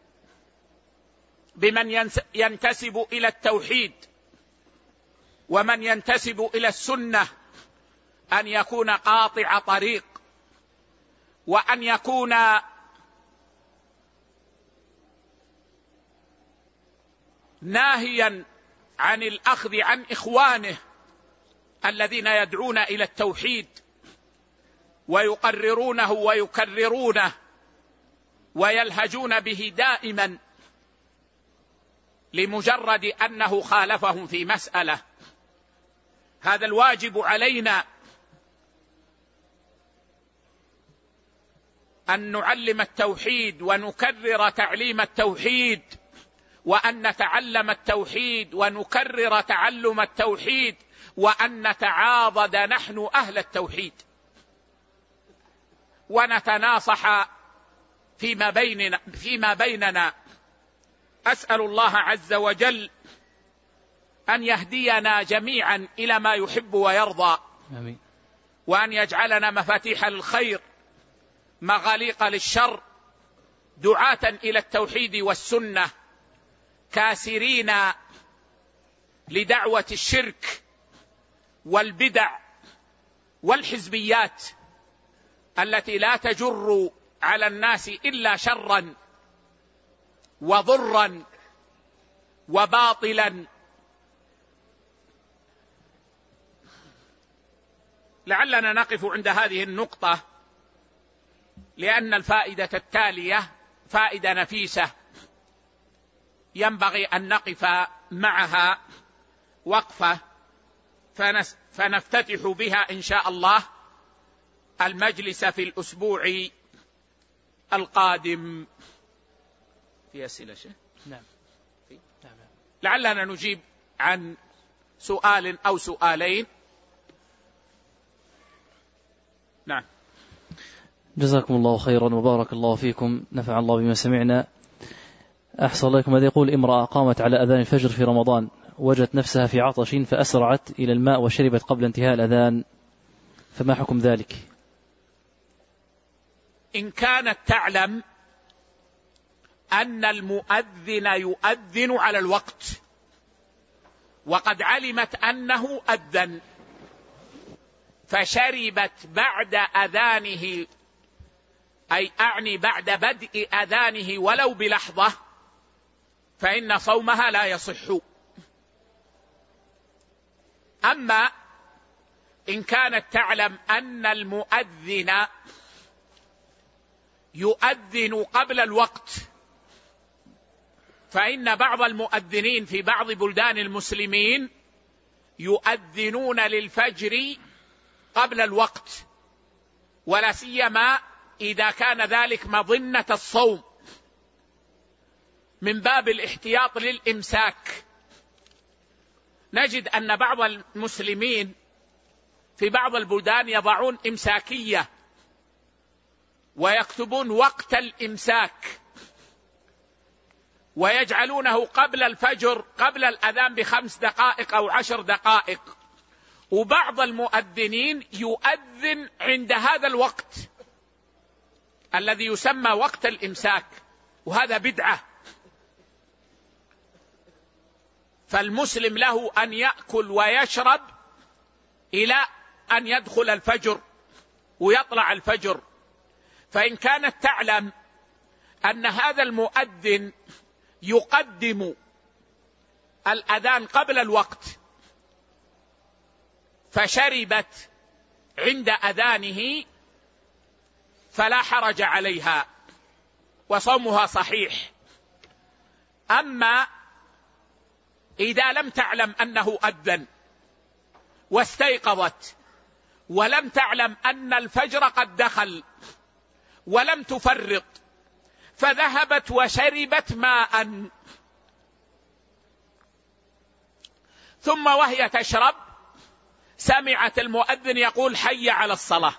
بمن ينتسب إلى التوحيد ومن ينتسب إلى السنة أن يكون قاطع طريق، وأن يكون ناهيا عن الأخذ عن إخوانه الذين يدعون إلى التوحيد ويقررونه ويكررونه ويلهجون به دائما لمجرد أنه خالفهم في مسألة. هذا الواجب علينا أن نعلم التوحيد ونكرر تعليم التوحيد، وأن نتعلم التوحيد ونكرر تعلم التوحيد، وأن نتعاضد نحن أهل التوحيد ونتناصح فيما بيننا. أسأل الله عز وجل أن يهدينا جميعا إلى ما يحب ويرضى، آمين. وأن يجعلنا مفاتيح للخير مغاليق للشر، دعاة إلى التوحيد والسنة، كاسرين لدعوة الشرك والبدع والحزبيات التي لا تجر على الناس إلا شرا وضرا وباطلا. لعلنا نقف عند هذه النقطة، لأن الفائدة التالية فائدة نفيسة ينبغي أن نقف معها وقفة فنفتتح بها إن شاء الله المجلس في الأسبوع القادم. في أسئلة شيء؟ نعم. لعلنا نجيب عن سؤال أو سؤالين. نعم. جزاكم الله خيرا وبارك الله فيكم، نفع الله بما سمعنا. أحسن الله لكم. هذا يقول: امرأة قامت على أذان الفجر في رمضان، وجدت نفسها في عطش فأسرعت إلى الماء وشربت قبل انتهاء الأذان، فما حكم ذلك؟ إن كانت تعلم أن المؤذن يؤذن على الوقت وقد علمت أنه أذن فشربت بعد أذانه، أي أعني بعد بدء أذانه ولو بلحظة، فإن صومها لا يصح. أما إن كانت تعلم أن المؤذن يؤذن قبل الوقت، فإن بعض المؤذنين في بعض بلدان المسلمين يؤذنون للفجر قبل الوقت، ولا سيما إذا كان ذلك مظنة الصوم من باب الاحتياط للإمساك. نجد أن بعض المسلمين في بعض البلدان يضعون إمساكية ويكتبون وقت الإمساك ويجعلونه قبل الفجر، قبل الأذان ب5 دقائق أو 10 دقائق، وبعض المؤذنين يؤذن عند هذا الوقت الذي يسمى وقت الإمساك، وهذا بدعة. فالمسلم له أن يأكل ويشرب إلى أن يدخل الفجر ويطلع الفجر. فإن كانت تعلم أن هذا المؤذن يقدم الأذان قبل الوقت فشربت عند أذانه فلا حرج عليها وصومها صحيح. أما إذا لم تعلم أنه أذن واستيقظت ولم تعلم أن الفجر قد دخل ولم تفرط فذهبت وشربت ماء، ثم وهي تشرب سمعت المؤذن يقول حي على الصلاة،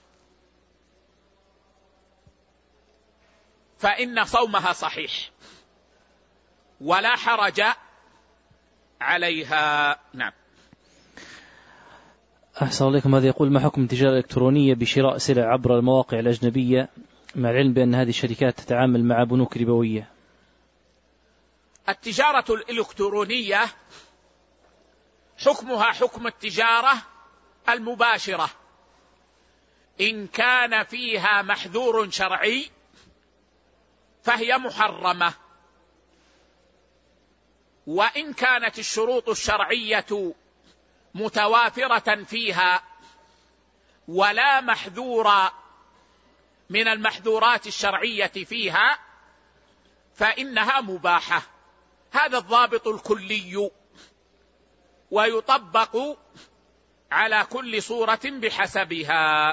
فإن صومها صحيح ولا حرج عليها. نعم. أحسن عليكم. هذا يقول: ما حكم التجارة الإلكترونية بشراء سلع عبر المواقع الأجنبية مع العلم بأن هذه الشركات تتعامل مع بنوك ربوية؟ التجارة الإلكترونية حكمها حكم التجارة المباشرة، إن كان فيها محذور شرعي فهي محرمة، وإن كانت الشروط الشرعية متوافرة فيها ولا محذور من المحذورات الشرعية فيها فإنها مباحة. هذا الضابط الكلي، ويطبق على كل صورة بحسبها.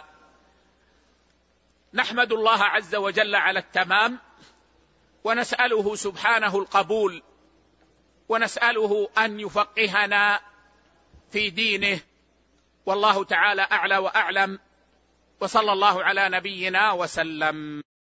نحمد الله عز وجل على التمام، ونسأله سبحانه القبول، ونسأله أن يفقهنا في دينه، والله تعالى أعلى وأعلم، وصلى الله على نبينا وسلم.